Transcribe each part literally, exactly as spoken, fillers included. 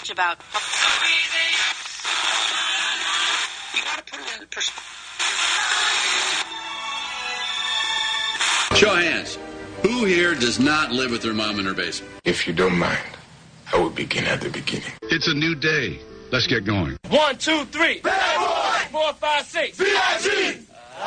much about... You gotta put it in perspective. Show of hands. Who here does not live with their mom in her basement? If you don't mind, I will begin at the beginning. It's a new day. Let's get going. One, two, three. Bad boy. Four, five, six. V I G.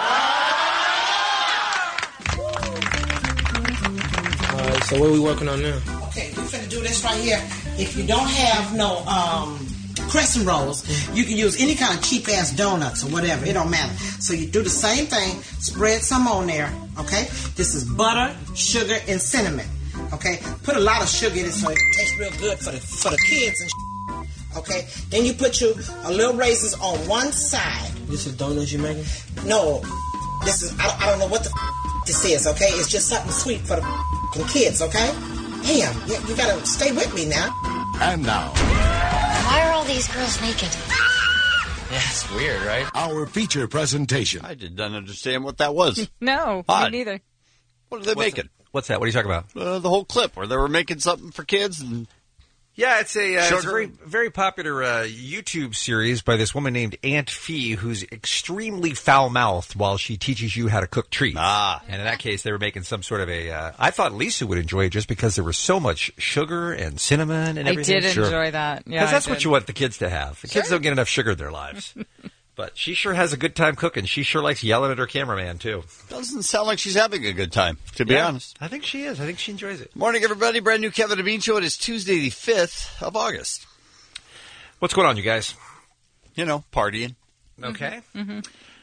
All right, so what are we working on now? Okay, we're finna do this right here. If you don't have no um, crescent rolls, you can use any kind of cheap-ass donuts or whatever. It don't matter. So you do the same thing. Spread some on there, okay? This is butter, sugar, and cinnamon, okay? Put a lot of sugar in it so it tastes real good for the for the kids and shit, okay? Then you put your a little raisins on one side. This is donuts you're making? No, this is, I, I don't know what the f- this is, okay? It's just something sweet for the f- kids, okay? Damn, you, you gotta stay with me now. And now, Why are all these girls naked? Yeah, it's weird, right? our feature presentation. I did not understand what that was. No, Odd. me neither. What are they What's making? That? What's that? What are you talking about? Uh, the whole clip where they were making something for kids and... Yeah, it's a, uh, it's a Sugar. very, very popular uh, YouTube series by this woman named Aunt Fee, who's extremely foul-mouthed while she teaches you how to cook treats. Ah. And in that case, they were making some sort of a... Uh, I thought Lisa would enjoy it just because there was so much sugar and cinnamon and I everything. did Sure. enjoy that. Yeah, Because that's I what did. you want the kids to have. The kids don't get enough sugar in their lives. But she sure has a good time cooking. She sure likes yelling at her cameraman, too. Doesn't sound like she's having a good time, to be Yeah, honest. I think she is. I think she enjoys it. Morning, everybody. Brand new Kevin and Bean Show. It is Tuesday, the fifth of August. What's going on, you guys? You know, partying. Okay. Mm-hmm.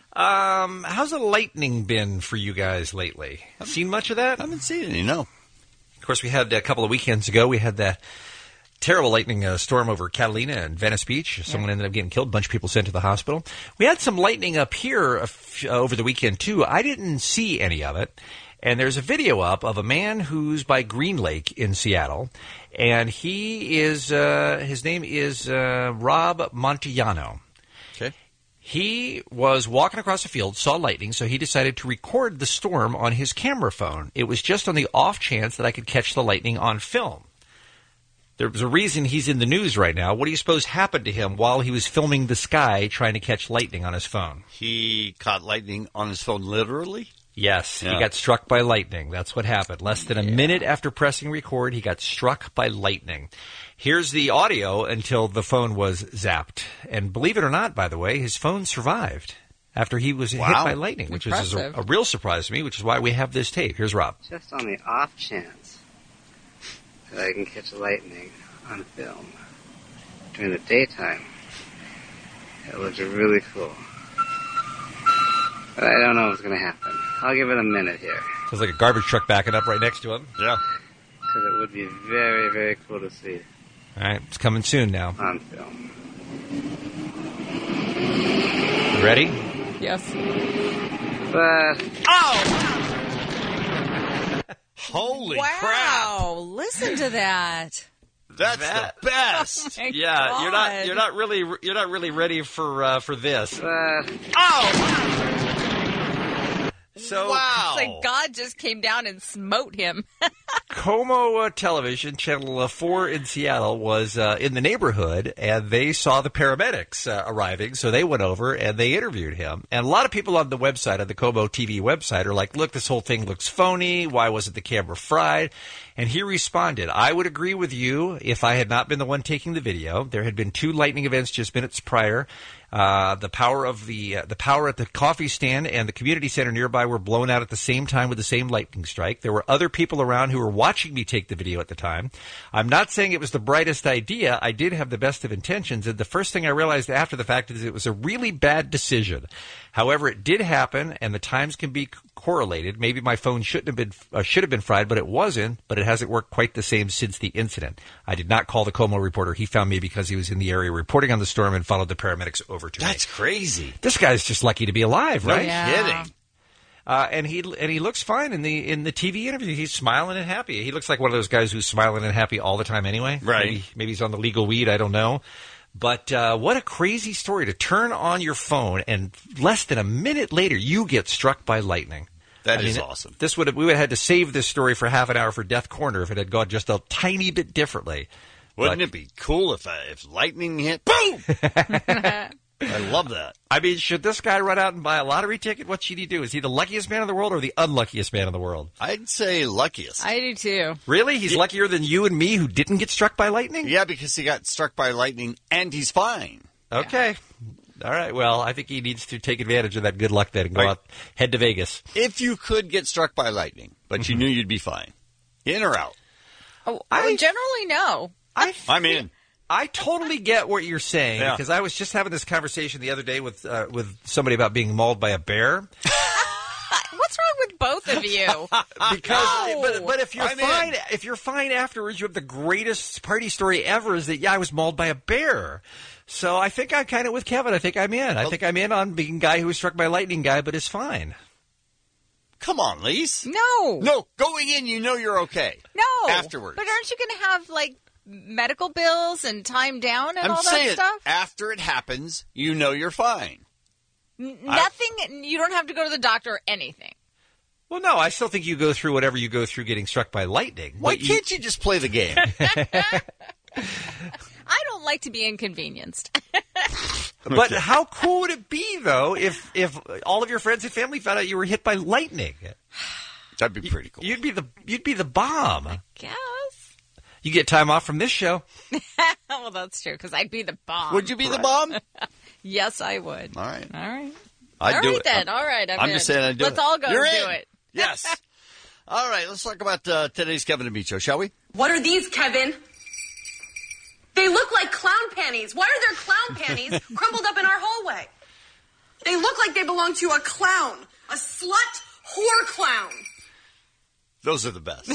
Um, how's the lightning been for you guys lately? Seen much of that? I haven't seen any, no. Of course, we had a couple of weekends ago, we had that terrible lightning uh, storm over Catalina and Venice Beach. Someone ended up getting killed. A bunch of people sent to the hospital. We had some lightning up here uh, f- uh, over the weekend, too. I didn't see any of it. And there's a video up of a man who's by Green Lake in Seattle. And he is, uh, his name is uh, Rob Montillano. Okay. He was walking across a field, saw lightning, so he decided to record the storm on his camera phone. It was just on the off chance that I could catch the lightning on film. There was a reason he's in the news right now. What do you suppose happened to him while he was filming the sky trying to catch lightning on his phone? He caught lightning on his phone, literally? Yes, Yeah. he got struck by lightning. That's what happened. Less than a Yeah. minute after pressing record, he got struck by lightning. Here's the audio until the phone was zapped. And believe it or not, by the way, his phone survived after he was hit Wow. by lightning, which is a, Impressive. a real surprise to me, which is why we have this tape. Here's Rob. Just on the off chance that I can catch lightning on film during the daytime, it looks really cool. But I don't know what's going to happen. I'll give it a minute here, Sounds like a garbage truck backing up right next to him. Yeah. because it would be very, very cool to see All right, it's coming soon now. on film. You ready? Yes. But Holy wow. crap. Listen to that. That's That- the best. Oh my Yeah, you're not God. you're not really you're not really ready for uh, for this. but So Wow. It's like God just came down and smote him. Como uh, Television, Channel uh, four in Seattle, was uh, in the neighborhood, and they saw the paramedics uh, arriving, so they went over and they interviewed him. And a lot of people on the website, on the Como T V website, are like, look, this whole thing looks phony. Why wasn't the camera fried? And he responded, I would agree with you if I had not been the one taking the video. There had been two lightning events just minutes prior. Uh, the power of the uh, the power at the coffee stand and the community center nearby were blown out at the same time with the same lightning strike. There were other people around who were watching me take the video at the time. I'm not saying it was the brightest idea. I did have the best of intentions, and the first thing I realized after the fact is it was a really bad decision. However, it did happen, and the times can be correlated. Maybe my phone shouldn't have been uh, should have been fried, but it wasn't. But it hasn't worked quite the same since the incident. I did not call the Como reporter. He found me because he was in the area reporting on the storm and followed the paramedics over to me. That's crazy. This guy's just lucky to be alive, right? Yeah. Kidding. Uh, and he and he looks fine in the in the T V interview. He's smiling and happy. He looks like one of those guys who's smiling and happy all the time anyway. Right. Maybe, maybe he's on the legal weed. I don't know. But uh, what a crazy story to turn on your phone and less than a minute later you get struck by lightning. That I is mean, awesome. This would have, we would have had to save this story for half an hour for Death Corner if it had gone just a tiny bit differently. Wouldn't But- it be cool if uh, if lightning hit? Boom! I love that. I mean, should this guy run out and buy a lottery ticket? What should he do? Is he the luckiest man in the world or the unluckiest man in the world? I'd say luckiest. I do too. Really? He's luckier than you and me who didn't get struck by lightning? Yeah, because he got struck by lightning and he's fine. Okay. All right. Well, I think he needs to take advantage of that good luck then and go Right. out, head to Vegas. If you could get struck by lightning, but you knew you'd be fine. In or out? Oh, I generally no. I I'm in. I totally get what you're saying Yeah. because I was just having this conversation the other day with uh, with somebody about being mauled by a bear. What's wrong with both of you? Because, No. but, but if you're I'm in. fine, if you're fine afterwards, you have the greatest party story ever. Is that yeah, I was mauled by a bear. So I think I'm kind of with Kevin. I think I'm in. I think I'm in on being a guy who was struck by lightning guy, but is fine. Come on, Lise. No. No, going in, you know you're okay. No. Afterwards. But aren't you going to have, like, medical bills and time down and I'm all saying, that stuff? after it happens, you know you're fine. N- Nothing. You don't have to go to the doctor or anything. Well, no, I still think you go through whatever you go through getting struck by lightning. Why But you- can't you just play the game? I don't like to be inconvenienced. But how cool would it be, though, if if all of your friends and family found out you were hit by lightning? That'd be pretty cool. You'd be the you'd be the bomb. Guess. You get time off from this show. Well, that's true, because I'd be the bomb. Would you be the bomb? Yes, I would. All right. All right. I'd all do right, it. then. All right, I'm, I'm in. just saying I'd do Let's it. all go You're do in. it. Yes. All right, let's talk about uh, today's Kevin and Beach show, shall we? What are these, Kevin? They look like clown panties. Why are there clown panties crumpled up in our hallway? They look like they belong to a clown. A slut whore clown. Those are the best.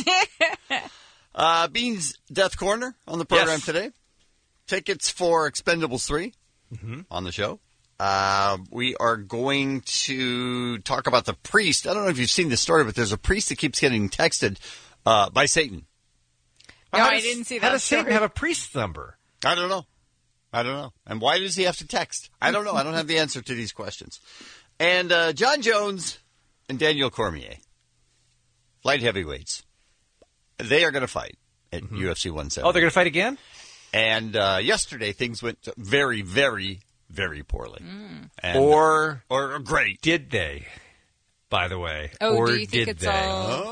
uh, Bean's Death Corner on the program Yes. today. Tickets for Expendables three Mm-hmm. on the show. Uh, we are going to talk about the priest. I don't know if you've seen this story, but there's a priest that keeps getting texted uh, by Satan. No, How I does- didn't see How that does Satan story. have a priest's number? I don't know. I don't know. And why does he have to text? I don't know. I don't have the answer to these questions. And uh, John Jones and Daniel Cormier, light heavyweights, they are going to fight at U F C one seventy. Oh, they're going to fight again? And uh, yesterday things went very, very, very poorly. And, Or or great. did they? By the way, Oh, or do you think did it's they? all-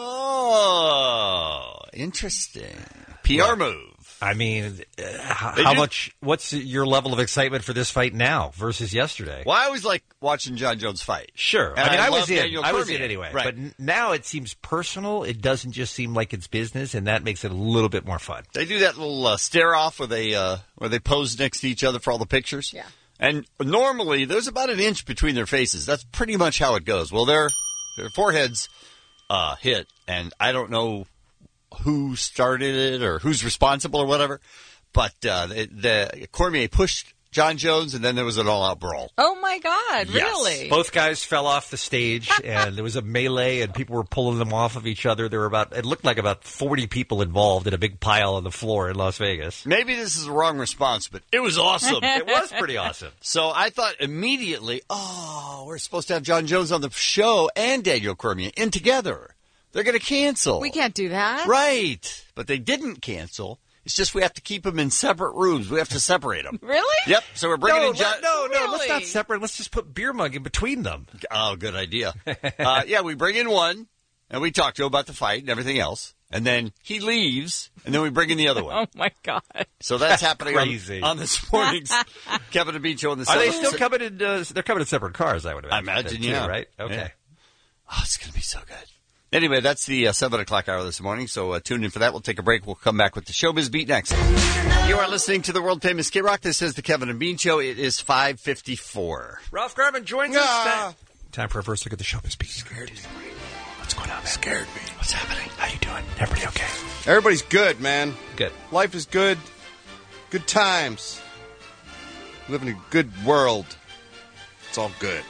Oh, interesting. P R move. I mean, uh, how, They how do- much? What's your level of excitement for this fight now versus yesterday? Well, I always like watching John Jones fight. Sure. And I mean, I I, was love in. Daniel I was in Cormier. anyway. Right. But n- now it seems personal. It doesn't just seem like it's business, and that makes it a little bit more fun. They do that little uh, stare off where they uh, where they pose next to each other for all the pictures. Yeah. And normally there's about an inch between their faces. That's pretty much how it goes. Well, their their foreheads uh, hit, and I don't know who started it or who's responsible or whatever. But uh, the, the Cormier pushed John Jones, and then there was an all-out brawl. Oh, my God. Yes. Really? Both guys fell off the stage, and there was a melee, and people were pulling them off of each other. There were about it looked like about forty people involved in a big pile on the floor in Las Vegas. Maybe this is the wrong response, but it was awesome. It was pretty awesome. So I thought immediately, oh, we're supposed to have John Jones on the show and Daniel Cormier in together. They're going to cancel. We can't do that. Right. But they didn't cancel. It's just we have to keep them in separate rooms. We have to separate them. Really? Yep. So we're bringing No, in John. let- no, no, let's Really? not separate. Let's just put beer mug in between them. Oh, good idea. uh, yeah, we bring in one, and we talk to him about the fight and everything else. And then he leaves, and then we bring in the other one. Oh, my God. So that's happening on, Crazy. on this morning's Kevin and Beach show on the Are they seven- still coming in? Uh, they're coming in separate cars, I would imagine. I imagine, too, yeah. Right? Okay. Yeah. Oh, it's going to be so good. Anyway, that's the uh, seven o'clock hour this morning, so uh, tune in for that. We'll take a break. We'll come back with the Showbiz Beat next. You are listening to the world-famous Kid Rock. This is the Kevin and Bean Show. It is five fifty-four. Ralph Garman joins Ah. us. Time for a first look at the Showbiz Beat. Scared me. What's going on, man? Scared me. What's happening? How you doing? Everybody okay? Everybody's good, man. Good. Life is good. Good times. Live in a good world. It's all good.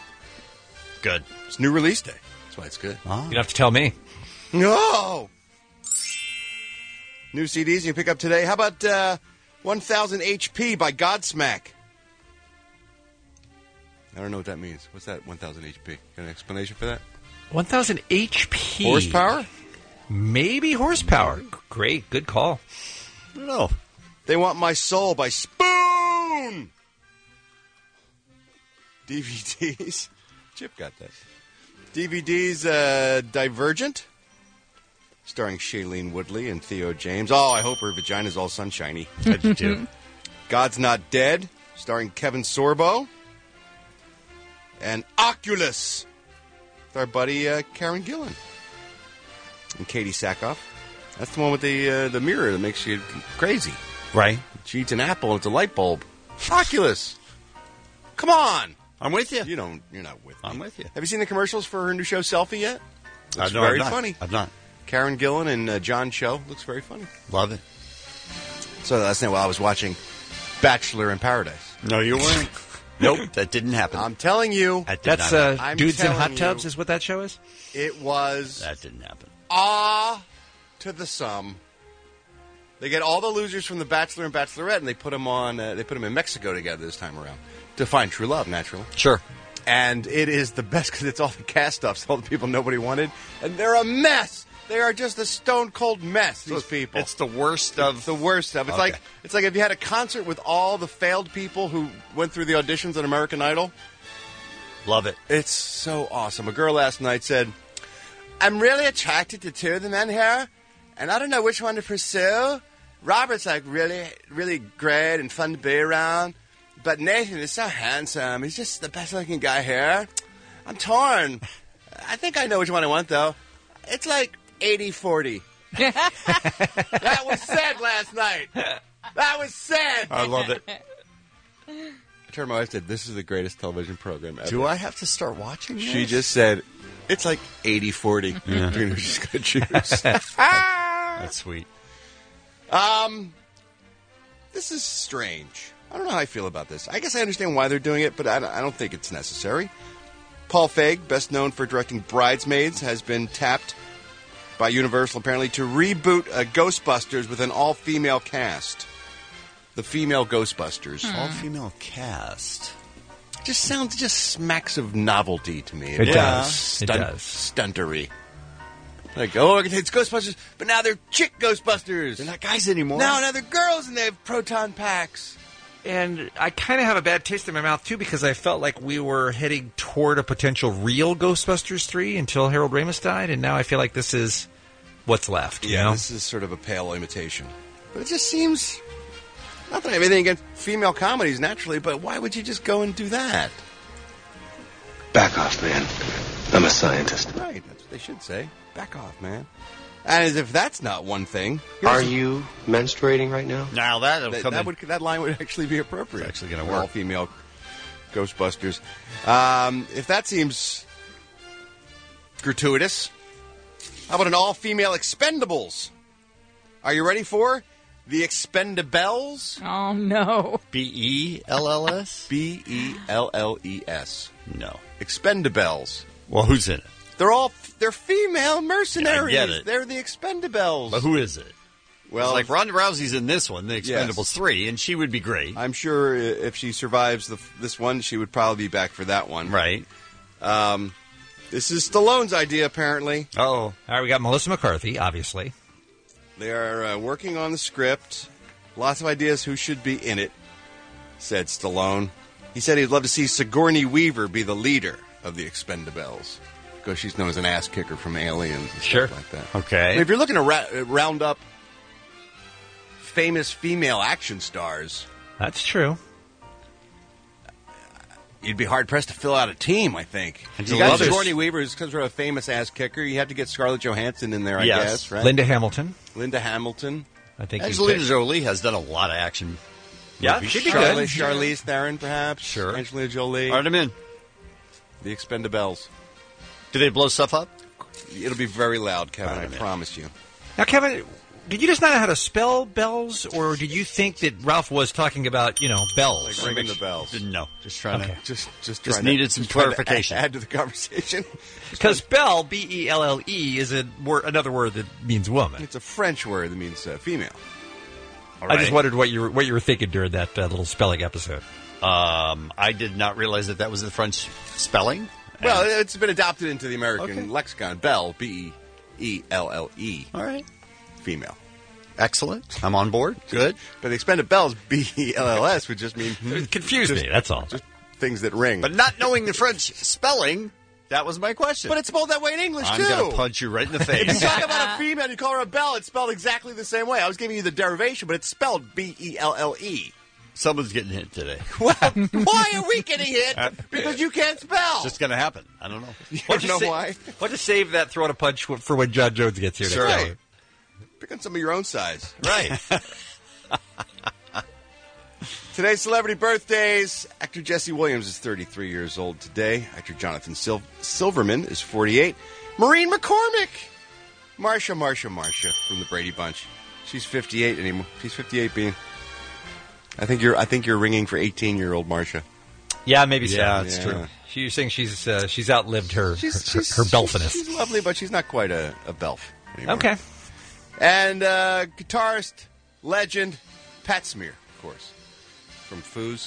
Good. It's new release day. That's why it's good. You don't have to tell me. No! New C Ds you can pick up today. How about uh, one thousand H P by Godsmack? I don't know what that means. What's that, one thousand H P? Got an explanation for that? one thousand H P. Horsepower? Maybe horsepower. Great. Good call. I don't know. They Want My Soul by Spoon. D V Ds. Chip got that. D V Ds, uh, Divergent, starring Shailene Woodley and Theo James. Oh, I hope her vagina's all sunshiny. I do too. God's Not Dead, starring Kevin Sorbo. And Oculus, with our buddy uh, Karen Gillan. And Katie Sackhoff. That's the one with the uh, the mirror that makes you crazy. Right. She eats an apple and it's a light bulb. Oculus. Come on. I'm with you. You don't. You're not with me. I'm with you. Have you seen the commercials for her new show, Selfie, yet? I Looks know, very I've not. funny. I've not. Karen Gillan and uh, John Cho. Looks very funny. Love it. So last night while I was watching Bachelor in Paradise. No, you weren't. Nope, that didn't happen. I'm telling you. That did That's not uh, happen. I'm Dudes in telling Hot Tubs you. is what that show is? It was That didn't happen. ah to the sum. They get all the losers from the Bachelor and Bachelorette, and they put them on. Uh, they put them in Mexico together this time around to find true love, naturally. Sure. And it is the best because it's all the cast offs, all the people nobody wanted, and they're a mess. They are just a stone cold mess. These people. It's the worst of It's the worst stuff. It's Okay. like it's like if you had a concert with all the failed people who went through the auditions on American Idol. Love it. It's so awesome. A girl last night said, "I'm really attracted to two of the men here, and I don't know which one to pursue. Robert's like really, really great and fun to be around, but Nathan is so handsome. He's just the best looking guy here. I'm torn. I think I know which one I want, though. It's like eighty forty. That was said last night. That was said. I love it. I turned to my wife and said, "This is the greatest television program ever." Do I have to start watching this? She just said, "It's like eighty forty. Yeah. Between who she's going to choose. That's sweet. Um, this is strange. I don't know how I feel about this. I guess I understand why they're doing it, but I don't, I don't think it's necessary. Paul Feig, best known for directing Bridesmaids, has been tapped by Universal apparently to reboot uh, Ghostbusters with an all-female cast. The female Ghostbusters. All female cast. Just sounds, just smacks of novelty to me. It Yeah. does. Stunt, It does. Stuntery. Like, oh, it's Ghostbusters, but now they're chick Ghostbusters. They're not guys anymore. No, now they're girls and they have proton packs. And I kind of have a bad taste in my mouth, too, because I felt like we were heading toward a potential real Ghostbusters three until Harold Ramis died, and now I feel like this is what's left, you Yeah, know? this is sort of a pale imitation. But it just seems... Not that I have anything against female comedies, naturally, but why would you just go and do that? Back off, man. I'm a scientist. Right, that's what they should say. Back off, man. And as if that's not one thing... Are you menstruating right now? Now that'll That, come that, in. would, that line would actually be appropriate. It's actually gonna For work. all-female Ghostbusters. Um, if that seems gratuitous, how about an all-female Expendables? Are you ready for the Expendabelles? Oh, no. B E L L S? B E L L E S. No. Expendabelles. Well, who's in it? They're all they're female mercenaries. Yeah, I get it. They're the Expendables. But who is it? Well, It's like Ronda Rousey's in this one, The Yes. Expendables three, and she would be great. I'm sure if she survives the, this one, she would probably be back for that one. Right. Um, this is Stallone's idea, apparently. Oh. All right, we got Melissa McCarthy, obviously. They are uh, working on the script. Lots of ideas who should be in it, said Stallone. He said he'd love to see Sigourney Weaver be the leader of the Expendables, because she's known as an ass kicker from Aliens and Sure. stuff like that. Okay. I mean, if you're looking to ra- round up famous female action stars, That's true. you'd be hard pressed to fill out a team. I think. And You to got love it. Sigourney Weaver is because we're a famous ass kicker. You have to get Scarlett Johansson in there, I Yes. guess. Right? Linda Hamilton, Linda Hamilton. I think. he's Angelina picked. Jolie has done a lot of action. Yeah, movies. she'd be Charlize, good. Charlize Theron, perhaps. Sure. Angelina Jolie. All right, I'm in. The Expendables. Do they blow stuff up? It'll be very loud, Kevin. I I'm in. promise you. Now, Kevin, did you just not know how to spell bells, or did you think that Ralph was talking about, you know, bells? Like ringing the bells. No, just trying Okay. to. Just, just, Just trying needed to, some just trying to clarification. Add, add to the conversation. Because bell, B E L L E, is a word, another word that means woman. It's a French word that means uh, female. All I just right. wondered what you were, what you were thinking during that uh, little spelling episode. Um, I did not realize that that was the French spelling. Well, it's been adopted into the American Okay. lexicon. Belle, B E E L L E, All right. female. Excellent. I'm on board. Good. But the Expendables, B E L L S, would just mean... It confused just, me, that's all. Just things that ring. But not knowing the French spelling, that was my question. But it's spelled that way in English, I'm too. I'm going to punch you right in the face. You talk about a female, you call her a belle, it's spelled exactly the same way. I was giving you the derivation, but it's spelled B E L L E. Someone's getting hit today. Well, why are we getting hit? Because you can't spell. It's just going to happen. I don't know. You Why don't know sa- why? Why just save that throwing a punch for when John Jones gets here? Sure. Next time. Pick on some of your own size. Right. Today's celebrity birthdays. Actor Jesse Williams is thirty-three years old today. Actor Jonathan Sil- Silverman is forty-eight. Maureen McCormick. Marsha, Marsha, Marsha from the Brady Bunch. She's fifty-eight anymore. She's fifty-eight, Bean. I think you're. I think you're ringing for eighteen-year-old Marsha. Yeah, maybe so. Yeah, it's Yeah. true. You're saying she's uh, she's outlived her She's, her, she's, her belfiness. She's, she's lovely, but she's not quite a, a belf anymore. Okay. And uh, guitarist, legend, Pat Smear, of course, from Foos,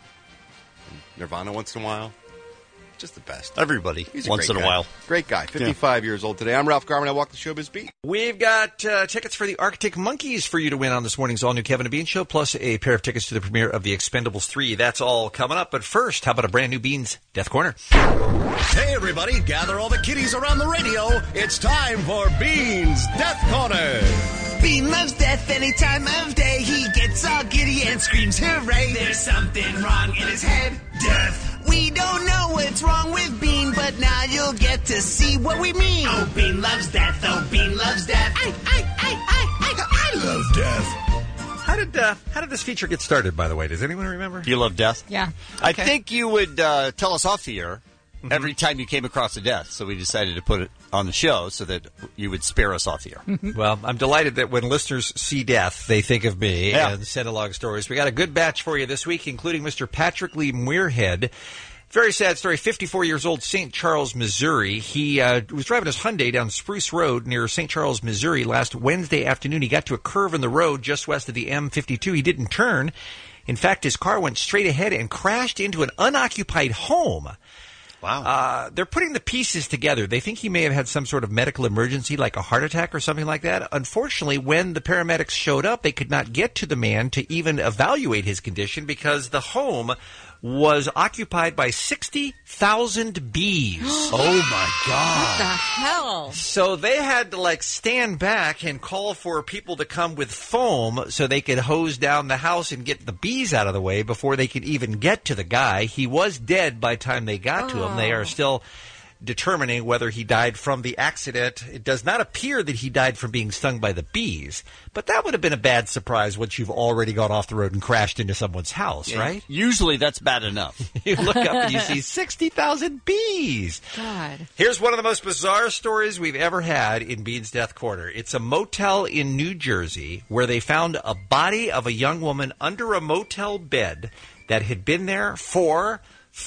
from Nirvana once in a while. Just the best. Everybody, He's a once great in a guy. while. Great guy. fifty-five years old today. I'm Ralph Garman. I walk the showbiz beat. We've got uh, tickets for the Arctic Monkeys for you to win on this morning's all-new Kevin and Bean Show, plus a pair of tickets to the premiere of The Expendables three. That's all coming up. But first, how about a brand new Beans Death Corner? Hey, everybody, gather all the kiddies around the radio. It's time for Bean's Death Corner. Bean loves death any time of day. He gets all giddy and screams hooray. There's something wrong in his head. Death. We don't know what's wrong with Bean, but now you'll get to see what we mean. Oh, Bean loves death. Oh, Bean loves death. I, I, I, I, I, I love death. How did uh, how did this feature get started, by the way? Does anyone remember? You love death? Yeah. I Okay. think you would uh, tell us off the air every time you came across a death, so we decided to put it on the show so that you would spare us off the air. Well, I'm delighted that when listeners see death, they think of me Yeah. and send along stories. We got a good batch for you this week, including Mister Patrick Lee Muirhead. Very sad story. fifty-four years old, Saint Charles, Missouri. He uh, was driving his Hyundai down Spruce Road near Saint Charles, Missouri last Wednesday afternoon. He got to a curve in the road just west of the M fifty-two. He didn't turn. In fact, his car went straight ahead and crashed into an unoccupied home. Wow. Uh, they're putting the pieces together. They think he may have had some sort of medical emergency, like a heart attack or something like that. Unfortunately, when the paramedics showed up, they could not get to the man to even evaluate his condition because the home was occupied by sixty thousand bees. Oh, my God. What the hell? So they had to, like, stand back and call for people to come with foam so they could hose down the house and get the bees out of the way before they could even get to the guy. He was dead by the time they got to him. They are still determining whether he died from the accident. It does not appear that he died from being stung by the bees, but that would have been a bad surprise once you've already gone off the road and crashed into someone's house, Yeah, right? Usually that's bad enough. You look up and you see sixty thousand bees. God. Here's one of the most bizarre stories we've ever had in Bean's Death Corner. It's a motel in New Jersey where they found a body of a young woman under a motel bed that had been there for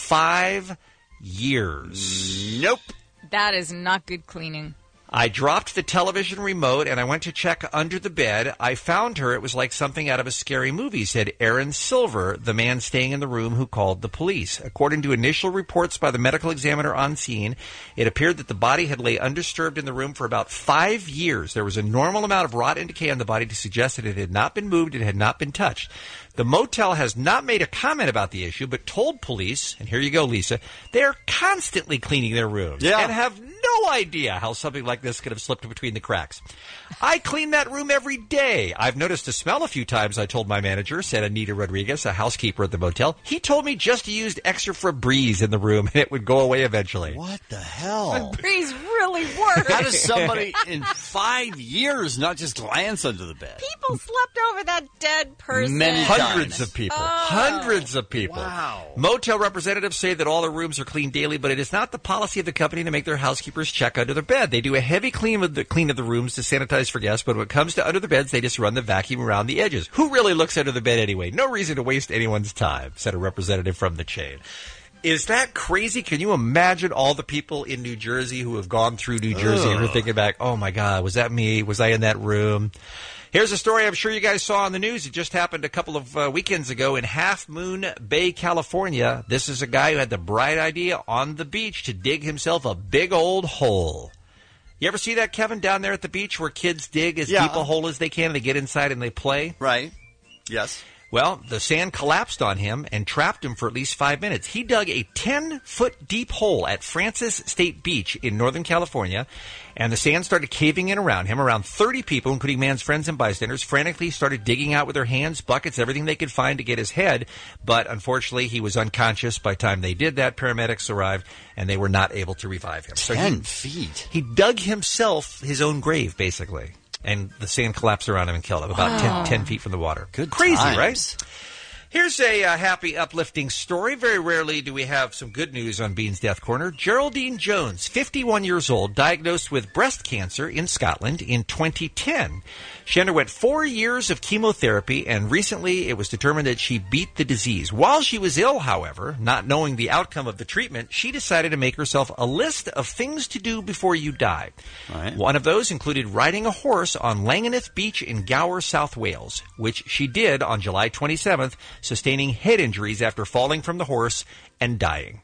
five years. Nope. That is not good cleaning. I dropped the television remote and I went to check under the bed. I found her. It was like something out of a scary movie, said Aaron Silver, the man staying in the room who called the police. According to initial reports by the medical examiner on scene, it appeared that the body had lay undisturbed in the room for about five years. There was a normal amount of rot and decay on the body to suggest that it had not been moved, it had not been touched. The motel has not made a comment about the issue, but told police, and here you go, Lisa, they are constantly cleaning their rooms Yeah. and have no idea how something like this could have slipped between the cracks. I clean that room every day. I've noticed a smell a few times, I told my manager, said Anita Rodriguez, a housekeeper at the motel. He told me just to use extra Febreze in the room and it would go away eventually. What the hell? Febreze really works. How does somebody in five years not just glance under the bed? People slept over that dead person. Many times. Hundreds of people. Oh. Hundreds of people. Wow. Motel representatives say that all their rooms are cleaned daily, but it is not the policy of the company to make their housekeepers check under their bed. They do a heavy clean of the clean of the rooms to sanitize for guests, but when it comes to under the beds, they just run the vacuum around the edges. Who really looks under the bed anyway? No reason to waste anyone's time, said a representative from the chain. Is that crazy? Can you imagine all the people in New Jersey who have gone through New Jersey and are thinking back, oh my God, was that me? Was I in that room? Here's a story I'm sure you guys saw on the news. It just happened a couple of uh, weekends ago in Half Moon Bay, California. This is a guy who had the bright idea on the beach to dig himself a big old hole. You ever see that, Kevin, down there at the beach where kids dig as Yeah. deep a hole as they can? They get inside and they play? Right. Yes. Well, the sand collapsed on him and trapped him for at least five minutes. He dug a ten-foot deep hole at Francis State Beach in Northern California, and the sand started caving in around him. Around thirty people, including man's friends and bystanders, frantically started digging out with their hands, buckets, everything they could find to get his head. But unfortunately, he was unconscious by the time they did that. Paramedics arrived, and they were not able to revive him. So Ten he, feet. He dug himself his own grave, basically. And the sand collapsed around him and killed him, about Wow. ten, ten feet from the water. Good Crazy, times. right? Here's a uh, happy, uplifting story. Very rarely do we have some good news on Bean's Death Corner. Geraldine Jones, fifty-one years old, diagnosed with breast cancer in Scotland in twenty ten. She underwent four years of chemotherapy, and recently it was determined that she beat the disease. While she was ill, however, not knowing the outcome of the treatment, she decided to make herself a list of things to do before you die. Right. One of those included riding a horse on Langaneth Beach in Gower, South Wales, which she did on July twenty-seventh, sustaining head injuries after falling from the horse and dying.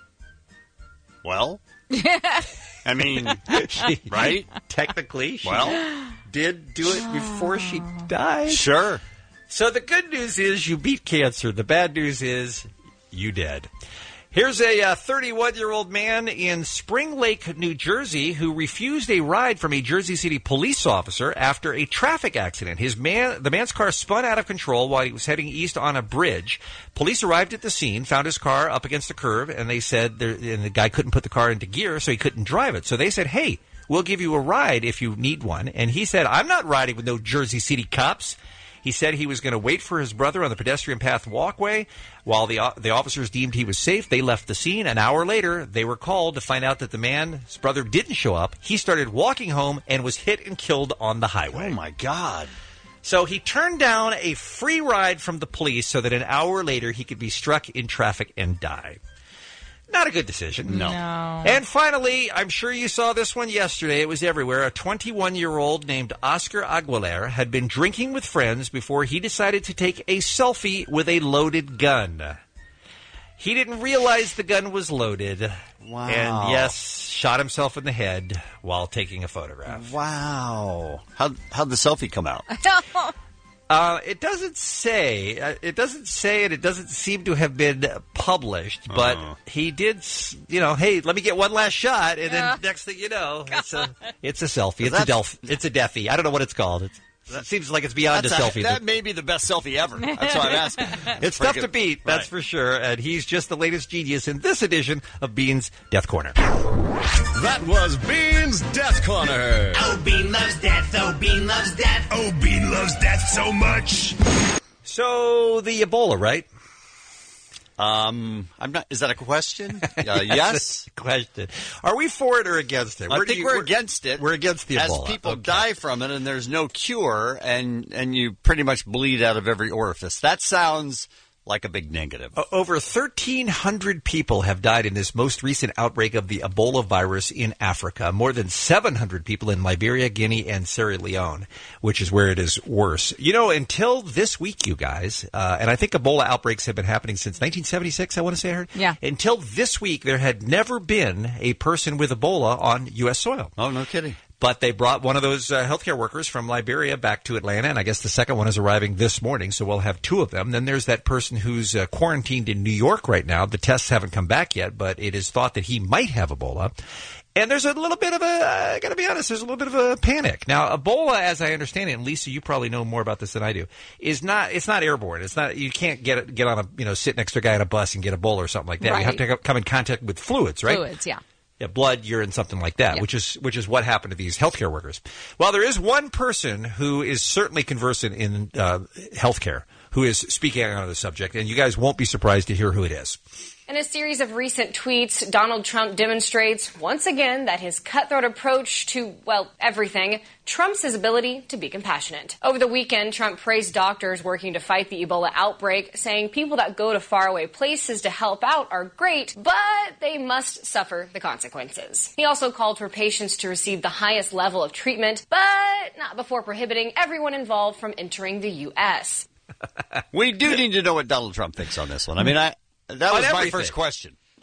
Well, I mean, She- right? Technically, she Well, did do it before she died. sure. So the good news is you beat cancer. The bad news is you dead. Here's a uh, thirty-one-year-old man in Spring Lake, New Jersey, who refused a ride from a Jersey City police officer after a traffic accident. His man, the man's car spun out of control while he was heading east on a bridge. Police arrived at the scene, found his car up against a curb, and they said, there, and the guy couldn't put the car into gear, so he couldn't drive it. So they said, "Hey, we'll give you a ride if you need one." And he said, "I'm not riding with no Jersey City cops." He said he was going to wait for his brother on the pedestrian path walkway. While the the officers deemed he was safe, they left the scene. An hour later, they were called to find out that the man's brother didn't show up. He started walking home and was hit and killed on the highway. Oh, my God. So he turned down a free ride from the police so that an hour later he could be struck in traffic and die. Not a good decision. No. No. And finally, I'm sure you saw this one yesterday. It was everywhere. A twenty-one-year-old named Oscar Aguilera had been drinking with friends before he decided to take a selfie with a loaded gun. He didn't realize the gun was loaded. Wow. And yes, shot himself in the head while taking a photograph. Wow. How, how'd the selfie come out? Uh, it doesn't say. Uh, it doesn't say, and it doesn't seem to have been published. But Oh. he did, s- you know. Hey, let me get one last shot, and Yeah. then next thing you know, it's a it's a selfie. It's a That's- delf. It's a deafy. I don't know what it's called. It's, it seems like it's beyond a That's selfie. that may be the best selfie ever. That's what I'm asking. It's Pretty tough to good. beat, that's Right. for sure. And he's just the latest genius in this edition of Bean's Death Corner. That was Bean's Death Corner. Oh, Bean loves death. Oh, Bean loves death. Oh, Bean loves death so much. So the Ebola, right? Um, I'm not. Is that a question? Uh, That's yes. the question. Are we for it or against it? I Where do think you- we're where- against it. We're against the As Ebola. people Okay. die from it and there's no cure, and and you pretty much bleed out of every orifice. That sounds like a big negative. O- Over thirteen hundred people have died in this most recent outbreak of the Ebola virus in Africa. More than seven hundred people in Liberia, Guinea, and Sierra Leone, which is where it is worse. You know, until this week, you guys, uh, and I think Ebola outbreaks have been happening since nineteen seventy-six, I want to say I heard. Yeah. Until this week, there had never been a person with Ebola on U S soil. Oh, no kidding. But they brought one of those uh, healthcare workers from Liberia back to Atlanta, and I guess the second one is arriving this morning, so we'll have two of them. Then there's that person who's uh, quarantined in New York right now. The tests haven't come back yet, but it is thought that he might have Ebola. And there's a little bit of a, I got to be honest, there's a little bit of a panic. Now, Ebola, as I understand it, and Lisa, you probably know more about this than I do, is not, it's not airborne. It's not, you can't get get on a, you know, sit next to a guy on a bus and get Ebola or something like that. You have Right. to come in contact with fluids, right? Fluids, yeah. Yeah, blood, urine, something like that, Yeah. which is which is what happened to these healthcare workers. Well, there is one person who is certainly conversant in uh, healthcare who is speaking on the subject, and you guys won't be surprised to hear who it is. In a series of recent tweets, Donald Trump demonstrates once again that his cutthroat approach to, well, everything trumps his ability to be compassionate. Over the weekend, Trump praised doctors working to fight the Ebola outbreak, saying people that go to faraway places to help out are great, but they must suffer the consequences. He also called for patients to receive the highest level of treatment, but not before prohibiting everyone involved from entering the U S. We do need to know what Donald Trump thinks on this one. I mean, I that On was my everything. first question.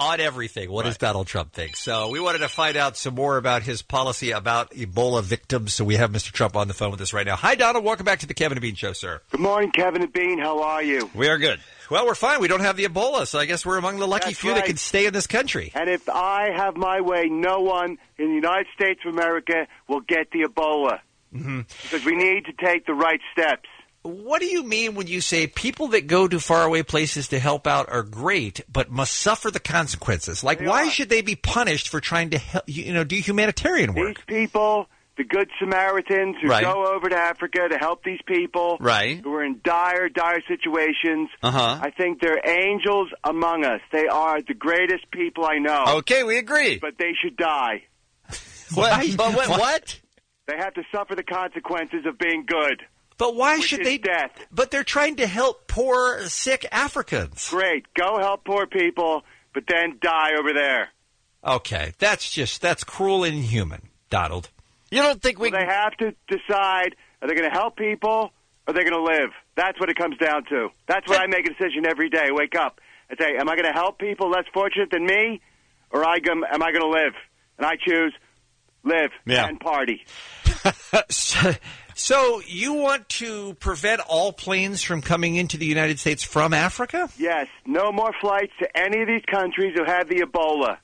on everything. What right. does Donald Trump think? So we wanted to find out some more about his policy about Ebola victims. So we have Mister Trump on the phone with us right now. Hi, Donald. Welcome back to the Kevin and Bean Show, sir. Good morning, Kevin and Bean. How are you? We are good. Well, we're fine. We don't have the Ebola, so I guess we're among the lucky That's few right. that can stay in this country. And if I have my way, no one in the United States of America will get the Ebola. Mm-hmm. Because we need to take the right steps. What do you mean when you say people that go to faraway places to help out are great, but must suffer the consequences? Like, They why are. should they be punished for trying to help, you know, do humanitarian work? These people, the Good Samaritans who Right. go over to Africa to help these people Right. who are in dire, dire situations, Uh-huh. I think they're angels among us. They are the greatest people I know. Okay, we agree. But they should die. What? But what? what? They have to suffer the consequences of being good. But why which should is they? Death. But they're trying to help poor, sick Africans. Great. Go help poor people, but then die over there. Okay, that's just that's cruel and inhuman, Donald. You don't think we? Well, they have to decide: are they going to help people, or are they going to live? That's what it comes down to. That's what I make a decision every day. I wake up and say, am I going to help people less fortunate than me, or I gonna, am I going to live? And I choose live Yeah. and party. so, so you want to prevent all planes from coming into the United States from Africa? Yes. No more flights to any of these countries who have the Ebola.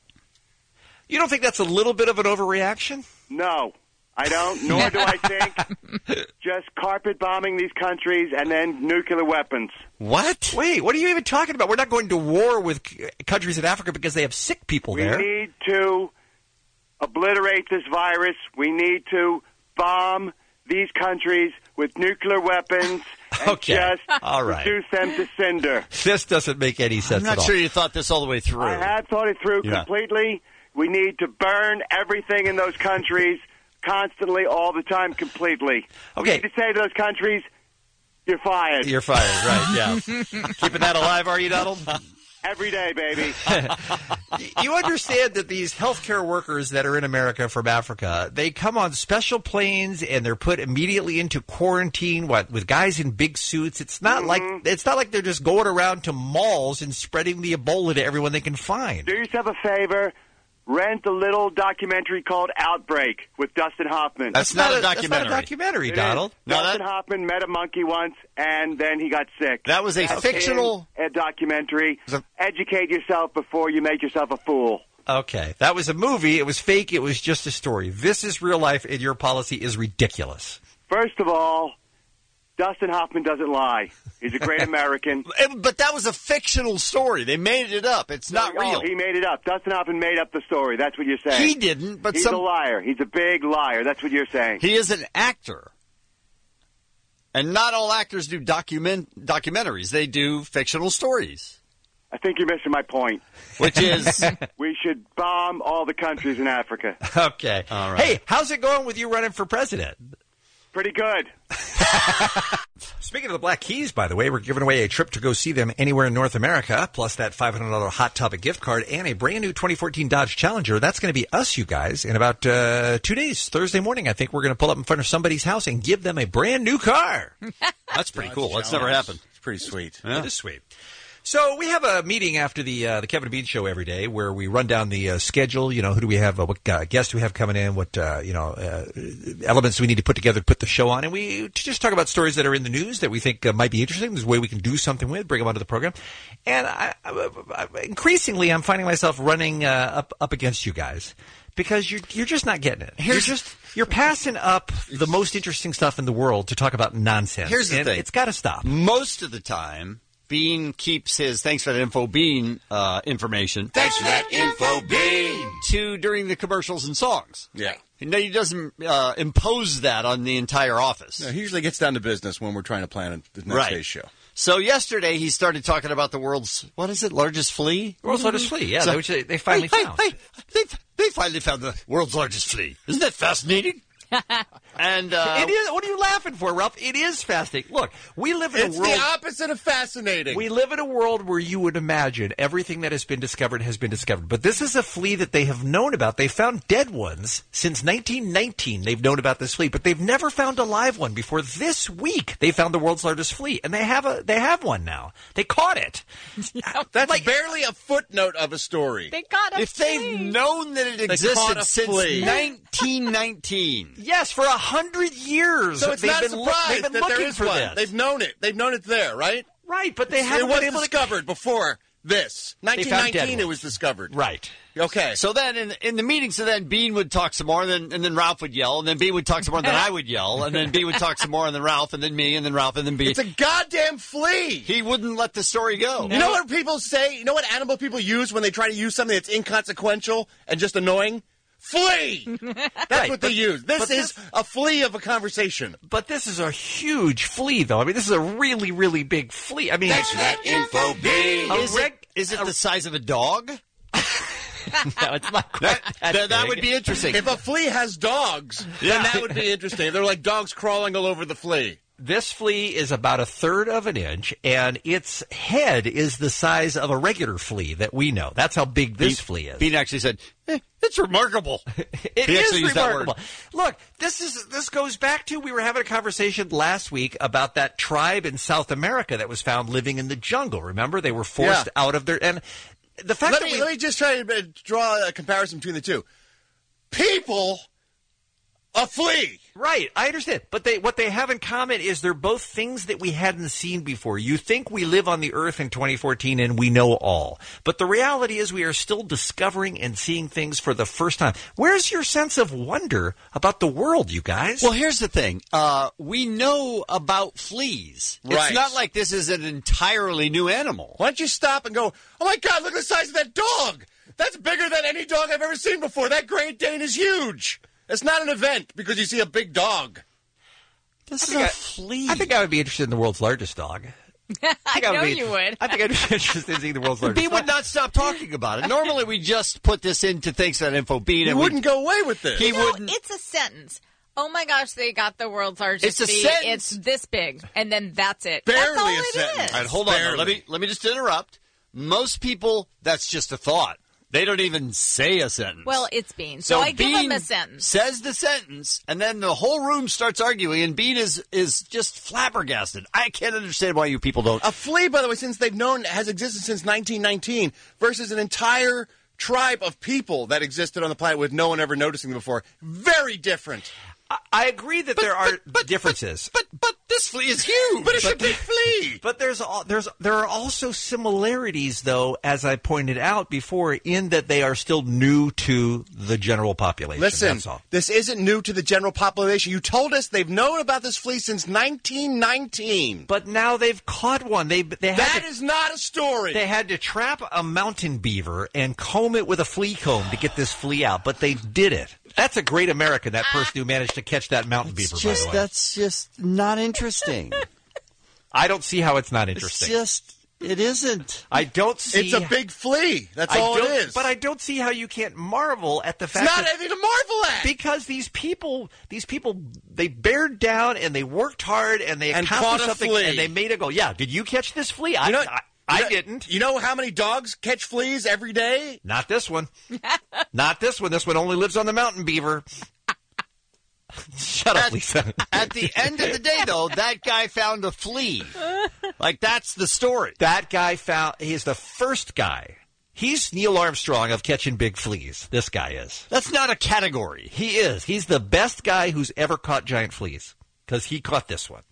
You don't think that's a little bit of an overreaction? No. I don't, nor do I think just carpet bombing these countries and then nuclear weapons. What? Wait, what are you even talking about? We're not going to war with c- countries in Africa because they have sick people We there. need to obliterate this virus. We need to bomb these countries with nuclear weapons and Okay. just All right. reduce them to cinder. This doesn't make any sense I'm not at all. sure you thought this all the way through. I have thought it through Yeah. completely. We need to burn everything in those countries constantly, all the time, completely. Okay. We need to say to those countries, you're fired. You're fired, right, yeah. Keeping that alive, are you, Donald? Every day, baby. You understand that these healthcare workers that are in America from Africa, they come on special planes and they're put immediately into quarantine. What with guys in big suits? It's not Mm-hmm. like it's not like they're just going around to malls and spreading the Ebola to everyone they can find. Do yourself a favor. Rent a little documentary called Outbreak with Dustin Hoffman. That's, not, a That's documentary. not a documentary, It Donald. is. No, Dustin that- Hoffman met a monkey once, and then he got sick. That was a That's fictional- in a documentary. a- Educate yourself before you make yourself a fool. Okay, that was a movie. It was fake. It was just a story. This is real life, and your policy is ridiculous. First of all, Dustin Hoffman doesn't lie. He's a great American. Eh, But that was a fictional story. They made it up. It's not Oh, real. he made it up. Dustin Hoffman made up the story. That's what you're saying. He didn't, but He's some- a liar. He's a big liar. That's what you're saying. He is an actor. And not all actors do document documentaries. They do fictional stories. I think you're missing my point. Which is? We should bomb all the countries in Africa. Okay. All right. Hey, how's it going with you running for president? Pretty good. Speaking of the Black Keys, by the way, we're giving away a trip to go see them anywhere in North America, plus that five hundred dollars Hot Topic gift card and a brand new twenty fourteen Dodge Challenger. That's going to be us, you guys, in about uh, two days. Thursday morning, I think we're going to pull up in front of somebody's house and give them a brand new car. That's pretty cool. That's never happened. It's pretty sweet. It is sweet. So we have a meeting after the uh, the Kevin and Bean Show every day where we run down the uh, schedule. You know, who do we have? Uh, what uh, guests do we have coming in? What uh, you know uh, elements do we need to put together to put the show on? And we just talk about stories that are in the news that we think uh, might be interesting. There's a way we can do something with, bring them onto the program. And I, I, I, increasingly, I'm finding myself running uh, up up against you guys. Because you're you're just not getting it. You're just you're passing up the most interesting stuff in the world to talk about nonsense. Here's the and thing. It's got to stop. Most of the time, Bean keeps his thanks for that info, Bean uh, information. Thanks for that info, Bean. To during the commercials and songs. Yeah. No, he doesn't uh, impose that on the entire office. No, he usually gets down to business when we're trying to plan the next Right. day's show. So yesterday he started talking about the world's, what is it, largest flea? World's largest flea, yeah, So- which they, they finally hey, found. Hey, hey, they, they finally found the world's largest flea. Isn't that fascinating? And uh, it is. What are you laughing for, Ralph? It is fascinating. Look, we live in It's a world. the opposite of fascinating. We live in a world where you would imagine everything that has been discovered has been discovered. But this is a flea that they have known about. They found dead ones since nineteen nineteen. They've known about this flea, but they've never found a live one before. This week, they found the world's largest flea, and they have a they have one now. They caught it. That's Like- barely a footnote of a story. They got a if they've known that it caught existed a since flea. nineteen nineteen. Yes, for a hundred years. So it's they've not been a loo- surprise they've been that there looking is for one. this. They've known it. They've known it's there, right? Right, but they haven't It was been able to. discovered before this. nineteen nineteen, dead it ones. was discovered. Right. Okay. So then in, in the meeting, so then Bean would talk some more, and then, and then Ralph would yell, and then Bean would talk some more, and then I would yell, and then Bean would talk some more, and then Ralph, and then me, and then Ralph, and then Bean. It's a goddamn flea. He wouldn't let the story go. You know what people say? You know what animal people use when they try to use something that's inconsequential and just annoying? Flea! That's Right, what but- they use. This but is this- a flea of a conversation. But this is a huge flea, though. I mean, this is a really, really big flea. I mean, That's that info Bean. A Is reg- it, is it the size of a dog? no, it's not quite That, that, that, that big. would be interesting. If a flea has dogs, Yeah. then that would be interesting. If they're like dogs crawling all over the flea. This flea is about a third of an inch, and its head is the size of a regular flea that we know. That's how big this Bean, flea is. Bean actually said, eh, "It's remarkable." It He is actually used that remarkable. Look, this is this goes back to we were having a conversation last week about that tribe in South America that was found living in the jungle. Remember, they were forced Yeah. out of their and the fact Let that me, we, let me just try to uh, draw a comparison between the two. People, a flea. Right, I understand. But they what they have in common is they're both things that we hadn't seen before. You think we live on the earth in twenty fourteen and we know all. But the reality is we are still discovering and seeing things for the first time. Where's your sense of wonder about the world, you guys? Well, here's the thing. Uh, we know about fleas. Right. It's not like this is an entirely new animal. Why don't you stop and go, oh my God, look at the size of that dog. That's bigger than any dog I've ever seen before. That Great Dane is huge. It's not an event because you see a big dog. This is think a I- flea. I think I would be interested in the world's largest dog. I think I would know be- you would. I think I'd be interested in seeing the world's largest Bean would not stop talking about it. Normally, we just put this into Thanks That Info Bean. You and wouldn't go away with this. He No, wouldn't. it's a sentence. Oh my gosh, they got the world's largest It's a flea. sentence. It's this big, and then that's it. Barely that's all a it sentence. is. All right, hold on. Barely. Let me let me just interrupt. Most people, that's just a thought. They don't even say a sentence. Well, it's Bean, so, I give Bean him a sentence. says the sentence, and then the whole room starts arguing, and Bean is is just flabbergasted. I can't understand why you people don't. A flea, by the way, since they've known, has existed since nineteen nineteen, versus an entire tribe of people that existed on the planet with no one ever noticing them before. Very different. I, I agree that there are differences. But but this flea is huge. But it's a big flea. But there's al- there's there are also similarities, though, as I pointed out before, in that they are still new to the general population. Listen, That's all. this isn't new to the general population. You told us they've known about this flea since nineteen nineteen. But now they've caught one. They they had That to, is not a story. they had to trap a mountain beaver and comb it with a flea comb to get this flea out. But they did it. That's a great American, that person who managed to catch that mountain beaver. It's by just the way, that's just not interesting. I don't see how it's not It's interesting. just it isn't. I don't see. It's a big flea. That's I all it don't- is. But I don't see how you can't marvel at the it's fact not that anything to marvel at. because these people, these people, they bared down and they worked hard and they And accomplished caught a something flea. and they made a goal. Yeah, did you catch this flea? I, You know- I, I You know- didn't. You know how many dogs catch fleas every day? Not this one. Not this one. This one only lives on the mountain beaver. Shut up, At- Lisa. At the end of the day, though, that guy found a flea. Like that's the story. That guy found. He's the first guy. He's Neil Armstrong of catching big fleas. This guy is. That's not a category. He is. He's the best guy who's ever caught giant fleas because he caught this one.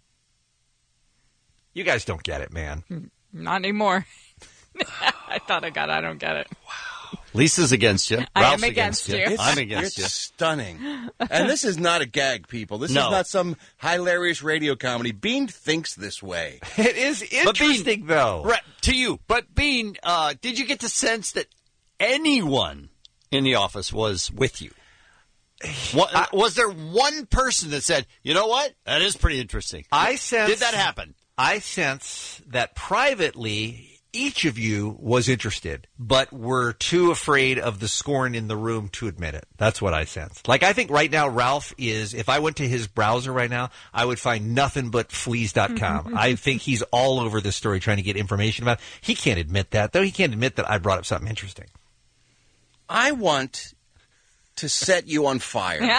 You guys don't get it, man. Not anymore. I thought I got it. I don't get it. Lisa's against you. I am Ralph's against you. It's, I'm against it's you. stunning. And this is not a gag, people. This No. is not some hilarious radio comedy. Bean thinks this way. It is But Bean- interesting, though. Right, to you. But Bean, uh, did you get the sense that anyone in the office was with you? What, was there one person that said, you know what? That is pretty interesting. I sense. Did that happen? I sense that privately, each of you was interested, but were too afraid of the scorn in the room to admit it. That's what I sensed. Like, I think right now Ralph is, if I went to his browser right now, I would find nothing but fleas dot com. I think he's all over this story trying to get information about it. He can't admit that, though. He can't admit that I brought up something interesting. I want to set you on fire.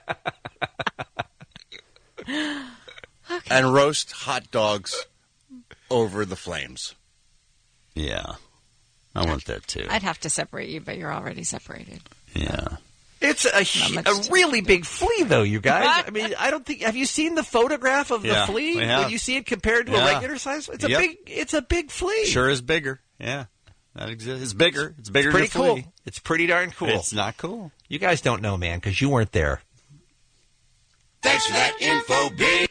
Okay. And roast hot dogs over the flames. Yeah. I want that too. I'd have to separate you, but you're already separated. Yeah. It's a, a really big flea, though, you guys. I mean, I don't think. Have you seen the photograph of the Yeah, flea? we have. When you see it compared to Yeah. a regular size, it's a Yep. big. It's a big flea. Sure is bigger. Yeah. That exists. It's bigger. It's bigger It's pretty than a flea. cool. It's pretty darn cool. It's not cool. You guys don't know, man, because you weren't there. Thanks for that info, B.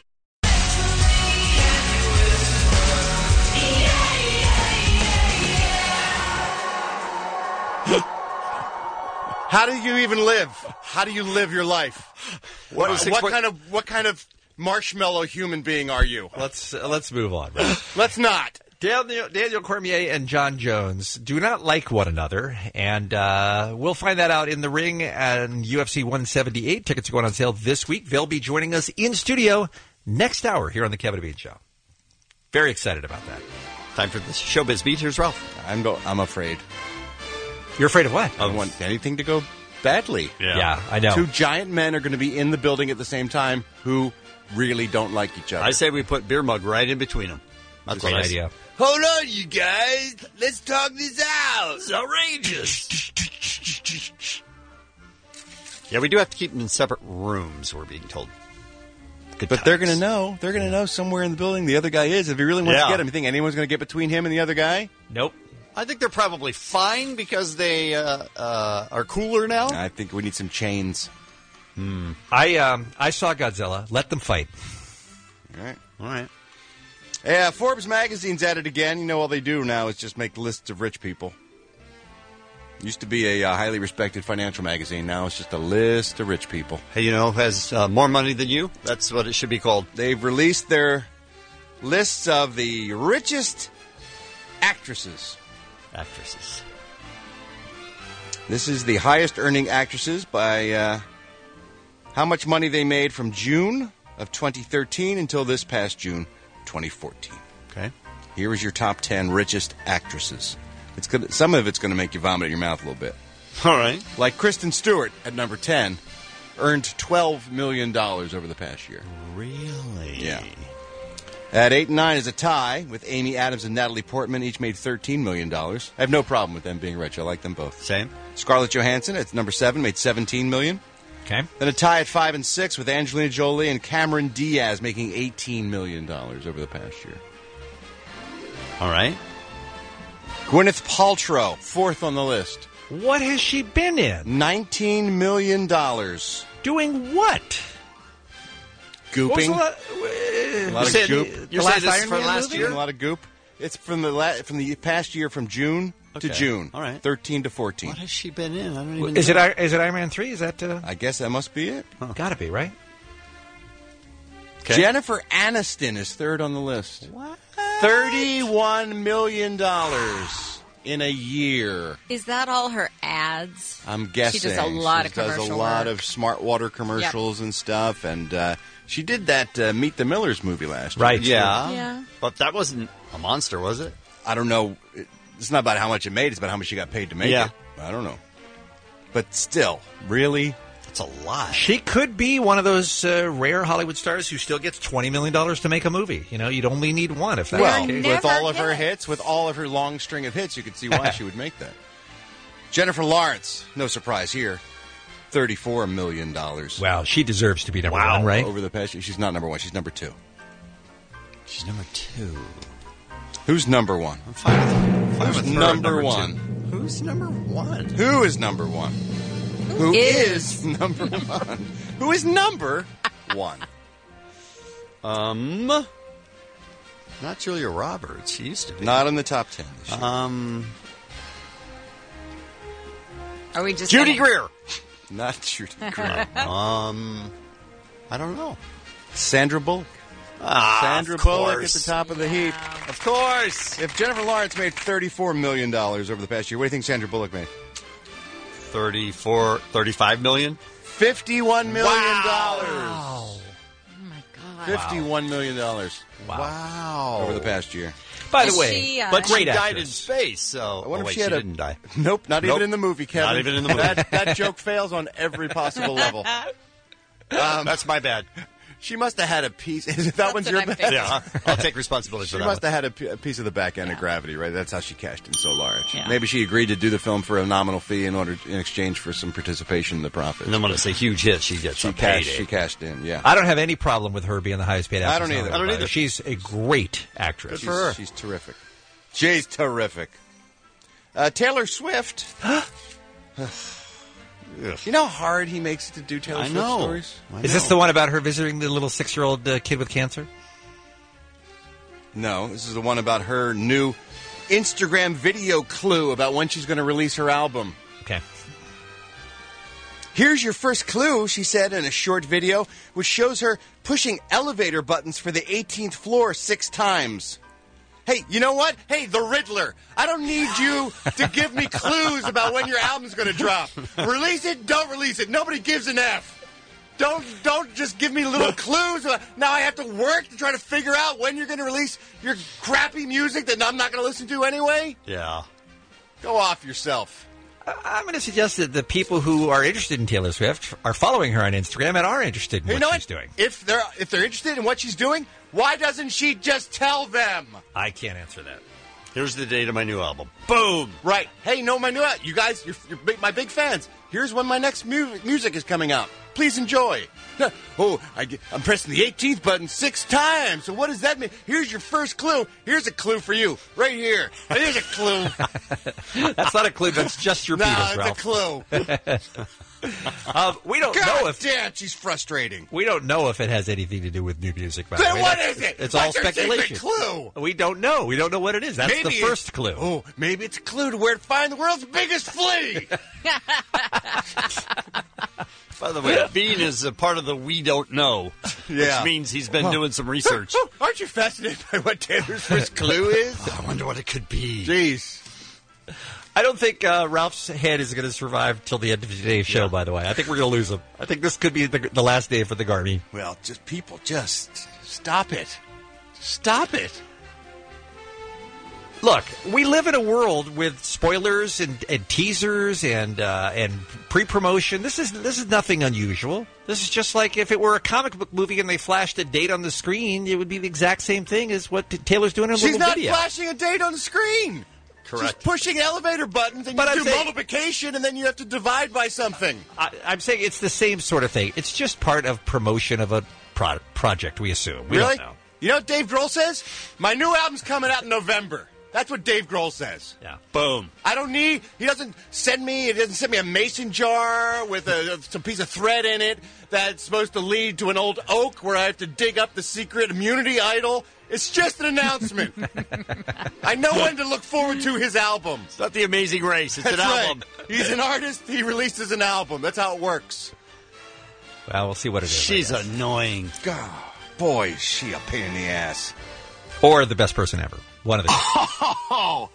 How do you even live? How do you live your life? What, Uh, what kind of what kind of marshmallow human being are you? Let's uh, let's move on. Right? Let's not. Daniel, Daniel Cormier and John Jones do not like one another, and uh, we'll find that out in the ring and U F C one seventy-eight. Tickets are going on sale this week. They'll be joining us in studio next hour here on the Kevin and Bean Show. Very excited about that. Time for the Showbiz Beat. Here's Ralph. I'm go- I'm afraid. You're afraid of what? I don't want anything to go badly. Yeah. Yeah, I know. Two giant men are going to be in the building at the same time who really don't like each other. I say we put beer mug right in between them. That's Great what I idea. Hold on, you guys. Let's talk this out. It's outrageous. Yeah, we do have to keep them in separate rooms, we're being told. Good But times. they're going to know. They're going to know somewhere in the building the other guy is. If he really wants Yeah. to get him, you think anyone's going to get between him and the other guy? Nope. I think they're probably fine because they uh, uh, are cooler now. I think we need some chains. Hmm. I um I saw Godzilla. Let them fight. All right. All right. Yeah, Forbes magazine's at it again. You know, all they do now is just make lists of rich people. Used to be a uh, highly respected financial magazine. Now it's just a list of rich people. Hey, you know, has uh, more money than you. That's what it should be called. They've released their lists of the richest actresses. Actresses. This is the highest earning actresses by uh, how much money they made from June of twenty thirteen until this past June twenty fourteen. Okay. Here is your top ten richest actresses. It's gonna, some of it's going to make you vomit in your mouth a little bit. All right. Like Kristen Stewart at number ten, earned twelve million dollars over the past year. Really? Yeah. At eight and nine is a tie with Amy Adams and Natalie Portman. Each made thirteen million dollars. I have no problem with them being rich. I like them both. Same. Scarlett Johansson at number seven made seventeen million dollars. Okay. Then a tie at five and six with Angelina Jolie and Cameron Diaz making eighteen million dollars over the past year. All right. Gwyneth Paltrow, fourth on the list. What has she been in? nineteen million dollars. Doing what? Gooping. What was the la- A lot You of said- goop. You're The saying last this is Iron for Man last movie? year? A lot of goop. It's from the la- from the past year, from June to Okay. June. All right. thirteen to fourteen. What has she been in? I don't even Is know. it is it Iron Man three? Is that uh, I guess that must be it. gotta be right? Okay. Jennifer Aniston is third on the list. What? Thirty-one million dollars in a year. Is that all her ads? I'm guessing She does a lot She of does commercial a lot work. of smart water commercials and stuff, and uh, she did that uh, Meet the Millers movie last Right. year. Yeah. Yeah. But that wasn't a monster, was it? I don't know. It's not about how much it made; it's about how much she got paid to make Yeah. it. I don't know, but still, really, That's a lot. She could be one of those uh, rare Hollywood stars who still gets twenty million dollars to make a movie. You know, you'd only need one if that's well, the case. with Never all of her get it. hits, with all of her long string of hits, you could see why she would make that. Jennifer Lawrence, no surprise here, thirty-four million dollars. Wow, she deserves to be number Wow. one, right? Over the past year, she's not number one; she's number two. She's number two. Who's number one? I'm fine with, fine Who's with her at number, number one? Two. Who's number one? Who is number one? Who is? is number one? Who is number one? Um, not Julia Roberts. She used to be. Not in the top ten this year. Um, Are we just Judy gonna- Greer. Not Judy Greer. Um, I don't know. Sandra Bullock. Ah, Sandra of Bullock course. at the top of the heap. Of course. If Jennifer Lawrence made thirty-four million dollars over the past year, what do you think Sandra Bullock made? thirty-four, thirty-five million? fifty-one million dollars. Oh my God. fifty-one million dollars. Wow. Wow. Over the past year. By the Is way, she, uh, But great she died actress. in space, so... I wonder oh, wait, if she had a, didn't die. Nope, not Nope. even in the movie, Kevin. Not even in the movie. that, that joke fails on every possible level. Um, That's my bad. She must have had a piece. That one's what your I'm bad. thinking. Yeah, I'll take responsibility She for that must one. have had a, p- a piece of the back end of Gravity, right? That's how she cashed in so large. Yeah. Maybe she agreed to do the film for a nominal fee in order in exchange for some participation in the profits. And then when it's a huge hit, she gets she a cashed. payday. She cashed in. Yeah, I don't have any problem with her being the highest paid actress. I don't either. on I don't Broadway. either. She's a great actress. Good for her. She's terrific. She's terrific. Uh, Taylor Swift. You know how hard he makes it to do Taylor I Swift know. stories? I Is this know. the one about her visiting the little six-year-old uh, kid with cancer? No, this is the one about her new Instagram video clue about when she's going to release her album. Okay. Here's your first clue, she said in a short video, which shows her pushing elevator buttons for the eighteenth floor six times. Hey, you know what? Hey, the Riddler. I don't need you to give me clues about when your album's going to drop. Release it, don't release it. Nobody gives an F. Don't don't just give me little clues. Now I have to work to try to figure out when you're going to release your crappy music that I'm not going to listen to anyway. Yeah. Go off yourself. I'm going to suggest that the people who are interested in Taylor Swift are following her on Instagram and are interested in You what know she's what? doing. If they're if they're interested in what she's doing, why doesn't she just tell them? I can't answer that. Here's the date of my new album. Boom. Right. Hey, no, my new you guys, you're, you're big, my big fans. Here's when my next mu- music is coming out. Please enjoy. Oh, I get, I'm pressing the eighteenth button six times. So what does that mean? Here's your first clue. Here's a clue for you, right here. Here's a clue. That's not a clue. That's just your No, penis, it's Ralph. a clue. Um, we don't God know if damn, she's frustrating. we don't know if it has anything to do with new music. By the Then way. what That's- is it? It's What's all your secret speculation. clue? We don't know. We don't know what it is. That's Maybe the it- first clue. Oh, maybe it's a clue to where to find the world's biggest flea. By the way, Bean is a part of the We Don't Know, Yeah. which means he's been doing some research. Aren't you fascinated by what Taylor's first clue is? I wonder what it could be. Jeez. I don't think uh, Ralph's head is going to survive till the end of today's show, by the way. I think we're going to lose him. I think this could be the, the last day for the Garmy. Well, just people, just stop it. Stop it. Look, we live in a world with spoilers and, and teasers and uh, and pre-promotion. This is this is nothing unusual. This is just like if it were a comic book movie and they flashed a date on the screen, it would be the exact same thing as what Taylor's doing in a She's little not video. flashing a date on the screen. Correct. She's pushing elevator buttons, and But you I'm do saying- multiplication, and then you have to divide by something. I, I'm saying it's the same sort of thing. It's just part of promotion of a pro- project, we assume. We really? don't know. You know what Dave Grohl says? My new album's coming out in November. That's what Dave Grohl says. Yeah. Boom. I don't need. He doesn't send me. He doesn't send me a mason jar with a some piece of thread in it that's supposed to lead to an old oak where I have to dig up the secret immunity idol. It's just an announcement. I know when to look forward to his album. It's not The Amazing Race. It's That's an right. album. He's an artist. He releases an album. That's how it works. Well, we'll see what it is. I She's guess. annoying. God, boy, is she a pain in the ass. Or the best person ever. One of the two. Oh,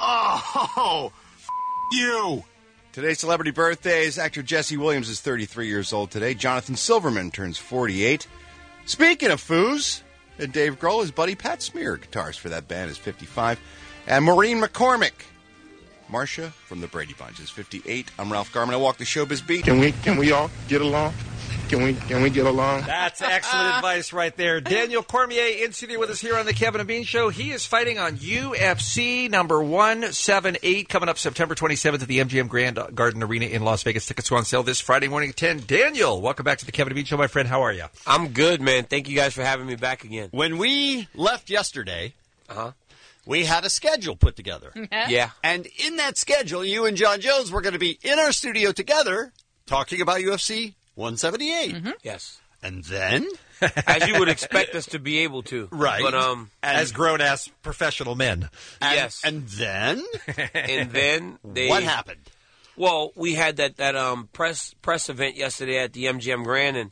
oh, f- you. Today's celebrity birthdays. Actor Jesse Williams is thirty-three years old today. Jonathan Silverman turns forty-eight. Speaking of foos, and Dave Grohl, his buddy Pat Smear, guitarist for that band, is fifty-five. And Maureen McCormick, Marcia from the Brady Bunch, is fifty-eight. I'm Ralph Garman. I walk the showbiz beat. Can we can we all get along? Can we can we get along? That's excellent advice right there. Daniel Cormier in studio with us here on the Kevin and Bean Show. He is fighting on U F C number one seventy-eight coming up September twenty-seventh at the M G M Grand Garden Arena in Las Vegas. Tickets go on sale this Friday morning at ten. Daniel, welcome back to the Kevin and Bean Show, my friend. How are you? I'm good, man. Thank you guys for having me back again. When we left yesterday, Uh-huh. we had a schedule put together. Yeah. And in that schedule, you and John Jones were going to be in our studio together talking about U F C one seventy-eight. Yes. And then? As you would expect us to be able to. Right. But, um, As grown-ass professional men. And, yes. And then? And then they... What happened? Well, we had that, that um, press press event yesterday at the M G M Grand, and,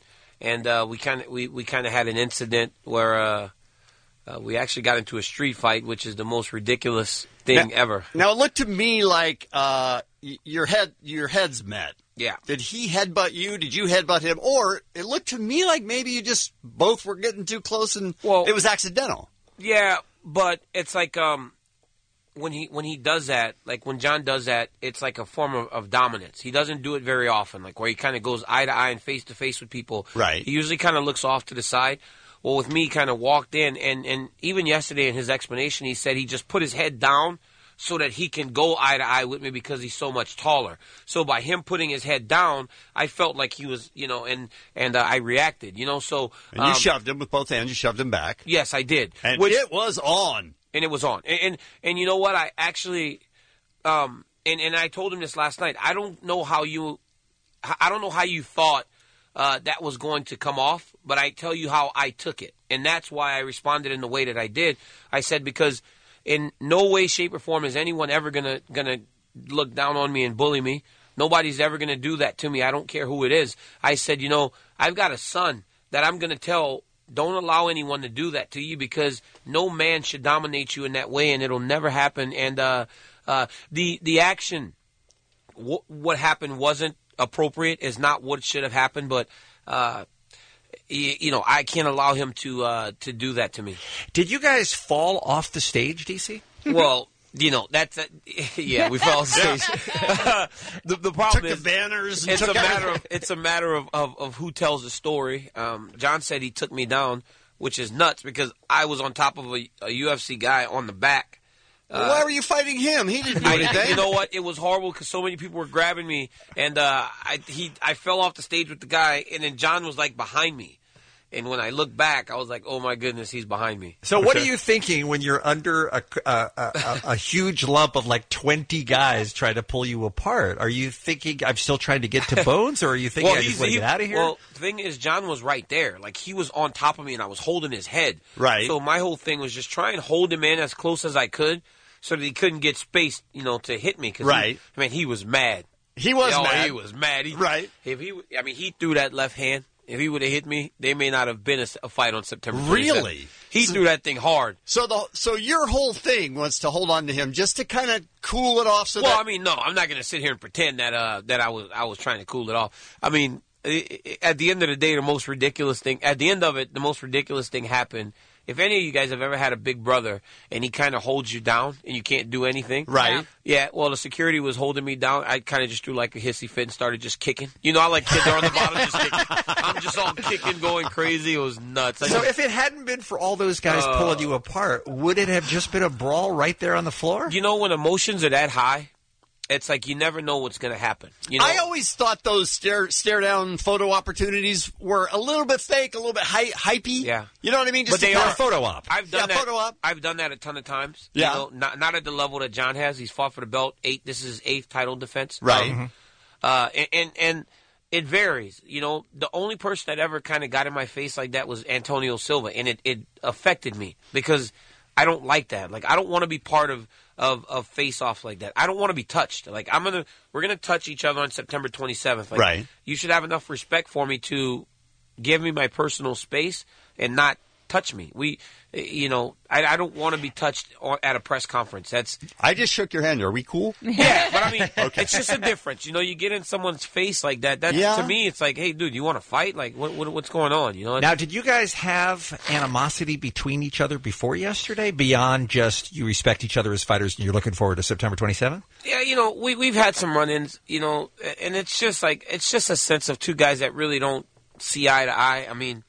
and uh, we kind of we, we kind of had an incident where uh, uh, we actually got into a street fight, which is the most ridiculous thing now, ever. Now it looked to me like uh, y- your head your heads met. Yeah. Did he headbutt you? Did you headbutt him? Or it looked to me like maybe you just both were getting too close and well, it was accidental. Yeah, but it's like um, when he when he does that, like when John does that, it's like a form of, of dominance. He doesn't do it very often, like where he kind of goes eye to eye and face to face with people. Right. He usually kind of looks off to the side. Well, with me, he kind of walked in, and, and even yesterday in his explanation, he said he just put his head down so that he can go eye to eye with me because he's so much taller. So by him putting his head down, I felt like he was, you know, and and uh, I reacted, you know. So and you um, shoved him with both hands. You shoved him back. Yes, I did. And Which, it was on. And it was on. And, and and you know what? I actually, um, and and I told him this last night. I don't know how you, I don't know how you thought uh, that was going to come off, but I tell you how I took it, and that's why I responded in the way that I did. I said because in no way, shape, or form is anyone ever gonna gonna look down on me and bully me. Nobody's ever gonna do that to me. I don't care who it is. I said, you know, I've got a son that I'm gonna tell. Don't allow anyone to do that to you because no man should dominate you in that way, and it'll never happen. And uh, uh, the the action, w- what happened wasn't appropriate. Is not what should have happened. But uh, y- you know, I can't allow him to uh, to do that to me. Did you guys fall off the stage, D C? Well, you know, that's a, yeah, we fell off stage. the, the problem took is the banners. And it's took a matter everything. of it's a matter of, of, of who tells the story. Um, John said he took me down, which is nuts because I was on top of a, a U F C guy on the back. Well, why were you fighting him? He didn't do I, anything. you know what? It was horrible because so many people were grabbing me, and uh, I he I fell off the stage with the guy, and then John was like behind me. And when I looked back, I was like, "Oh my goodness, he's behind me." So, what are you thinking when you're under a, a, a, a, a huge lump of like twenty guys trying to pull you apart? Are you thinking, "I'm still trying to get to Bones," or are you thinking, well, "I just want to he, get out of here"? Well, the thing is, John was right there. Like he was on top of me, and I was holding his head. Right. So my whole thing was just try and hold him in as close as I could, so that he couldn't get space, you know, to hit me. Cause right. He, I mean, he was mad. He was oh, mad. He was mad. He, right. If he, I mean, he threw that left hand. If he would have hit me, they may not have been a, a fight on September twenty-seventh. Really? He so, threw that thing hard. So the so your whole thing was to hold on to him just to kind of cool it off. So well, that... I mean, no, I'm not going to sit here and pretend that uh, that I was I was trying to cool it off. I mean, at the end of the day, the most ridiculous thing. At the end of it, the most ridiculous thing happened. If any of you guys have ever had a big brother and he kind of holds you down and you can't do anything. Right. Yeah, yeah well, the security was holding me down. I kind of just threw like a hissy fit and started just kicking. You know, I like kids are on the bottom just kicking. I'm just all kicking, going crazy. It was nuts. I so just, if it hadn't been for all those guys uh, pulling you apart, would it have just been a brawl right there on the floor? You know, when emotions are that high, it's like you never know what's going to happen. You know? I always thought those stare stare down photo opportunities were a little bit fake, a little bit hy- hypey. Yeah, you know what I mean. Just but they are are a photo op. I've done yeah, that. Photo op. I've done that a ton of times. Yeah, you know, not not at the level that John has. He's fought for the belt. Eight. This is his eighth title defense. Right. Um, uh, and, and and it varies. You know, the only person that ever kind of got in my face like that was Antonio Silva, and it it affected me because I don't like that. Like I don't want to be part of. Of, of face off like that. I don't want to be touched. Like I'm gonna, we're gonna touch each other on September twenty-seventh. Like, right. You should have enough respect for me to give me my personal space and not touch me. We, you know, I, I don't want to be touched at a press conference. That's. I just shook your hand. Are we cool? Yeah, but I mean, okay. It's just a difference. You know, you get in someone's face like that. That yeah. to me, it's like, hey, dude, you want to fight? Like, what, what, what's going on? You know. Now, did you guys have animosity between each other before yesterday, beyond just you respect each other as fighters and you're looking forward to September twenty-seventh? Yeah, you know, we we've had some run-ins. You know, and it's just like it's just a sense of two guys that really don't see eye to eye. I mean.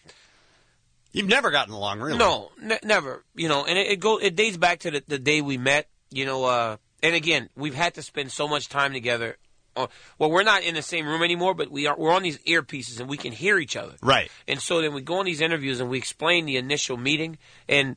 You've never gotten along, really? No, ne- never. You know, and it, it go it dates back to the, the day we met. You know, uh, and again, we've had to spend so much time together. Uh, well, we're not in the same room anymore, but we are. We're on these earpieces and we can hear each other. Right. And so then we go on these interviews and we explain the initial meeting. And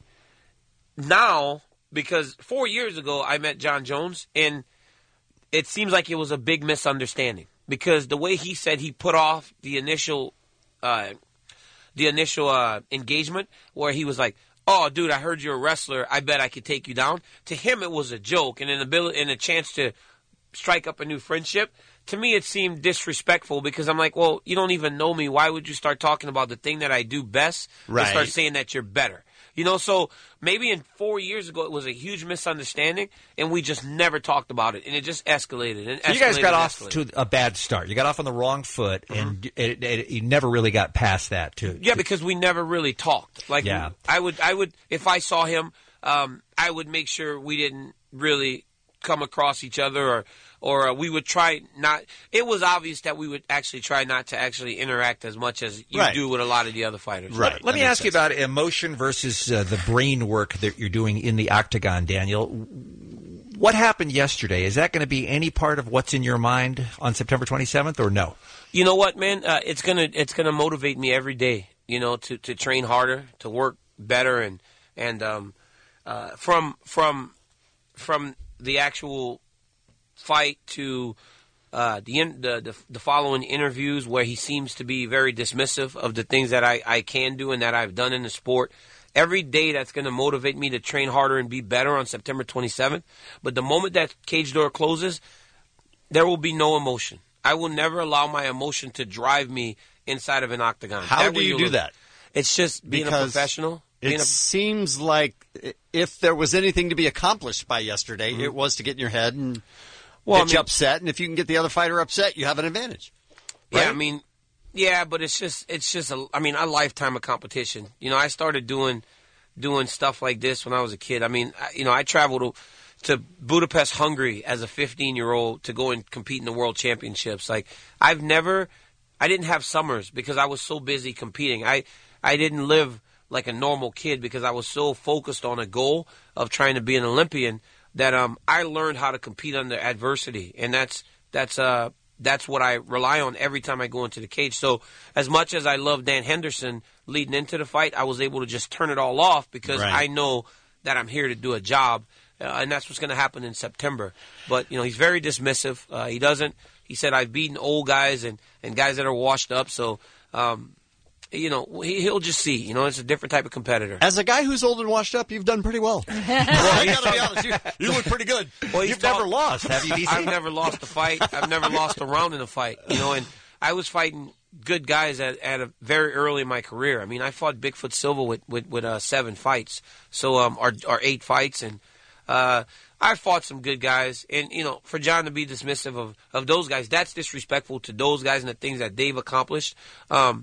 now, because four years ago I met John Jones, and it seems like it was a big misunderstanding because the way he said he put off the initial. Uh, The initial uh, engagement where he was like, "Oh, dude, I heard you're a wrestler. I bet I could take you down." To him, it was a joke and an ability and a chance to strike up a new friendship. To me, it seemed disrespectful because I'm like, well, you don't even know me. Why would you start talking about the thing that I do best Right. and start saying that you're better? You know, so maybe in four years ago it was a huge misunderstanding, and we just never talked about it, and it just escalated. And So you guys escalated got and off escalated. to a bad start. You got off on the wrong foot, and it, it, you never really got past that. To Yeah, because we never really talked. Like, Yeah. I would, I would, if I saw him, um, I would make sure we didn't really come across each other, or, or uh, we would try not. It was obvious that we would actually try not to actually interact as much as you Right. do with a lot of the other fighters. Let, let me ask you about emotion versus uh, the brain work that you're doing in the octagon, Daniel. What happened yesterday? Is that going to be any part of what's in your mind on September twenty-seventh, or no? You know what, man? Uh, it's gonna it's gonna motivate me every day. You know, to, to train harder, to work better, and and um, uh, from from from the actual fight to uh, the, in, the the the following interviews where he seems to be very dismissive of the things that I, I can do and that I've done in the sport. Every day that's going to motivate me to train harder and be better on September twenty-seventh. But the moment that cage door closes, there will be no emotion. I will never allow my emotion to drive me inside of an octagon. How That do way you you'll do look- that? It's just being Because a professional. Being It a, seems like i- if there was anything to be accomplished by yesterday, Mm-hmm. it was to get in your head and Well, I get you mean- upset. And if you can get the other fighter upset, you have an advantage. Yeah, Right? I mean, yeah, but it's just, it's just, a, I mean, a lifetime of competition. You know, I started doing, doing stuff like this when I was a kid. I mean, I, you know, I traveled to, to Budapest, Hungary as a fifteen-year-old to go and compete in the World Championships. Like, I've never, I didn't have summers because I was so busy competing. I, I didn't live like a normal kid because I was so focused on a goal of trying to be an Olympian that um, I learned how to compete under adversity, and that's that's uh that's what I rely on every time I go into the cage. So as much as I love Dan Henderson leading into the fight, I was able to just turn it all off because Right. I know that I'm here to do a job, uh, and that's what's going to happen in September. But you know, he's very dismissive. Uh, he doesn't. He said I've beaten old guys and and guys that are washed up. So. Um, You know, he, he'll just see. You know, it's a different type of competitor. As a guy who's old and washed up, you've done pretty well. well I got to be honest, you, you look pretty good. Well, he's You've never taught- lost, have you, D C? I've never lost a fight. I've never lost a round in a fight. You know, and I was fighting good guys at, at a very early in my career. I mean, I fought Bigfoot Silva with with, with uh, seven fights, so um, or, or eight fights, and uh, I fought some good guys. And you know, for John to be dismissive of of those guys, that's disrespectful to those guys and the things that they've accomplished. Um,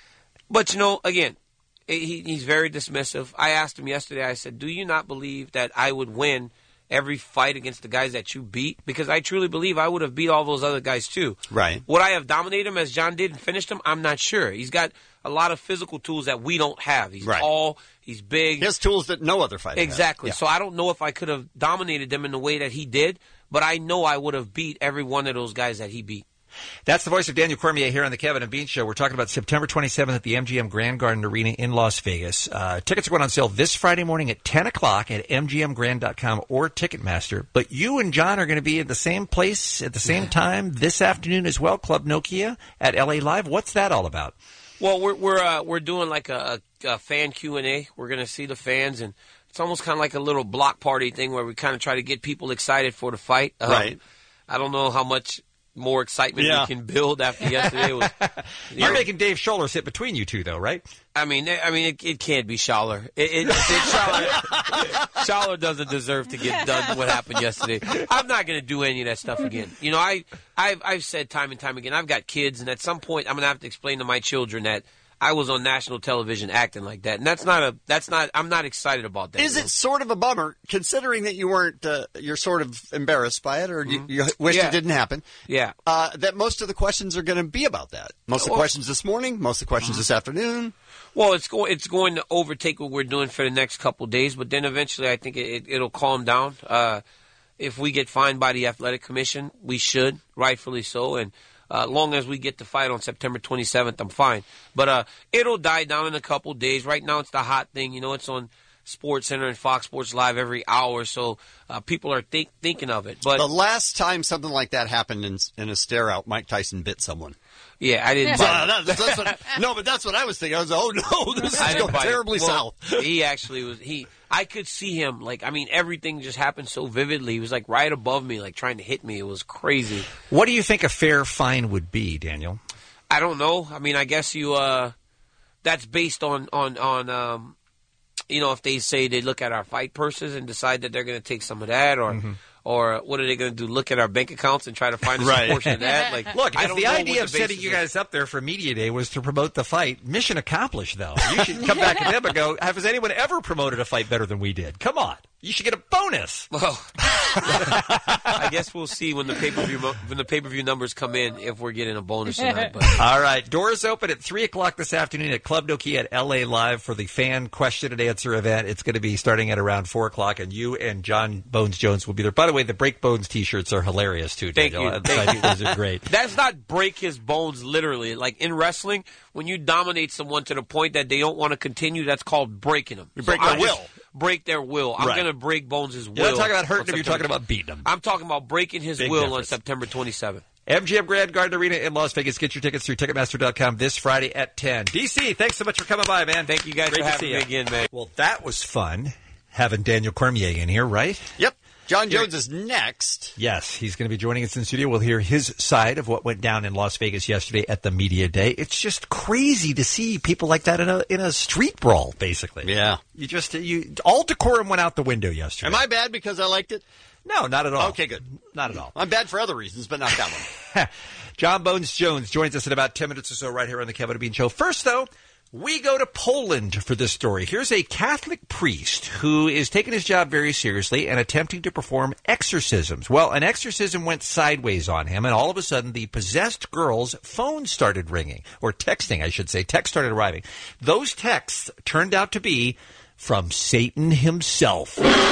But, you know, again, he, he's very dismissive. I asked him yesterday, I said, do you not believe that I would win every fight against the guys that you beat? Because I truly believe I would have beat all those other guys, too. Right. Would I have dominated him as John did and finished him? I'm not sure. He's got a lot of physical tools that we don't have. He's Right. tall. He's big. He has tools that no other fighter has. Exactly. Yeah. So I don't know if I could have dominated them in the way that he did, but I know I would have beat every one of those guys that he beat. That's the voice of Daniel Cormier here on the Kevin and Bean Show. We're talking about September twenty-seventh at the M G M Grand Garden Arena in Las Vegas. Uh, tickets are going on sale this Friday morning at ten o'clock at M G M grand dot com or Ticketmaster. But you and John are going to be at the same place at the same time this afternoon as well, Club Nokia at L A Live. What's that all about? Well, we're we're uh, we're doing like a, a, a fan Q and A. We're going to see the fans, and it's almost kind of like a little block party thing where we kind of try to get people excited for the fight. Um, Right. I don't know how much more excitement Yeah. we can build after yesterday. Was, you You're know, making Dave Scholler sit between you two, though, right? I mean, I mean, it, it can't be Schaller. It, it, it, Schaller. Schaller doesn't deserve to get done what happened yesterday. I'm not going to do any of that stuff again. You know, I, I've, I've said time and time again, I've got kids, and at some point, I'm going to have to explain to my children that I was on national television acting like that, and that's not a, that's not, I'm not excited about that. Is you know? it sort of a bummer, considering that you weren't, uh, you're sort of embarrassed by it, or you, you wish Yeah. it didn't happen? Yeah. Uh, that most of the questions are going to be about that. Most of the Well- questions this morning, most of the questions this afternoon. Well, it's going it's going to overtake what we're doing for the next couple of days, but then eventually I think it, it, it'll calm down. Uh, if we get fined by the athletic commission, we should, rightfully so, and uh, long as we get the fight on September twenty-seventh, I'm fine. But uh, it'll die down in a couple of days. Right now, it's the hot thing. You know, it's on Sports Center and Fox Sports Live every hour, so uh, people are think, thinking of it. But the last time something like that happened in, in a stare out, Mike Tyson bit someone. Yeah, I didn't. So, that, that's what, no, but that's what I was thinking. I was like, oh no, this is going terribly well, south. He actually was. He, I could see him. Like, I mean, everything just happened so vividly. He was like right above me, like trying to hit me. It was crazy. What do you think a fair fine would be, Daniel? I don't know. I mean, I guess you. Uh, that's based on on on. Um, you know, if they say they look at our fight purses and decide that they're going to take some of that, or. Mm-hmm. Or what are they going to do? Look at our bank accounts and try to find a right. portion of that? Like, look, I if don't the know idea what of the setting you guys up there for Media Day was to promote the fight, mission accomplished. Though you should come back to them and go, "Has anyone ever promoted a fight better than we did?" Come on, you should get a bonus. Well, I guess we'll see when the pay per view when the pay per view numbers come in if we're getting a bonus or not. But. All right, doors open at three o'clock this afternoon at Club Nokia at L A Live for the fan question and answer event. It's going to be starting at around four o'clock, and you and John Bones Jones will be there. By the way, the Break Bones T-shirts are hilarious too. Thank Daniel. you. I think those are great. That's not break his bones literally. Like in wrestling, when you dominate someone to the point that they don't want to continue, that's called breaking them. You break so their will. Break their will. I'm right. going to break Bones' will. You're not talking about hurting him. You're talking about beating him. I'm talking about breaking his Big will difference. on September twenty-seventh. M G M Grand Garden Arena in Las Vegas. Get your tickets through Ticketmaster dot com this Friday at ten. D C, thanks so much for coming by, man. Thank you guys Great for to having see me you. again, man. Well, that was fun having Daniel Cormier in here, right? Yep. John Jones is next. Yes, he's going to be joining us in studio. We'll hear his side of what went down in Las Vegas yesterday at the Media Day. It's just crazy to see people like that in a in a street brawl, basically. Yeah. You just you all decorum went out the window yesterday. Am I bad because I liked it? No, not at all. Okay, good. Not at all. I'm bad for other reasons, but not that one. John Bones Jones joins us in about ten minutes or so right here on the Kevin and Bean Show. First, though, we go to Poland for this story. Here's a Catholic priest who is taking his job very seriously and attempting to perform exorcisms. Well, an exorcism went sideways on him, and all of a sudden the possessed girl's phone started ringing, or texting, I should say. Text started arriving. Those texts turned out to be from Satan himself.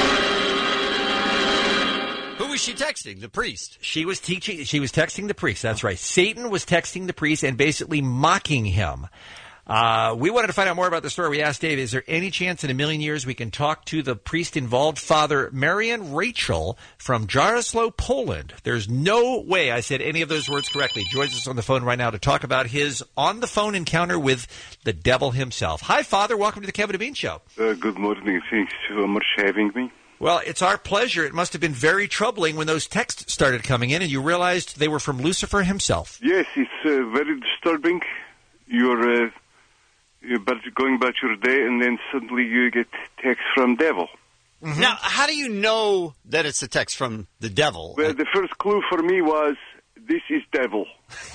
Who was she texting? The priest. She was teaching. She was texting the priest. That's right. Satan was texting the priest and basically mocking him. Uh, we wanted to find out more about the story. We asked Dave, is there any chance in a million years we can talk to the priest involved, Father Marian Rachel from Jarosław, Poland? There's no way I said any of those words correctly. Joins us on the phone right now to talk about his on-the-phone encounter with the devil himself. Hi, Father. Welcome to the Kevin and Bean Show. Uh, good morning. Thanks so much for having me. Well, it's our pleasure. It must have been very troubling when those texts started coming in and you realized they were from Lucifer himself. Yes, it's uh, very disturbing. You're... Uh, You're going about your day, and then suddenly you get text from devil. Mm-hmm. Now, how do you know that it's a text from the devil? Well, the first clue for me was, this is devil.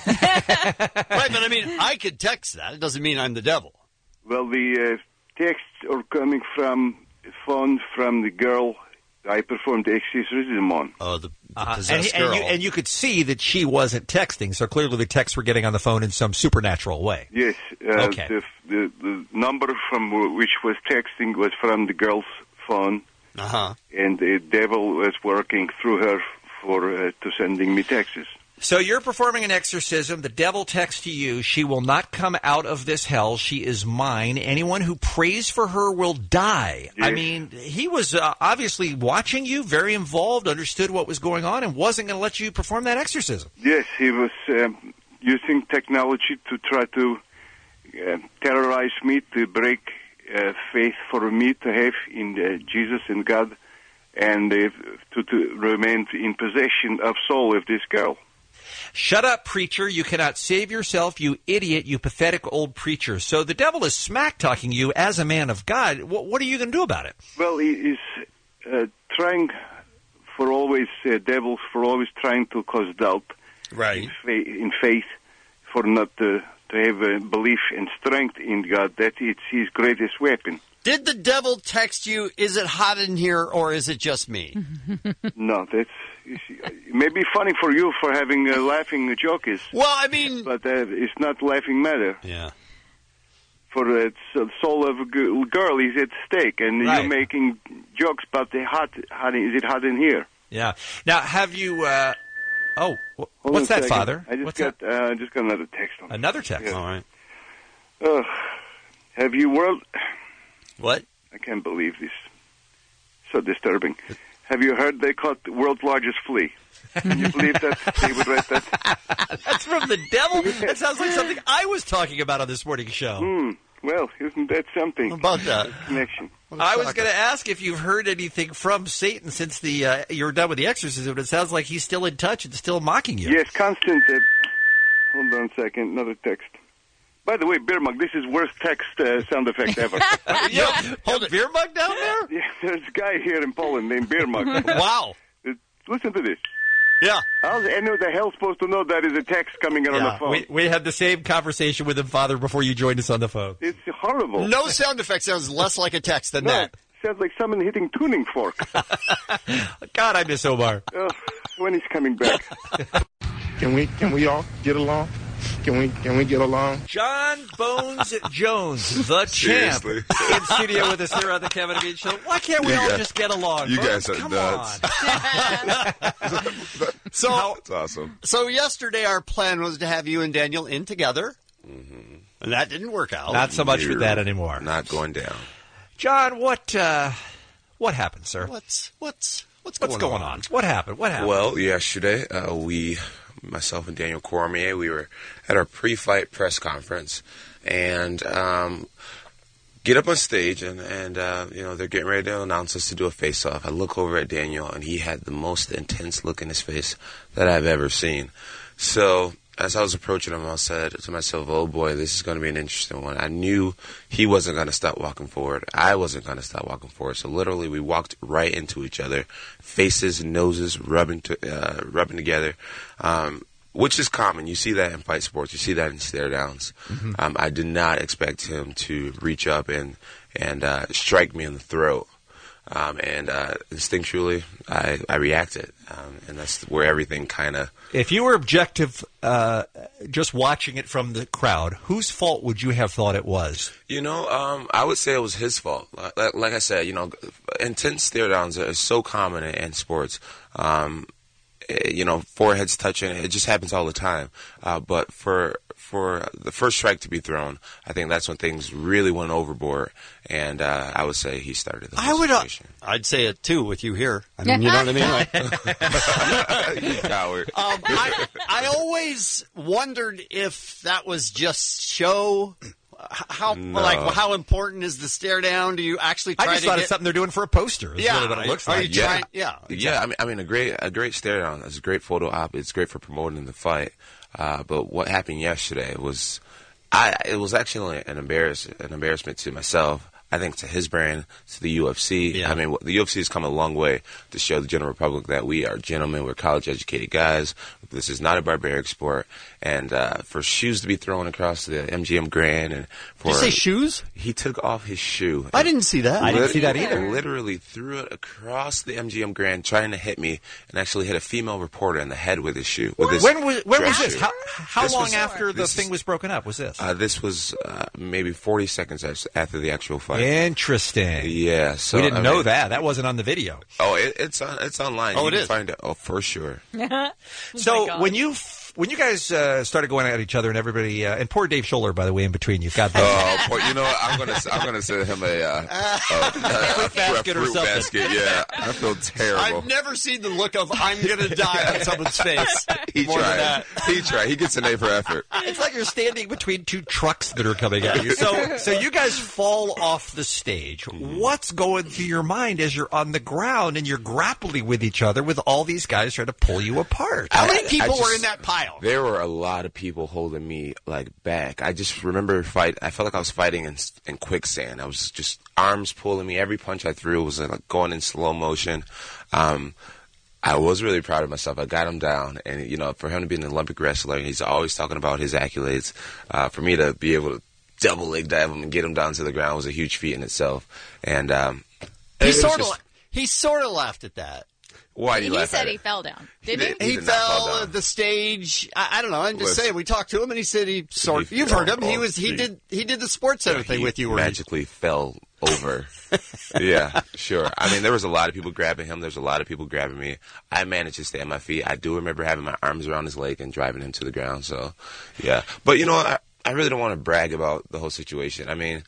Right, but I mean, I could text that. It doesn't mean I'm the devil. Well, the uh, texts are coming from a phone from the girl I performed the exorcism on. Oh, the, the uh-huh. possessed and, girl. And you, and you could see that she wasn't texting, so clearly the texts were getting on the phone in some supernatural way. Yes. Uh, okay. The, the, the number from which was texting was from the girl's phone, uh-huh. and the devil was working through her for uh, to sending me texts. So you're performing an exorcism. The devil texts to you, she will not come out of this hell. She is mine. Anyone who prays for her will die. Yes. I mean, he was uh, obviously watching you, very involved, understood what was going on, and wasn't going to let you perform that exorcism. Yes, he was um, using technology to try to uh, terrorize me, to break uh, faith for me to have in uh, Jesus and God, and uh, to, to remain in possession of soul of this girl. Shut up, preacher. You cannot save yourself, you idiot, you pathetic old preacher. So the devil is smack-talking you as a man of God. What, what are you going to do about it? Well, he is uh, trying for always, uh, devils for always trying to cause doubt right. in, fa- in faith, for not to, to have a belief and strength in God. That it's his greatest weapon. Did the devil text you, is it hot in here, or is it just me? No, that's... It may be funny for you for having a laughing joke, is well, I mean, but uh, it's not laughing matter. Yeah. For the soul of a girl is at stake, and right. you're making jokes about the hot, hot. Is it hot in here? Yeah. Now, have you? Uh, oh, Hold what's that, second. Father? I just what's got. that? Uh, I just got another text. On another text. Yeah. All right. Uh, have you world? What? I can't believe this. So disturbing. Have you heard they caught the world's largest flea? Can you believe that they would write that? That's from the devil? That sounds like something I was talking about on this morning show. Hmm. Well, isn't that something? How about that? Connection. I was going to ask if you've heard anything from Satan since the uh, you were done with the exorcism, but it sounds like he's still in touch and still mocking you. Yes, Constant. Uh, hold on a second. Another text. By the way, beer mug, this is worst text uh, sound effect ever. Yo, hold it. Beer mug down there? Yeah, there's a guy here in Poland named Beer Mug. Wow. Uh, listen to this. Yeah. How's anyone the hell supposed to know that is a text coming in Yeah, on the phone? we, we had the same conversation with him, Father, before you joined us on the phone. It's horrible. No sound effect sounds less like a text than no, that. Sounds like someone hitting tuning fork. God, I miss Omar. Oh, when he's coming back. Can we can we all get along? Can we can we get along? John Bones Jones, the champ, Seriously. in studio with us here on the Kevin and Bean Show. Why can't we You all guys- just get along? You folks? guys are Come nuts. on. So, That's awesome. so yesterday our plan was to have you and Daniel in together, mm-hmm. and that didn't work out. Not so much with that anymore. Not going down. John, what uh, what happened, sir? What's what's what's What's going, going on? What happened? What happened? Well, yesterday, uh, we, myself and Daniel Cormier, we were at our pre-fight press conference, and um, get up on stage, and, and uh, you know, they're getting ready to announce us to do a face-off. I look over at Daniel, and he had the most intense look in his face that I've ever seen. So as I was approaching him, I said to myself, oh boy, this is going to be an interesting one. I knew he wasn't going to stop walking forward. I wasn't going to stop walking forward. So literally we walked right into each other, faces and noses rubbing, to, uh, rubbing together, um, which is common. You see that in fight sports. You see that in stare downs. Mm-hmm. Um, I did not expect him to reach up and, and uh, strike me in the throat. Um, and uh, instinctually, I, I reacted, um, and that's where everything kind of... If you were objective, uh, just watching it from the crowd, whose fault would you have thought it was? You know, um, I would say it was his fault. Like, like I said, you know, intense stare downs are so common in, in sports. Um, you know, foreheads touching, it just happens all the time. Uh, but for for the first strike to be thrown, I think that's when things really went overboard. And uh, I would say he started the whole I would. Uh, situation. I'd say it too with you here. I mean, you know what I mean? Like, You coward. um, I, I always wondered if that was just show. How No. like how important is the stare down? Do you actually try I just to thought get? it's something they're doing for a poster. Is Yeah, really what it looks are like. you trying? Yeah, Yeah, I mean, I mean, a great, a great stare down. It's a great photo op. It's great for promoting the fight. Uh, but what happened yesterday was, I, it was actually an embarrass, an embarrassment to myself. I think to his brand, to the U F C. Yeah. I mean, the U F C has come a long way to show the general public that we are gentlemen. We're college-educated guys. This is not a barbaric sport. And uh, for shoes to be thrown across the M G M Grand, and for Did you say shoes? he took off his shoe. I didn't see that. I didn't see that Lit- either. Literally threw it across the M G M Grand, trying to hit me, and actually hit a female reporter in the head with his shoe. With his When was when was dress this? shoe. How, how This long was- after the this thing is- was broken up was this? Uh, this was uh, maybe forty seconds as- after the actual fight. Interesting. Yeah, so we didn't I know mean- that. That wasn't on the video. Oh, it, it's on, it's online. Oh, you it can is? find it. Oh, for sure. So when you f- when you guys uh, started going at each other and everybody uh, and poor Dave Scholler, by the way, in between you, God bless. Oh, boy, you know what? I'm gonna I'm gonna send him a, uh, a, a, a basket or fruit something. basket. Yeah, I feel terrible. I've never seen the look of "I'm gonna die" on someone's face. He more than tried. that. He tried. He gets an A for effort. It's like you're standing between two trucks that are coming at you. So, so you guys fall off the stage. What's going through your mind as you're on the ground and you're grappling with each other with all these guys trying to pull you apart? How many I- people I were just- in that pile? There were a lot of people holding me like back. I just remember fight. I felt like I was fighting in, in quicksand. I was just arms pulling me. Every punch I threw was like going in slow motion. Um, I was really proud of myself. I got him down, and you know, for him to be an Olympic wrestler, he's always talking about his accolades. Uh, for me to be able to double leg dive him and get him down to the ground was a huge feat in itself. And um, it He was sort of just- he sort of laughed at that. Why do you He laugh said at he it? fell down. He Did he? did. He, did not fall fell down. at the stage. I, I don't know. I'm just Listen. saying. We talked to him, and he said he sort. He You've fell heard him. He off. was. He He- did. He did the Sports Center thing He with you. where he- magically fell over. Yeah, sure. I mean, there was a lot of people grabbing him. There's a lot of people grabbing me. I managed to stay on my feet. I do remember having my arms around his leg and driving him to the ground. So, yeah. But, you know, I, I really don't want to brag about the whole situation. I mean,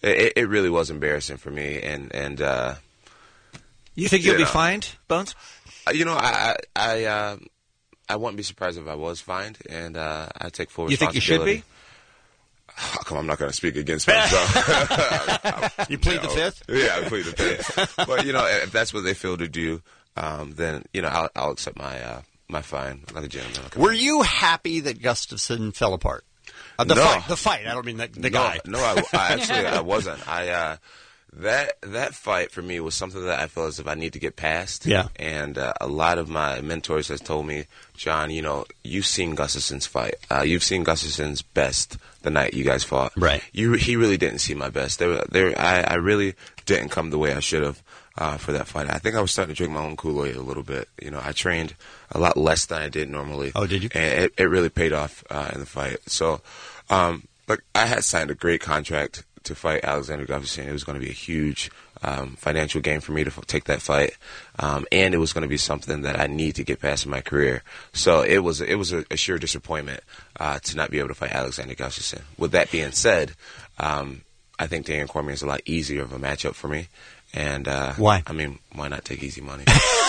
it, it really was embarrassing for me. And and uh, you think you'll you be know, fined, Bones? You know, I I I, uh, I wouldn't be surprised if I was fined, and uh, I take full You think you should responsibility. be? Oh, come on, I'm not going to speak against myself. You plead know, the fifth? Yeah, I plead the fifth. But, you know, if that's what they feel to do, um, then, you know, I'll, I'll accept my uh, my fine like a gentleman. Like a Were man. you happy that Gustafson fell apart? Uh, the No. fight. The fight. I don't mean the, the no, guy. No, I, I actually I wasn't. I uh, that that fight for me was something that I feel as if I need to get past. Yeah. And uh, a lot of my mentors has told me, John, you know, you've seen Gustafson's fight. Uh, you've seen Gustafson's best the night you guys fought. Right. You he really didn't see my best. There, there. I, I really didn't come the way I should have uh, for that fight. I think I was starting to drink my own Kool-Aid a little bit. You know, I trained a lot less than I did normally. Oh, did you? And it, it really paid off uh, in the fight. So, um, look, I had signed a great contract to fight Alexander Gustafsson. It was going to be a huge um, financial gain for me to f- take that fight, um, and it was going to be something that I need to get past in my career. So it was it was a, a sure disappointment uh, to not be able to fight Alexander Gustafsson. With that being said, um, I think Daniel Cormier is a lot easier of a matchup for me. And uh, why? I mean, why not take easy money?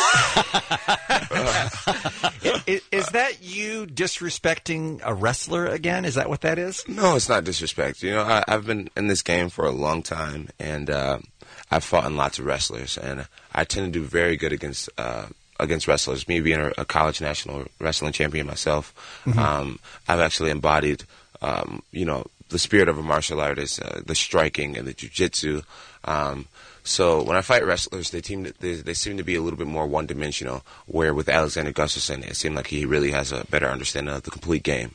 is, is that you disrespecting a wrestler again? Is that what that is? No, it's not disrespect. You know, I, I've been in this game for a long time, and uh, I've fought in lots of wrestlers, and I tend to do very good against uh, against wrestlers. Me being a, a college national wrestling champion myself, Mm-hmm. um, I've actually embodied, um, you know, the spirit of a martial artist, uh, the striking and the jiu-jitsu. Um, So when I fight wrestlers, they seem to, they, they seem to be a little bit more one-dimensional. Where with Alexander Gustafsson, it seemed like he really has a better understanding of the complete game.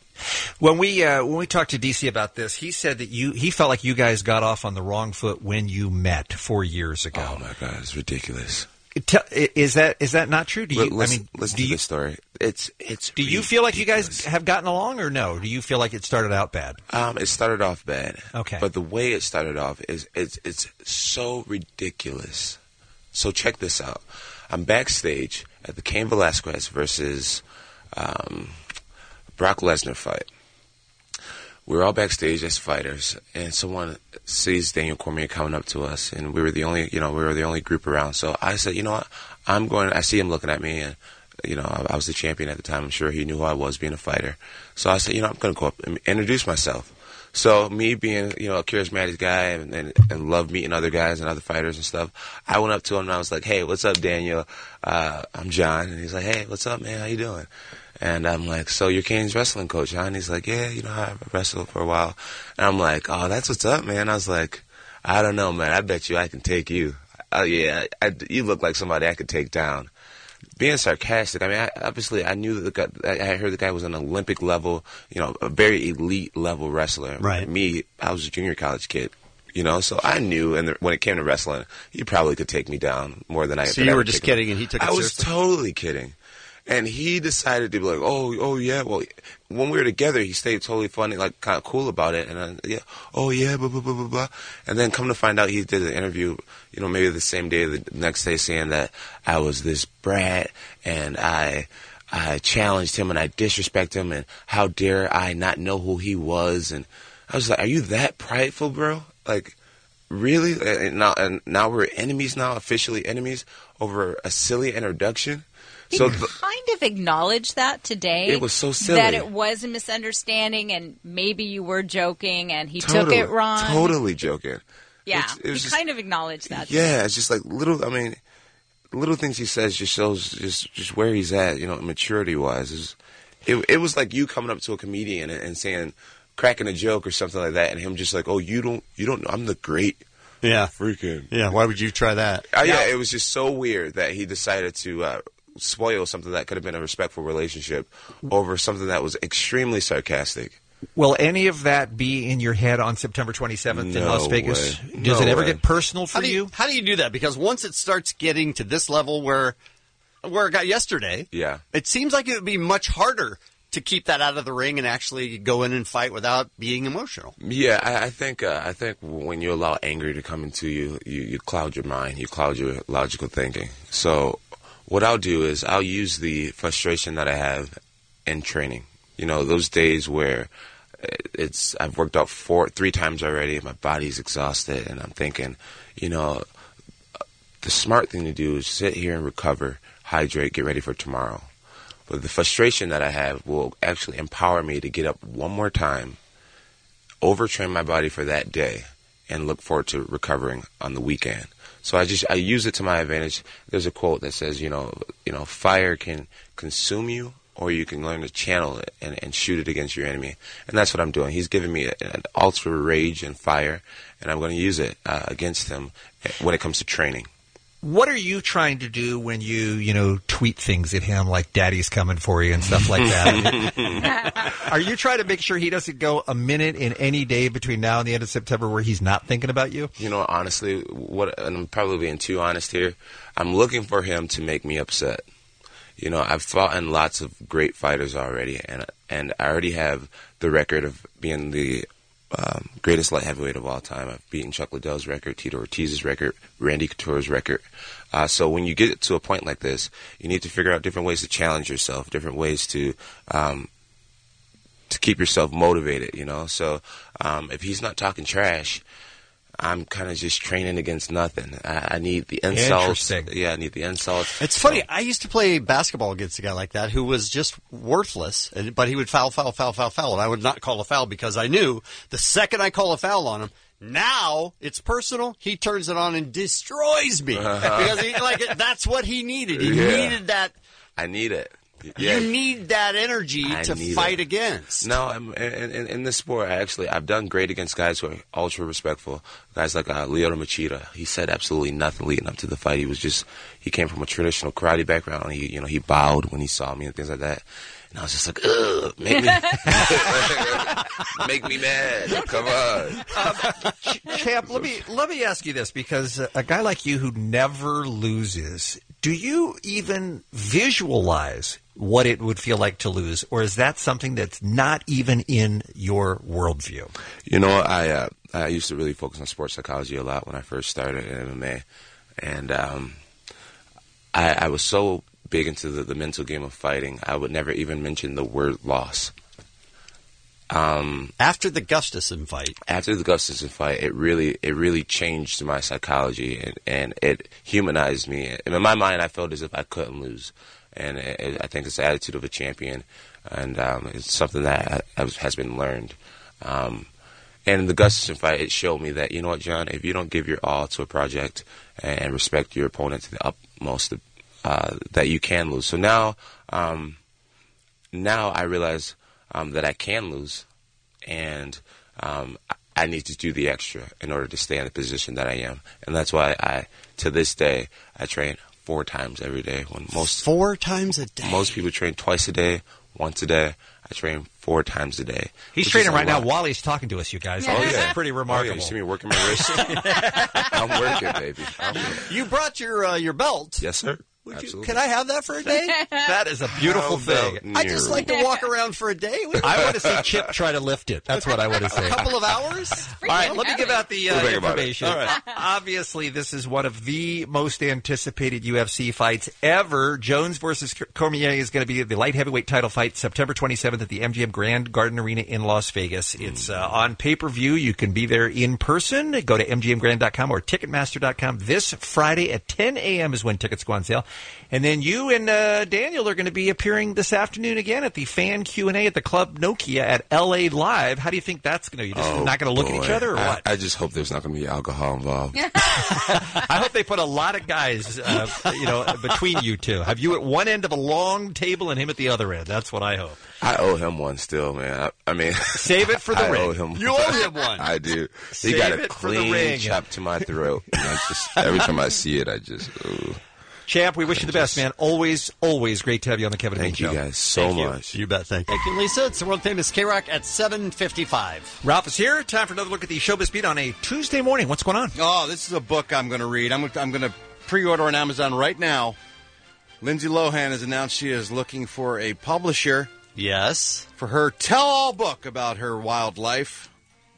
When we uh, when we talked to D C about this, he said that you he felt like you guys got off on the wrong foot when you met four years ago. Oh my God, it's ridiculous. Tell, is that is that not true? Do you? Listen, I mean, listen do to you, this story. It's it's. Do you feel like you guys have gotten along, or no? Do you feel like it started out bad? Um, it started off bad. Okay. But the way it started off is it's it's so ridiculous. So check this out. I'm backstage at the Cain Velasquez versus um, Brock Lesnar fight. We were all backstage as fighters, and someone sees Daniel Cormier coming up to us, and we were the only, you know, we were the only group around. So I said, you know what, I'm going. I see him looking at me, and you know, I, I was the champion at the time. I'm sure he knew who I was, being a fighter. So I said, you know, I'm going to go up and introduce myself. So me being, you know, a charismatic guy and, and, and love meeting other guys and other fighters and stuff, I went up to him and I was like, hey, what's up, Daniel? Uh, I'm John. And he's like, hey, what's up, man? How you doing? And I'm like, so you're Cain's wrestling coach, huh? And he's like, yeah, you know, I wrestled for a while. And I'm like, oh, that's what's up, man. I was like, I don't know, man. I bet you I can take you. Oh, yeah, I, you look like somebody I could take down. Being sarcastic, I mean, I, obviously, I knew that the guy, I heard the guy was an Olympic level, you know, a very elite level wrestler. Right. Me, I was a junior college kid, you know, so I knew, and when it came to wrestling, he probably could take me down more than I. So could you ever were just take him. kidding, and he took it I was seriously? totally kidding. And he decided to be like, oh, oh yeah. Well, when we were together, he stayed totally funny, like kind of cool about it. And I, yeah, oh yeah, blah blah blah blah blah. And then come to find out, he did an interview, you know, maybe the same day, the next day, saying that I was this brat and I, I challenged him and I disrespected him and how dare I not know who he was. And I was like, are you that prideful, bro? Like, really? And now, and now we're enemies now, officially enemies over a silly introduction. He So the, kind of acknowledged that today. It was so silly. That it was a misunderstanding and maybe you were joking and he totally, took it wrong. Totally joking. Yeah, It's- it was he just- kind of acknowledged that. Yeah, it's just like little. I mean, little things he says just shows just just where he's at. You know, maturity wise. It it was like you coming up to a comedian and, and saying, cracking a joke or something like that, and him just like, oh, you don't you don't know, I'm the great. Yeah. Freaking. Yeah, why would you try that? Uh, yeah, it was just so weird that he decided to uh, spoil something that could have been a respectful relationship over something that was extremely sarcastic. Will any of that be in your head on September twenty-seventh in No Las Vegas? way. Does No it ever way. get personal for How do you, how do you do that? Because once it starts getting to this level where where it got yesterday, Yeah. it seems like it would be much harder to keep that out of the ring and actually go in and fight without being emotional. Yeah, I, I think uh, I think when you allow anger to come into you, you, you cloud your mind, you cloud your logical thinking. So what I'll do is I'll use the frustration that I have in training. You know, those days where it's I've worked out four, three times already. My body's exhausted, and I'm thinking, you know, the smart thing to do is sit here and recover, hydrate, get ready for tomorrow. But the frustration that I have will actually empower me to get up one more time, overtrain my body for that day, and look forward to recovering on the weekend. So I just I use it to my advantage. There's a quote that says, you know, you know, fire can consume you, or you can learn to channel it and, and shoot it against your enemy. And that's what I'm doing. He's giving me a, an ultra rage and fire, and I'm going to use it uh, against him when it comes to training. What are you trying to do when you, you know, tweet things at him like "Daddy's coming for you" and stuff like that? Are you trying to make sure he doesn't go a minute in any day between now and the end of September where he's not thinking about you? You know, honestly, what, and I'm probably being too honest here, I'm looking for him to make me upset. You know, I've fought in lots of great fighters already, and and I already have the record of being the Um, greatest light heavyweight of all time. I've beaten Chuck Liddell's record, Tito Ortiz's record, Randy Couture's record. Uh, so when you get to a point like this, you need to figure out different ways to challenge yourself, different ways to um, to keep yourself motivated. You know, so um, if he's not talking trash, I'm kind of just training against nothing. I, I need the insults. Yeah, I need the insults. It's funny. I used to play basketball against a guy like that who was just worthless, but he would foul, foul, foul, foul, foul, and I would not call a foul because I knew the second I call a foul on him, now it's personal. He turns it on and destroys me uh-huh. because he, like that's what he needed. He yeah. needed that. I need it. Yeah. You need that energy I to fight it. against. No, I'm, in, in, in this sport, I actually, I've done great against guys who are ultra respectful. Guys like uh, Lyoto Machida. He said absolutely nothing leading up to the fight. He was just, he came from a traditional karate background. He, you know, he bowed when he saw me and things like that. And I was just like, ugh, make me, make me mad. Come on. Um, Champ, let me, let me ask you this, because a guy like you who never loses, do you even visualize what it would feel like to lose, or is that something that's not even in your worldview? You know, I uh, I used to really focus on sports psychology a lot when I first started in M M A, and um, I, I was so big into the, the mental game of fighting, I would never even mention the word loss. Um, after the Gustafsson fight, after the Gustafsson fight, it really it really changed my psychology, and, and it humanized me. And in my mind, I felt as if I couldn't lose. And it, it, I think it's the attitude of a champion, and um, it's something that has been learned. Um, and in the Gustafsson fight, it showed me that, you know what, John, if you don't give your all to a project and respect your opponent to the utmost, uh, that you can lose. So now, um, now I realize um, that I can lose, and um, I need to do the extra in order to stay in the position that I am. And that's why I, to this day, I train four times every day. When most four times a day. Most people train twice a day, once a day. I train four times a day. He's training right now while he's talking to us, you guys. Oh, This yeah. is pretty remarkable. Oh, yeah. You see me working my wrist? I'm working, baby. I'm working. You brought your uh, your belt. Yes, sir. Would you, can I have that for a day? That is a beautiful thing. I just like to walk around for a day. I want to see Chip try to lift it. That's what I want to say. A couple of hours? All right, let me give out the uh, We'll think about it. information. All right. Obviously, this is one of the most anticipated U F C fights ever. Jones versus Cormier is going to be the light heavyweight title fight September twenty-seventh at the M G M Grand Garden Arena in Las Vegas. It's uh, on pay-per-view. You can be there in person. Go to M G M grand dot com or Ticketmaster dot com. This Friday at ten a.m. is when tickets go on sale. And then you and uh, Daniel are going to be appearing this afternoon again at the fan Q and A at the Club Nokia at L A Live. How do you think that's going to? You just Oh, not going to look boy. at each other, or I, what? I just hope there's not going to be alcohol involved. I hope they put a lot of guys, uh, you know, between you two. Have you at one end of a long table and him at the other end? That's what I hope. I owe him one still, man. I, I mean, Save it for the I ring. Owe him You owe him one. I do. Save he got it a for the clean ring. chop to my throat. And I just every time I see it, I just. Ooh. Champ, we wish you the best, man. Always, always great to have you on the Kevin Thank Bean you Show. guys so Thank you. much. You bet. Thank you. Thank you, Lisa. It's the world famous K-Rock at seven fifty-five. Ralph is here. Time for another look at the Showbiz Beat on a Tuesday morning. What's going on? Oh, this is a book I'm going to read. I'm, I'm going to pre-order on Amazon right now. Lindsay Lohan has announced she is looking for a publisher. Yes. For her tell-all book about her wildlife.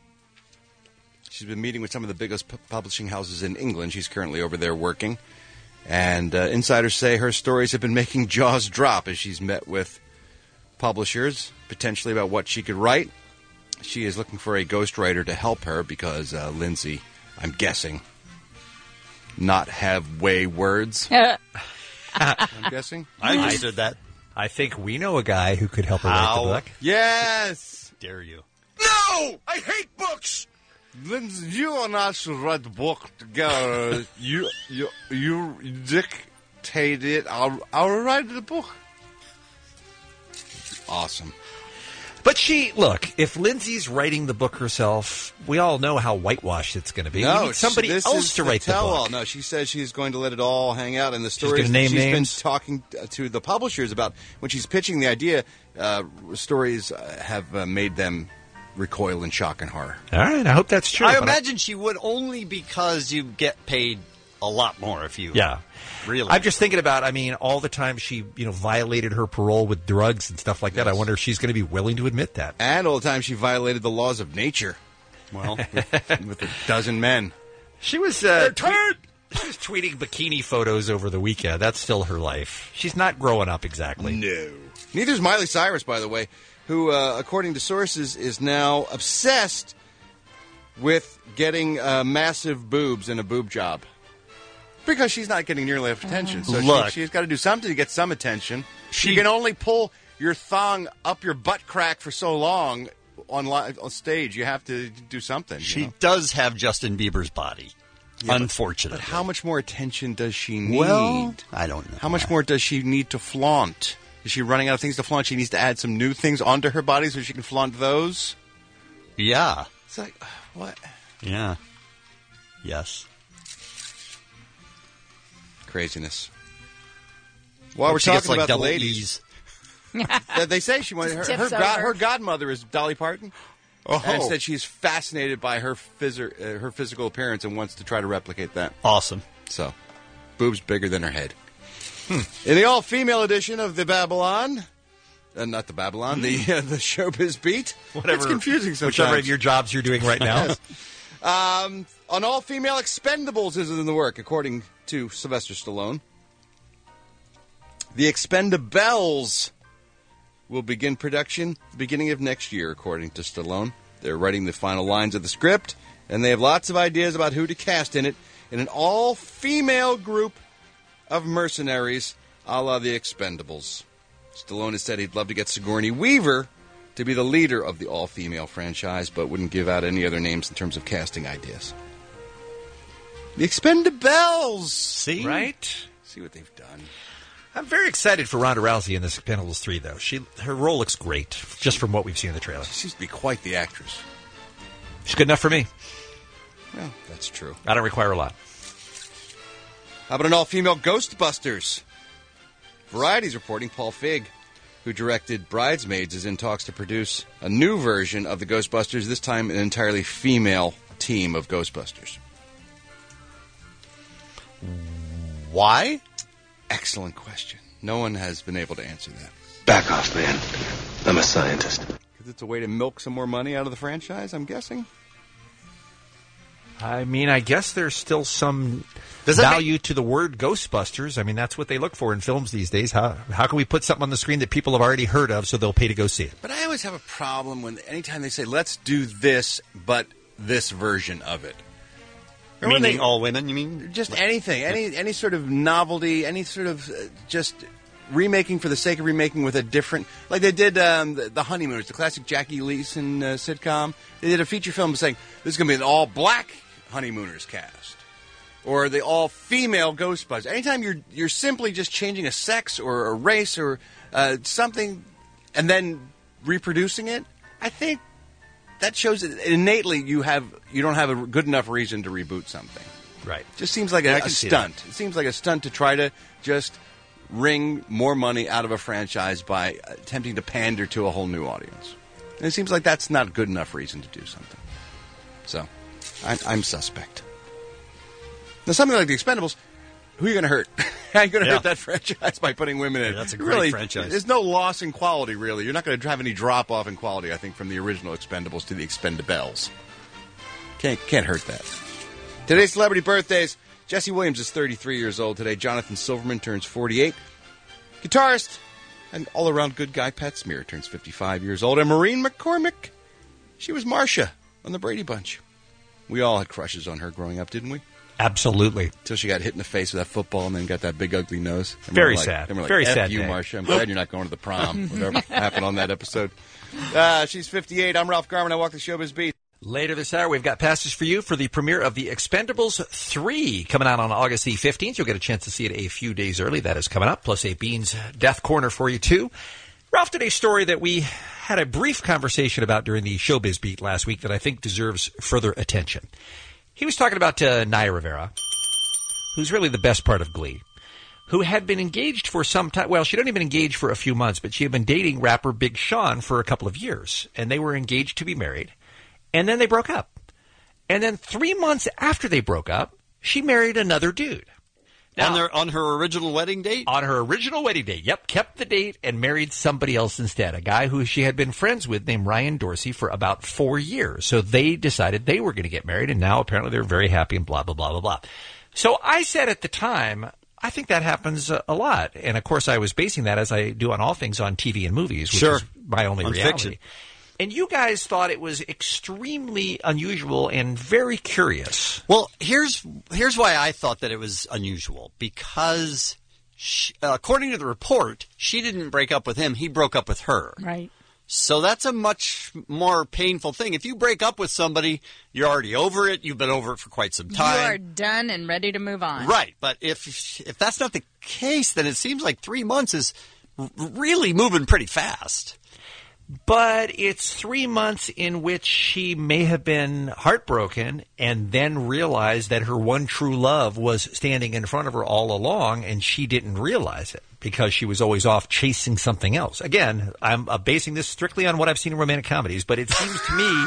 She's been meeting with some of the biggest pu- publishing houses in England. She's currently over there working. And uh, insiders say her stories have been making jaws drop as she's met with publishers, potentially about what she could write. she is looking for a ghostwriter to help her because uh, Lindsay, I'm guessing, not have way words. I'm guessing. I understood that. I think we know a guy who could help her How? write the book. Yes. Dare you? No! I hate books! Lindsay, you and I should write the book together. you, you, you dictate it. I'll, I'll write the book. Awesome. But she, look, if Lindsay's writing the book herself, we all know how whitewashed it's going to be. No, we need somebody this else is to write the tell-all. book. No, she says she's going to let it all hang out in the stories. gonna name she's names? been talking to the publishers about when she's pitching the idea. Uh, stories uh, have uh, made them recoil in shock and horror. All right, I hope that's true. I but imagine she would only because you get paid a lot more if you. Yeah. Really? I'm just thinking about, I mean, all the time she, you know, violated her parole with drugs and stuff like that. I wonder if she's going to be willing to admit that. And all the time she violated the laws of nature. Well, with, with a dozen men. She was, uh, tweet- she was tweeting bikini photos over the weekend. That's still her life. She's not growing up exactly. No. Neither is Miley Cyrus, by the way, who, uh, according to sources, is now obsessed with getting uh, massive boobs and a boob job. Because she's not getting nearly enough attention. So Look. she, she's got to do something to get some attention. She- you can only pull your thong up your butt crack for so long on, li- on stage. You have to do something. She you know? does have Justin Bieber's body. Yeah, but- unfortunately. But how much more attention does she need? Well, I don't know. How much more does she need to flaunt? Is she running out of things to flaunt? She needs to add some new things onto her body so she can flaunt those? Yeah. It's like, what? Yeah. Yes. Craziness. While Hope we're she gets, talking like, about the double ladies, uh, they say she wanted her Tips her, god, over. her godmother is Dolly Parton, Oh. and said she's fascinated by her phys- uh, her physical appearance and wants to try to replicate that. Awesome. So, boobs bigger than her head. Hmm. In the all-female edition of the Babylon, uh, not the Babylon, the uh, the Showbiz Beat. Whatever. It's confusing sometimes. Whichever of your jobs you're doing right now. Um, an all-female Expendables is in the work, according to Sylvester Stallone. The Expendables will begin production at the beginning of next year, according to Stallone. They're writing the final lines of the script, and they have lots of ideas about who to cast in it in an all-female group of mercenaries a la the Expendables. Stallone has said he'd love to get Sigourney Weaver to be the leader of the all-female franchise, but wouldn't give out any other names in terms of casting ideas. The Expendables! See? Right? See what they've done. I'm very excited for Ronda Rousey in this Expendables three, though. She Her role looks great, just from what we've seen in the trailer. She seems to be quite the actress. She's good enough for me. Well, that's true. I don't require a lot. How about an all-female Ghostbusters? Variety's reporting Paul Feig, who directed Bridesmaids, is in talks to produce a new version of the Ghostbusters, this time an entirely female team of Ghostbusters. Why? Excellent question. No one has been able to answer that. Back off, man. I'm a scientist. Because it's a way to milk some more money out of the franchise, I'm guessing? I mean, I guess there's still some Does that value to the word Ghostbusters. I mean, that's what they look for in films these days. How how can we put something on the screen that people have already heard of so they'll pay to go see it? But I always have a problem when anytime they say, let's do this, but this version of it. Or when Meaning they- all women, you mean? Just anything, any any sort of novelty, any sort of uh, just remaking for the sake of remaking with a different, like they did um, the, the Honeymooners, the classic Jackie Leeson uh, sitcom. They did a feature film saying this is going to be an all black Honeymooners cast, or the all female Ghostbusters. Anytime you're you're simply just changing a sex or a race or uh, something, and then reproducing it, I think that shows that innately you have you don't have a good enough reason to reboot something. Right. Just seems like a, Yeah, I a can see stunt. It seems like a stunt to try to just wring more money out of a franchise by attempting to pander to a whole new audience. And it seems like that's not a good enough reason to do something. So, I'm, I'm suspect. Now, something like The Expendables, who are you going to hurt? How are you going to Yeah. hurt that franchise by putting women in? Yeah, that's a great really, franchise. There's no loss in quality, really. You're not going to have any drop off in quality, I think, from the original Expendables to the Expendables. Can't can't hurt that. Today's celebrity birthdays. Jesse Williams is thirty-three years old today. Jonathan Silverman turns forty-eight. Guitarist and all-around good guy Pat Smear turns fifty-five years old. And Maureen McCormick She was Marcia on the Brady Bunch. We all had crushes on her growing up, didn't we? Absolutely. Until she got hit in the face with that football and then got that big ugly nose. And Very we were like, sad. And we're like, Very F sad you, day. Marcia. I'm glad you're not going to the prom. Whatever happened on that episode. Uh, she's fifty-eight. I'm Ralph Garman. I walk the showbiz beat. Later this hour, we've got passes for you for the premiere of The Expendables three coming out on August the fifteenth. You'll get a chance to see it a few days early. That is coming up. Plus a Beans Death Corner for you, too. Ralph, today's story that we had a brief conversation about during the showbiz beat last week that I think deserves further attention. He was talking about uh, Naya Rivera, who's really the best part of Glee, who had been engaged for some time. Well, she'd only been engaged for a few months, but she had been dating rapper Big Sean for a couple of years, and they were engaged to be married. And then they broke up. And then three months after they broke up, she married another dude. Now, on, their, on her original wedding date? On her original wedding date, yep. Kept the date and married somebody else instead, a guy who she had been friends with named Ryan Dorsey for about four years. So they decided they were going to get married, and now apparently they're very happy and blah, blah, blah, blah, blah. So I said at the time, I think that happens a, a lot. And, of course, I was basing that, as I do on all things, on T V and movies, which sure. is my only on reality. Fiction. And you guys thought it was extremely unusual and very curious. Well, here's here's why I thought that it was unusual. Because, she, uh, according to the report, she didn't break up with him. He broke up with her. Right. So that's a much more painful thing. If you break up with somebody, you're already over it. You've been over it for quite some time. You are done and ready to move on. Right. But if if that's not the case, then it seems like three months is r- really moving pretty fast. But it's three months in which she may have been heartbroken and then realized that her one true love was standing in front of her all along, and she didn't realize it because she was always off chasing something else. Again, I'm uh, basing this strictly on what I've seen in romantic comedies, but it seems to me...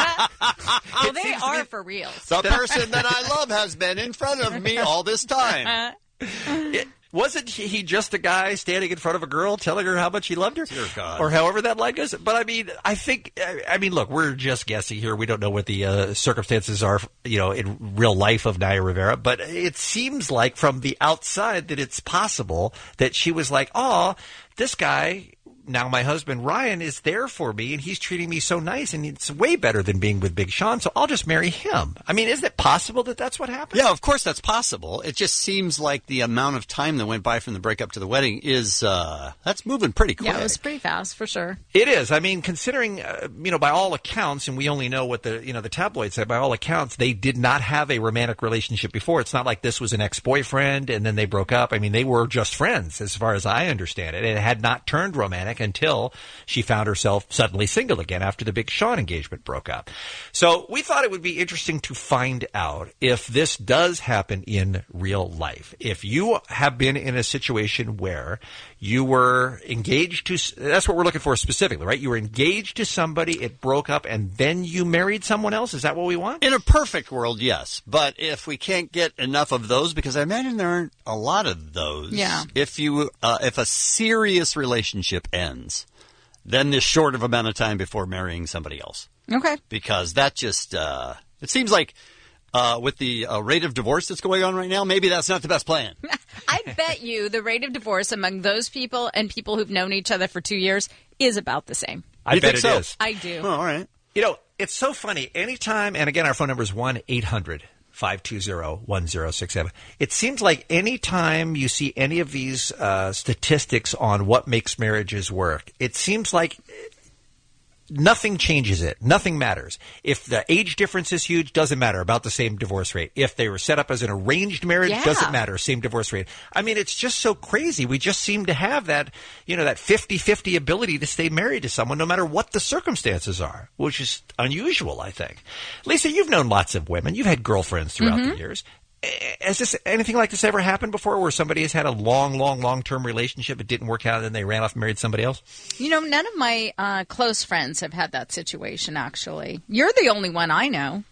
well, they are for real. The person that I love has been in front of me all this time. It, wasn't he just a guy standing in front of a girl telling her how much he loved her? Dear God. Or however that line goes. But I mean, I think, I mean, look, we're just guessing here. We don't know what the uh, circumstances are, you know, in real life of Naya Rivera. But it seems like from the outside that it's possible that she was like, oh, this guy, now my husband Ryan, is there for me, and he's treating me so nice, and it's way better than being with Big Sean, so I'll just marry him. I mean, isn't it possible that that's what happened? Yeah, of course that's possible. It just seems like the amount of time that went by from the breakup to the wedding is, uh, that's moving pretty quick. Yeah, it was pretty fast, for sure. It is. I mean, considering, uh, you know, by all accounts, and we only know what the, you know, the tabloids say, by all accounts, they did not have a romantic relationship before. It's not like this was an ex-boyfriend and then they broke up. I mean, they were just friends, as far as I understand it. And it had not turned romantic until she found herself suddenly single again after the Big Sean engagement broke up. So we thought it would be interesting to find out if this does happen in real life. If you have been in a situation where you were engaged to, that's what we're looking for specifically, right? You were engaged to somebody, it broke up, and then you married someone else? Is that what we want? In a perfect world, yes. But if we can't get enough of those, because I imagine there aren't a lot of those. Yeah. If you, uh, if a serious relationship ends, then this short of amount of time before marrying somebody else. Okay. Because that just, uh, it seems like uh, with the uh, rate of divorce that's going on right now, maybe that's not the best plan. I bet you the rate of divorce among those people and people who've known each other for two years is about the same. I You bet think it so? is. I do. Oh, all right. You know, it's so funny. Anytime, and again, our phone number is one eight hundred five two zero one zero six seven. It seems like any time you see any of these uh, statistics on what makes marriages work, it seems like nothing changes it. Nothing matters. If the age difference is huge, doesn't matter. About the same divorce rate. If they were set up as an arranged marriage, Yeah. doesn't matter. Same divorce rate. I mean, it's just so crazy. We just seem to have that, you know, that fifty-fifty ability to stay married to someone no matter what the circumstances are, which is unusual, I think. Lisa, you've known lots of women. You've had girlfriends throughout Mm-hmm. the years. Has this anything like this ever happened before, where somebody has had a long, long, long-term relationship, it didn't work out, and then they ran off and married somebody else? You know, none of my uh, close friends have had that situation, actually. You're the only one I know.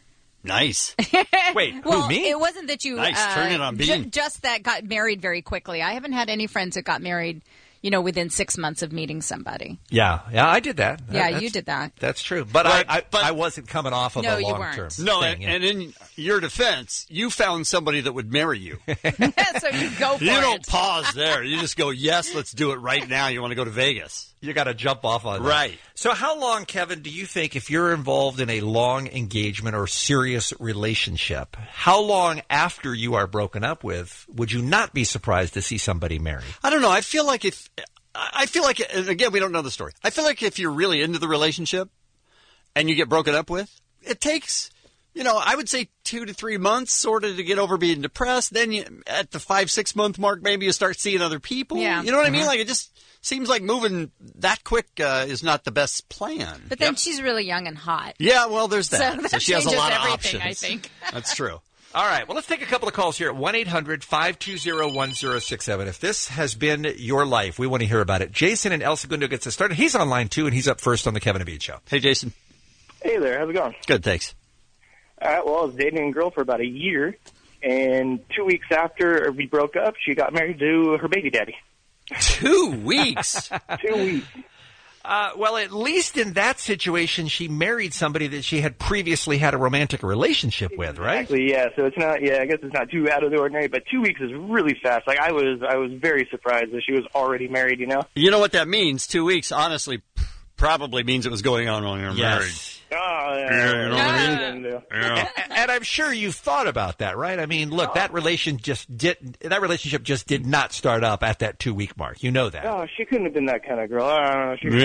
Nice. Wait, Well, who, me? it wasn't that you Nice. uh, Turn it on ju- Bean. just that got married very quickly. I haven't had any friends that got married, you know, within six months of meeting somebody. Yeah, yeah, I did that. Yeah, That's- you did that. That's true. But Right, I, I, I wasn't coming off of No, a you long weren't. term. No, thing, and, yeah. and in your defense, you found somebody that would marry you. So you go for You it. don't pause there. You just go, yes, let's do it right now. You want to go to Vegas. You got to jump off on that. Right. So how long, Kevin, do you think, if you're involved in a long engagement or serious relationship, how long after you are broken up with would you not be surprised to see somebody married? I don't know. I feel like if, I feel like, and again, we don't know the story. I feel like if you're really into the relationship and you get broken up with, it takes, you know, I would say two to three months sort of to get over being depressed. Then you, at the five, six month mark, maybe you start seeing other people. Yeah. You know what I mean? Mhm. Like it just seems like moving that quick uh, is not the best plan. But then she's really young and hot. Yeah, well, there's that. So that she has a changes lot of everything, options. I think. That's true. All right. Well, let's take a couple of calls here at one eight hundred five two zero one zero six seven. If this has been your life, we want to hear about it. Jason in El Segundo gets us started. He's online, too, and he's up first on the Kevin and Bean Show. Hey, Jason. Hey there, how's it going? Good, thanks. All right, well, I was dating a girl for about a year, and two weeks after we broke up, she got married to her baby daddy. Two weeks? Two weeks. Uh, well, at least in that situation, she married somebody that she had previously had a romantic relationship with, right? Exactly, yeah, so it's not, yeah, I guess it's not too out of the ordinary, but two weeks is really fast. Like, I was, I was very surprised that she was already married, you know? You know what that means? Two weeks, honestly, probably means it was going on when you were Yes. married. Oh, yeah. Yeah, you know what I mean? Yeah. And, and I'm sure you thought about that, right? I mean, look, that relation just did that relationship just did not start up at that two week mark. You know that. Oh, she couldn't have been that kind of girl. I don't know. She was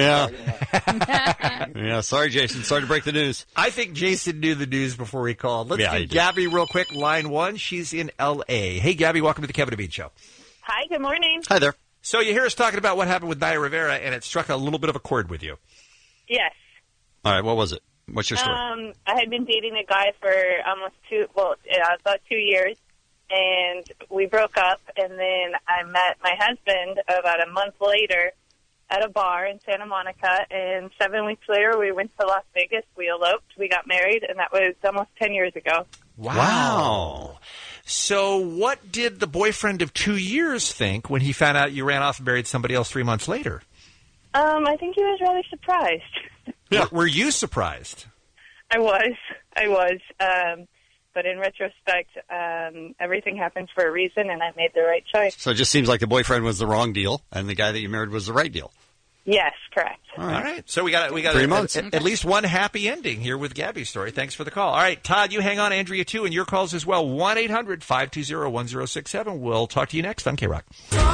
Yeah. Yeah, sorry, Jason. Sorry to break the news. I think Jason knew the news before he called. Let's Yeah, he get did. Gabby real quick. Line one. She's in L A. Hey, Gabby, welcome to the Kevin and Bean Show. Hi, good morning. Hi there. So you hear us talking about what happened with Naya Rivera, and it struck a little bit of a chord with you. Yes. All right, what was it? What's your story? Um, I had been dating a guy for almost two, well, yeah, about two years, and we broke up, and then I met my husband about a month later at a bar in Santa Monica, and seven weeks later we went to Las Vegas, we eloped, we got married, and that was almost ten years ago. Wow. So what did the boyfriend of two years think when he found out you ran off and married somebody else three months later? Um, I think he was rather surprised. Yeah. Were you surprised? I was. I was. Um, but in retrospect, um, everything happens for a reason, and I made the right choice. So it just seems like the boyfriend was the wrong deal, and the guy that you married was the right deal. Yes, correct. All right. So we got we got Three a- months. a- at least one happy ending here with Gabby's story. Thanks for the call. All right, Todd, you hang on, Andrea too, and your calls as well. one eight hundred five two zero one zero six seven. We'll talk to you next on K Rock.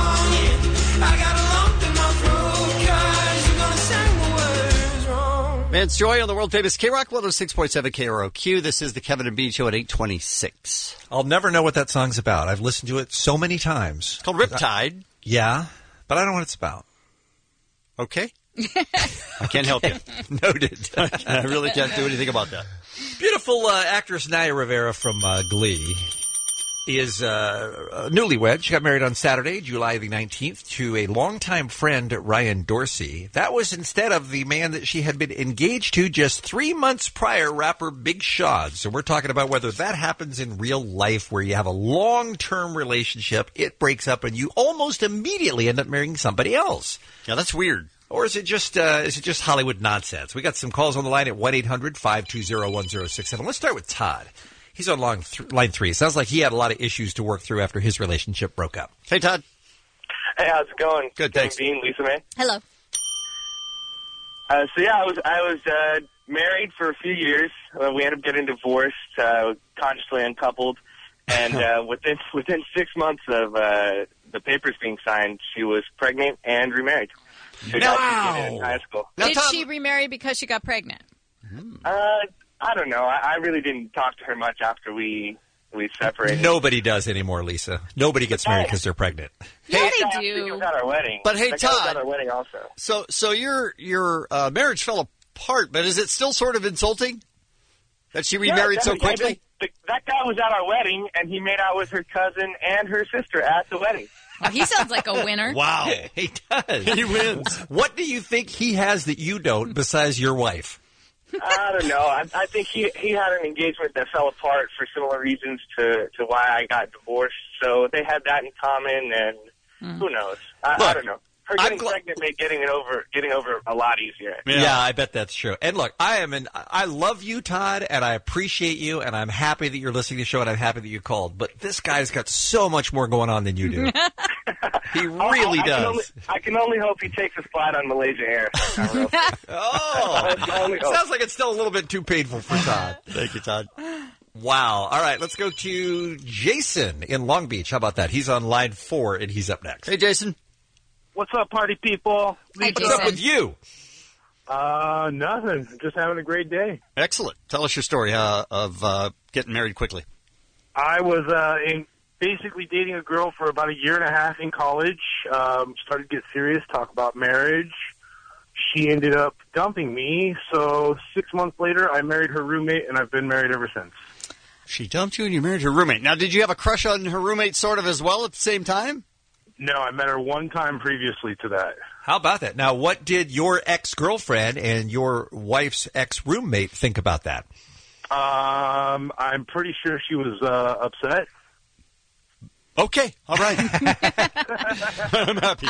Vance Joy on the world famous K Rock one oh six point seven K R O Q. This is the Kevin and Bean Show at eight twenty-six. I'll never know what that song's about. I've listened to it so many times. It's called Riptide. Yeah, but I don't know what it's about. Okay. I can't help you. Noted. I really can't do anything about that. Beautiful uh, actress Naya Rivera from uh, Glee is uh, newlywed. She got married on Saturday, July the nineteenth, to a longtime friend, Ryan Dorsey. That was instead of the man that she had been engaged to just three months prior, rapper Big Sean. So we're talking about whether that happens in real life, where you have a long-term relationship, it breaks up, and you almost immediately end up marrying somebody else. Yeah, that's weird. Or is it just uh, is it just Hollywood nonsense? We got some calls on the line at one eight hundred five two zero one zero six seven. Let's start with Todd. He's on line, th- line three. Sounds like he had a lot of issues to work through after his relationship broke up. Hey, Todd. Hey, how's it going? Good, thanks. Bean, Lisa May. Hello. Uh, so yeah, I was I was uh, married for a few years. Uh, we ended up getting divorced, uh, consciously uncoupled, and uh, within within six months of uh, the papers being signed, she was pregnant and remarried. She got Wow. in high school. Did she remarry because she got pregnant? Uh, I don't know. I, I really didn't talk to her much after we we separated. Nobody does anymore, Lisa. Nobody gets married because they're pregnant. Yeah, That they guy actually do. was at our wedding. But hey, That guy was Todd. at our wedding also. So, so your your uh, marriage fell apart, but is it still sort of insulting that she remarried Yeah, so definitely. quickly? The, that guy was at our wedding, and he made out with her cousin and her sister at the wedding. Oh, he sounds like a winner. Wow, he does. He wins. What do you think he has that you don't besides your wife? I don't know. I, I think he he had an engagement that fell apart for similar reasons to, to why I got divorced. So they had that in common, and who knows? I, I Look, don't know. her getting pregnant made getting it over, getting over a lot easier. Yeah. I bet that's true. And look, I am an, I love you, Todd, and I appreciate you, and I'm happy that you're listening to the show, and I'm happy that you called. But this guy's got so much more going on than you do. He really I, I does. Can only, I can only hope he takes a slide on Malaysia Air. Oh, sounds like it's still a little bit too painful for Todd. Thank you, Todd. Wow. All right, let's go to Jason in Long Beach. How about that? He's on line four, and he's up next. Hey, Jason. What's up, party people? Hi, What's up with you? Uh, nothing. Just having a great day. Excellent. Tell us your story uh, of uh, getting married quickly. I was uh, in basically dating a girl for about a year and a half in college. Um, started to get serious, talk about marriage. She ended up dumping me, so six months later, I married her roommate, and I've been married ever since. She dumped you and you married her roommate. Now, did you have a crush on her roommate sort of as well at the same time? No, I met her one time previously to that. How about that? Now, what did your ex-girlfriend and your wife's ex-roommate think about that? Um, I'm pretty sure she was uh, upset. Okay, all right. I'm happy.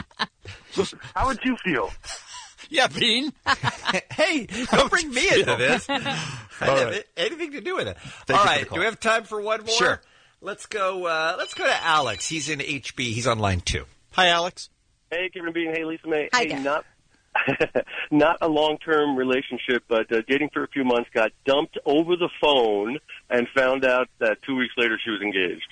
How would you feel? Yeah, Bean. Hey, don't bring me into this. I All have right. anything to do with it. Thank All you for right, the call. do we have time for one more? Sure. Let's go. Uh, let's go to Alex. He's in H B. He's on line two. Hi, Alex. Hey, Kevin Bean. Hey, Lisa May. Hi, hey, Jeff. not not a long-term relationship, but uh, dating for a few months. Got dumped over the phone and found out that two weeks later she was engaged.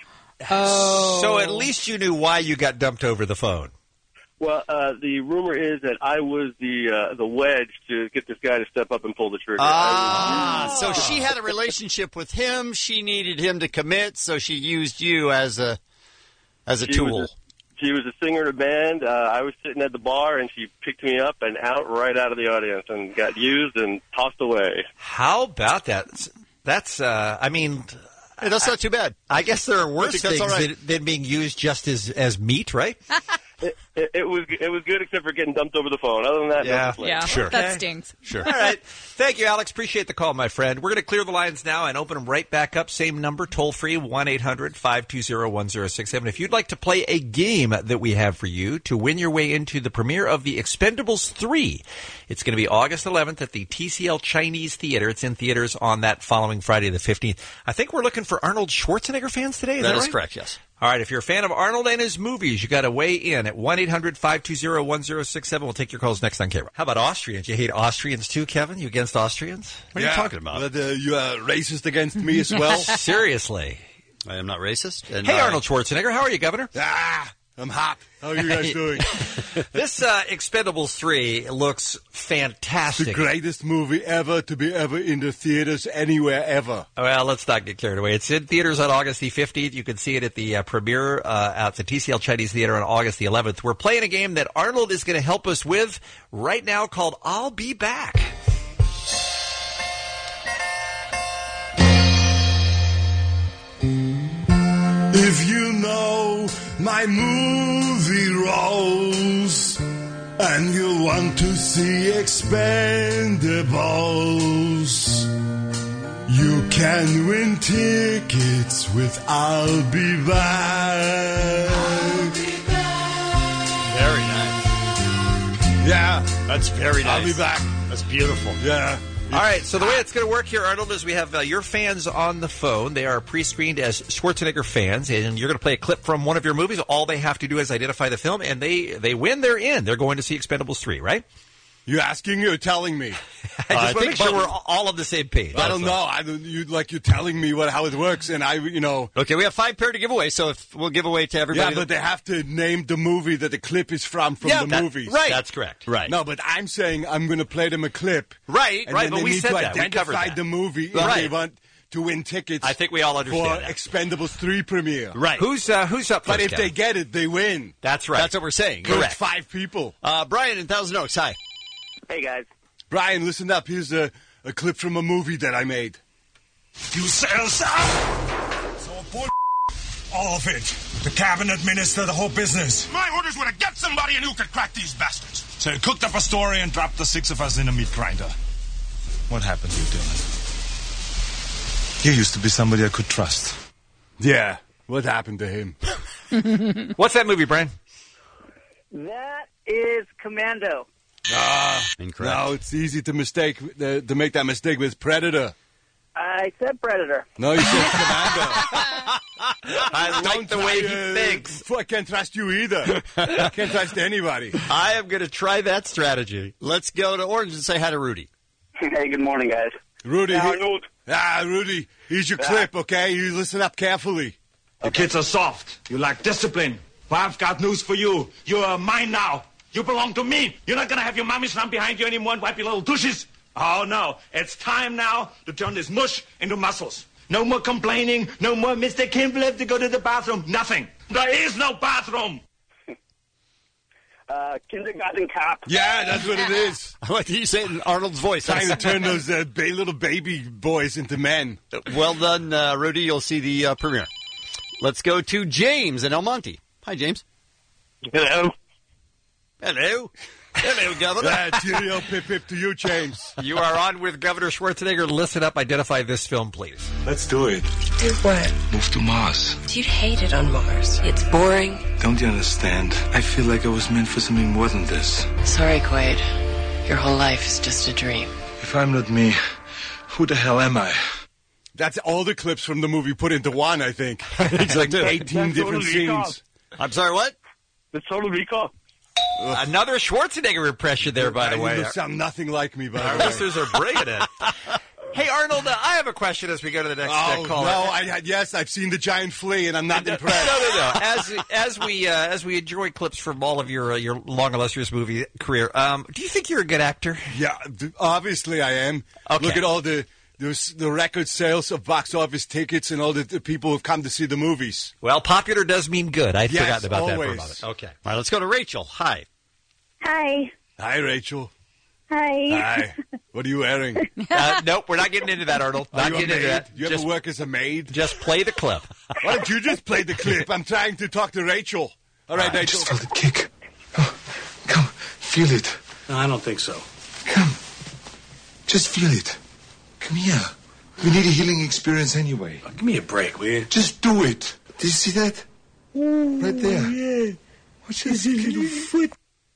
Oh. So at least you knew why you got dumped over the phone. Well, uh, the rumor is that I was the uh, the wedge to get this guy to step up and pull the trigger. Ah, so she had a relationship with him. She needed him to commit, so she used you as a as a She tool. was a, she was a singer in a band. Uh, I was sitting at the bar, and she picked me up and out right out of the audience and got used and tossed away. How about that? That's. Uh, I mean. Hey, that's not too bad. I guess there are worse think that's things all right. than, than being used just as, as meat, right? It, it, it was it was good except for getting dumped over the phone. Other than that, no Yeah. complaints. Yeah, Sure. that Okay. stinks. Sure. All right. Thank you, Alex. Appreciate the call, my friend. We're going to clear the lines now and open them right back up. Same number, toll free, one eight hundred five two zero one zero six seven. If you'd like to play a game that we have for you to win your way into the premiere of The Expendables three, it's going to be August eleventh at the T C L Chinese Theater. It's in theaters on that following Friday the fifteenth. I think we're looking for Arnold Schwarzenegger fans today. Is that, That is right? correct, yes. All right, if you're a fan of Arnold and his movies, you got to weigh in at one eight hundred five two zero one zero six seven. We'll take your calls next on K-Rock. How about Austrians? You hate Austrians too, Kevin? You against Austrians? What are Yeah, you talking about? But, uh, you are racist against me as well. Seriously. I am not racist. And Hey, I- Arnold Schwarzenegger, how are you, Governor? Ah, I'm hot. How are you guys doing? This uh, Expendables three looks The fantastic. greatest movie ever to be ever in the theaters anywhere ever. Well, let's not get carried away. It's in theaters on August the fifteenth. You can see it at the uh, premiere uh, at the T C L Chinese Theater on August the eleventh. We're playing a game that Arnold is going to help us with right now called I'll Be Back. If you know my movie roles and you want to see Expendables, you can win tickets with I'll Be Back. Very nice. Yeah. That's very nice. I'll be back. That's beautiful. Yeah. All right, so the way it's going to work here, Arnold, is we have uh, your fans on the phone. They are pre-screened as Schwarzenegger fans, and you're going to play a clip from one of your movies. All they have to do is identify the film, and they, they win, they're in. They're going to see Expendables three, right? You asking or telling me? I just Uh, want to think make sure both. we're all on the same page. I don't know. I don't, you like you're telling me what how it works, and I, you know. Okay, we have five pair to give away, so if we'll give away to everybody. Yeah, but they have to name the movie that the clip is from from Yeah, the that- movies. right. That's correct. Right. No, but I'm saying I'm going to play them a clip. Right, and right, then but they we need said to that. We covered identify that. the movie Right. if they want to win tickets. I think we all for understand that. Expendables three premiere. Right. Who's uh, who's up first, But if Kevin? they get it, they win. That's right. That's what we're saying. There's Correct. five people. Uh, Brian in Thousand Oaks, hi. Hey, guys. Brian, listen up. Here's a, a clip from a movie that I made. You sell some? So bull all of it. The cabinet minister, the whole business. My orders were to get somebody and who could crack these bastards. So you cooked up a story and dropped the six of us in a meat grinder. What happened to you, Dylan? You used to be somebody I could trust. Yeah. What happened to him? What's that movie, Brian? That is Commando. Ah, incorrect. No, it's easy to mistake uh, to make that mistake with Predator. I said Predator. No, you said Commando. I like the way he thinks. I can't trust you either. I can't trust anybody. I am going to try that strategy. Let's go to Orange and say hi to Rudy. Hey, good morning, guys. Rudy, Yeah, he- Arnold. ah, Rudy, here's your Yeah. clip, okay? You listen up carefully. The kids are soft. You lack discipline. Well, I've got news for you. You are mine now. You belong to me. You're not going to have your mommy stand behind you anymore and wipe your little douches. Oh, no. It's time now to turn this mush into muscles. No more complaining. No more Mister Kimball have to go to the bathroom. Nothing. There is no bathroom. Uh, kindergarten cop. Yeah, that's what it is. What did you say in Arnold's voice? Trying to turn those uh, ba- little baby boys into men. Well done, uh, Rudy. You'll see the uh, premiere. Let's go to James in El Monte. Hi, James. Hello. Hello. Hello, Governor. Ah, cheerio, pip pip to you, James. You are on with Governor Schwarzenegger. Listen up. Identify this film, please. Let's do it. Do what? Move to Mars. You'd hate it on Mars. It's boring. Don't you understand? I feel like I was meant for something more than this. Sorry, Quaid. Your whole life is just a dream. If I'm not me, who the hell am I? That's all the clips from the movie put into one, I think. It's like eighteen different scenes. I'm sorry, what? The Total Recall. Another Schwarzenegger impression there, by the You way. sound nothing like me, by Our the way. listeners are bringing it. Hey, Arnold, uh, I have a question as we go to the next uh, Oh, caller. no, I had, yes, I've seen the giant flea, and I'm not impressed. No, no, no. As as we uh, as we enjoy clips from all of your uh, your long illustrious movie career, um, do you think you're a good actor? Yeah, th- obviously I am. Okay. Look at all the the, s- the record sales of box office tickets and all the, the people who've come to see the movies. Well, popular does mean good. I'd Yes, forgotten about that for a always. moment. Okay. All right, let's go to Rachel. Hi. Hi. Hi, Rachel. Hi. Hi. What are you wearing? Uh, nope, we're not getting into that, Arnold. Are Not you a getting into maid? that. You ever Just, work as a maid? just play the clip. Why don't you just play the clip? I'm trying to talk to Rachel. All right, I Rachel. just felt a kick. Oh, come, feel it. No, I don't think so. Come, just feel it. Come here. We need a healing experience anyway. Give me a break, will you? Just do it. Do you see that? Right there. Yeah. What's this little foot?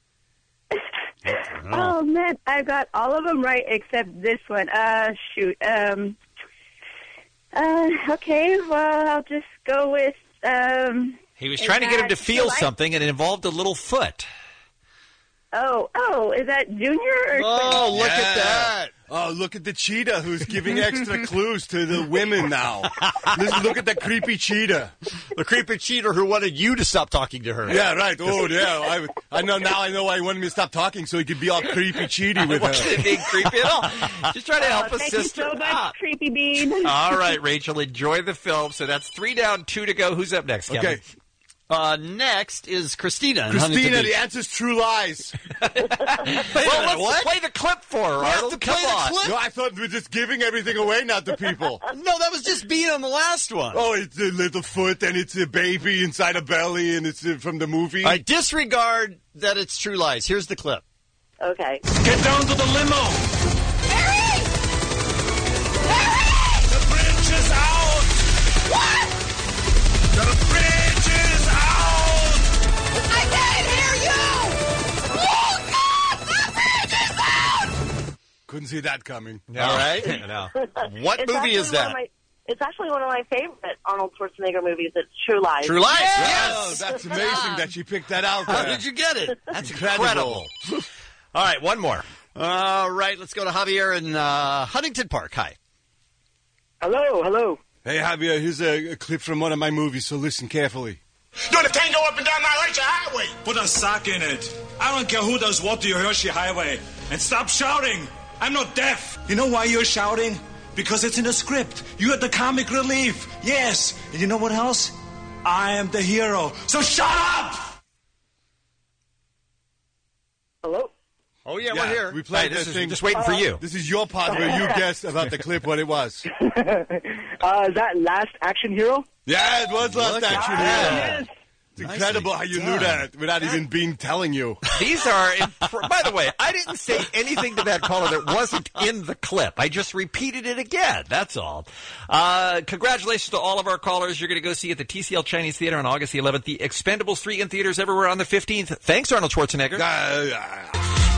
Oh man, I got all of them right except this one. Uh, shoot. Um. Uh. Okay. Well, I'll just go with. Um. He was is trying to get him to that feel July? something, and it involved a little foot. Oh. Oh. Is that Junior or? Oh, look at that. Oh, look at the cheetah who's giving extra clues to the women now. Listen, look at that creepy cheetah. The creepy cheater who wanted you to stop talking to her. Yeah, right. Oh, yeah. I, I know now. I know why he wanted me to stop talking so he could be all creepy cheaty with Wasn't her. being creepy at all. Just trying to help Oh, a thank sister you so much, out. Creepy Bean. All right, Rachel, enjoy the film. So that's three down, two to go. Who's up next, Kevin? Okay. Uh, next is Christina. in Christina, Huntington the Beach. answer's True Lies. Well, let's what? play the clip for her, We have Arnold. to play Come the on. clip? No, I thought we were just giving everything away now to people. No, that was just being on the last one. Oh, it's a little foot, and it's a baby inside a belly, and it's uh, from the movie. I disregard that it's True Lies. Here's the clip. Okay. Get down to the limo. Harry! The bridge is out. What? The bridge is out. I can't hear you! Oh, God! The bridge is out! Couldn't see that coming. All right. No. What It's movie actually is one that? of my- It's actually one of my favorite Arnold Schwarzenegger movies. It's True Lies. True Lies. Oh, Yes. that's amazing that she picked that out. How there. did you get it? That's incredible. All right, one more. All right, let's go to Javier in uh, Huntington Park. Hi. Hello, hello. Hey, Javier, here's a, a clip from one of my movies, so listen carefully. Yo, the tango up and down my Hershey Highway. Put a sock in it. I don't care who does what to your Hershey Highway. And stop shouting. I'm not deaf. You know why you're shouting? Because it's in the script. You're the comic relief. Yes. And you know what else? I am the hero. So shut up! Hello? Oh, yeah, we're here. We played Hey, this that is thing. just waiting for you. This is your part where you guessed about the clip what it was. uh, is that Last Action Hero? Yeah, it was Last Look at Action that. Hero. Yes. It's incredible how you knew that without even being telling you. These are, imp- by the way, I didn't say anything to that caller that wasn't in the clip. I just repeated it again. That's all. Uh, congratulations to all of our callers. You're going to go see at the T C L Chinese Theater on August the eleventh. The Expendables three in theaters everywhere on the fifteenth. Thanks, Arnold Schwarzenegger. Uh, uh,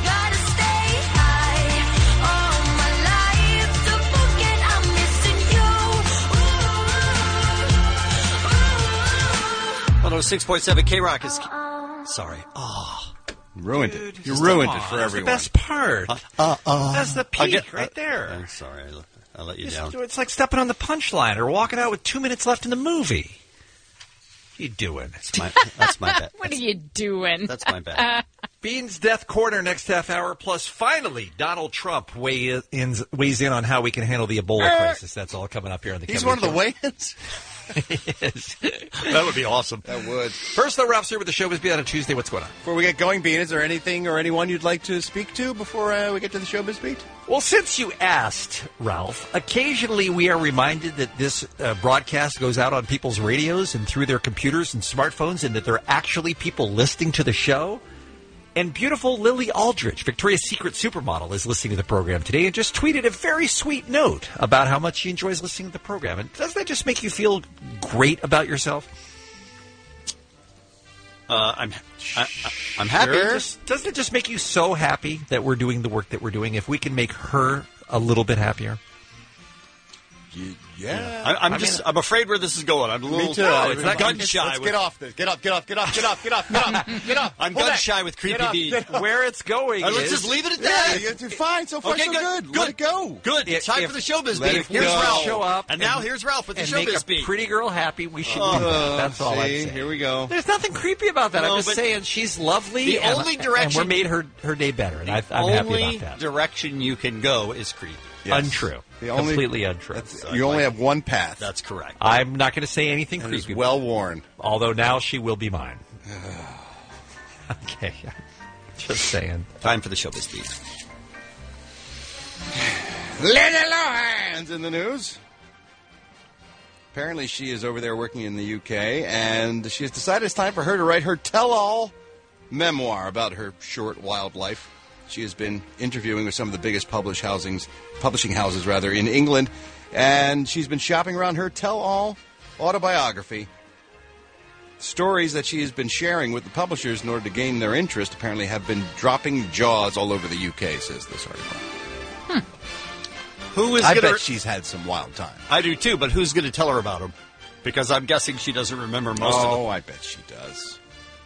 one oh six point seven K-Rock is... Sorry. Oh. Ruined Dude, it. You ruined oh, it for that's everyone. the best part. Uh, uh, uh, that's the peak get, right there. I'm sorry. I, I let you Just, down. it's like stepping on the punchline or walking out with two minutes left in the movie. What are you doing? That's my, that's my bad. What are you doing? That's my bad. Bean's Death Corner next half hour. Plus, finally, Donald Trump weigh in, weighs in on how we can handle the Ebola crisis. That's all coming up here on the He's Kevin one of the Show. weigh-ins? Yes. That would be awesome. That would. First, though, Ralph's here with the Showbiz Beat on a Tuesday. What's going on? Before we get going, Bean, is there anything or anyone you'd like to speak to before uh, we get to the Showbiz Beat? Well, since you asked, Ralph, occasionally we are reminded that this uh, broadcast goes out on people's radios and through their computers and smartphones, and that there are actually people listening to the show. And beautiful Lily Aldridge, Victoria's Secret supermodel, is listening to the program today and just tweeted a very sweet note about how much she enjoys listening to the program. And doesn't that just make you feel great about yourself? Uh, I'm I, I, I'm happy. Sure. Just, doesn't it just make you so happy that we're doing the work that we're doing? If we can make her a little bit happier. Yeah. I, I'm I just. mean, I'm afraid where this is going. I'm a little. Me too. No, it's not gun let's, shy. let's with, get off this. Get up, get up, get up, get up, get up, get up, get up. I'm Hold gun that. shy with creepy Get up, Bean. get up. where it's going Uh, let's is... just leave it at that. Yeah, it's fine. So far, Okay, so good. good. Good. Let it go. Good. If- Time if- for the Showbiz let Beat. it Here's go. Ralph. show up and, now here's Ralph with the and make Showbiz a Beat. pretty girl happy. We should Oh, do that. That's all I'm see, saying. here we go. There's nothing creepy about that. No, I'm just but saying she's lovely. the and, only and direction- we're made her her day better, and I, The I'm happy only about that. direction you can go is creepy. Yes. Untrue. The only- Completely untrue. That's- you only have one path. That's correct. I'm not going to say anything And it's creepy. well worn. Although now she will be mine. Okay. Just saying. Time for the Showbiz Beat. Lindsay Lohan's in the news. Apparently, she is over there working in the U K, and she has decided it's time for her to write her tell-all memoir about her short, wild life. She has been interviewing with some of the biggest publish housings, publishing houses rather, in England, and she's been shopping around her tell-all autobiography. Stories that she has been sharing with the publishers in order to gain their interest apparently have been dropping jaws all over the U K, says this article. Who is I gonna... bet she's had some wild time. I do too, but who's going to tell her about him? Because I'm guessing she doesn't remember most of Oh, them. I bet she does.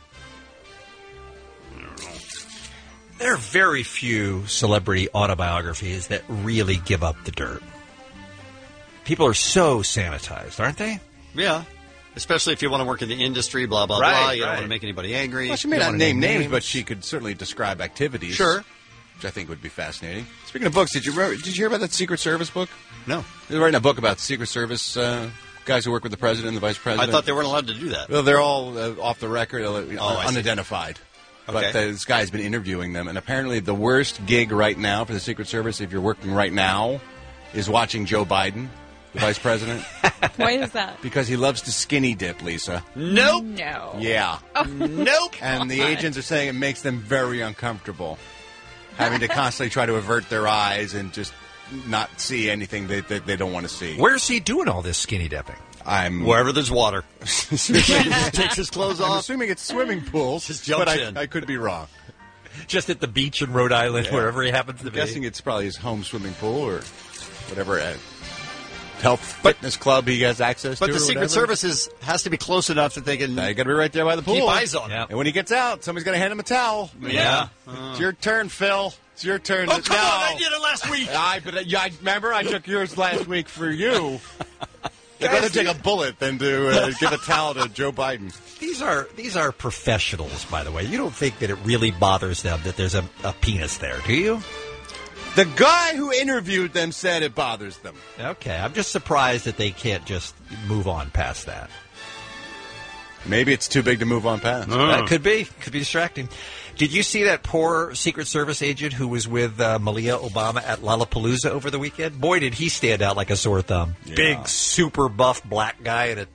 There are very few celebrity autobiographies that really give up the dirt. People are so sanitized, aren't they? Yeah. Especially if you want to work in the industry, blah, blah, Right, blah. You don't right. want to make anybody angry. Well, she You may don't not want to name names, but she could certainly describe activities. Sure. Which I think would be fascinating. Speaking of books, did you remember, did you hear about that Secret Service book? No. They're writing a book about Secret Service uh, guys who work with the president and the vice I president. thought they weren't allowed to do that. Well, they're all uh, off the record, uh, Oh, I see. unidentified. Okay. But uh, this guy's been interviewing them, and apparently the worst gig right now for the Secret Service, if you're working right now, is watching Joe Biden, the vice president, Why is that? because he loves to skinny dip, Lisa. Nope. No. Yeah. Nope. And the agents are saying it makes them very uncomfortable, having to constantly try to avert their eyes and just not see anything that they, they don't want to see. Where's he doing all this skinny dipping? I'm Wherever there's water. He just takes his clothes I'm off. assuming it's swimming pools, Just jumps but I, in. I could be wrong. Just at the beach in Rhode Island, Yeah. wherever he happens to I'm be. guessing it's probably his home swimming pool or whatever uh, health fitness club he has access But to. the or Secret whatever. Service is, has to be close enough that they can Now you got to be right there by the pool. keep eyes on him. Yeah. And when he gets out, somebody's going to hand him a towel. Yeah. It's your turn, Phil. It's your turn. Oh, to- come no. on. I did it last week. I, but uh, yeah, I remember I took yours last week for you. I'd rather take a bullet than to uh, give a towel to Joe Biden. These are these are professionals, by the way. You don't think that it really bothers them that there's a, a penis there, do you? The guy who interviewed them said it bothers them. Okay, I'm just surprised that they can't just move on past that. Maybe it's too big to move on past. That could be. Could be distracting. Did you see that poor Secret Service agent who was with uh, Malia Obama at Lollapalooza over the weekend? Boy, did he stand out like a sore thumb. Yeah. Big, super buff black guy in a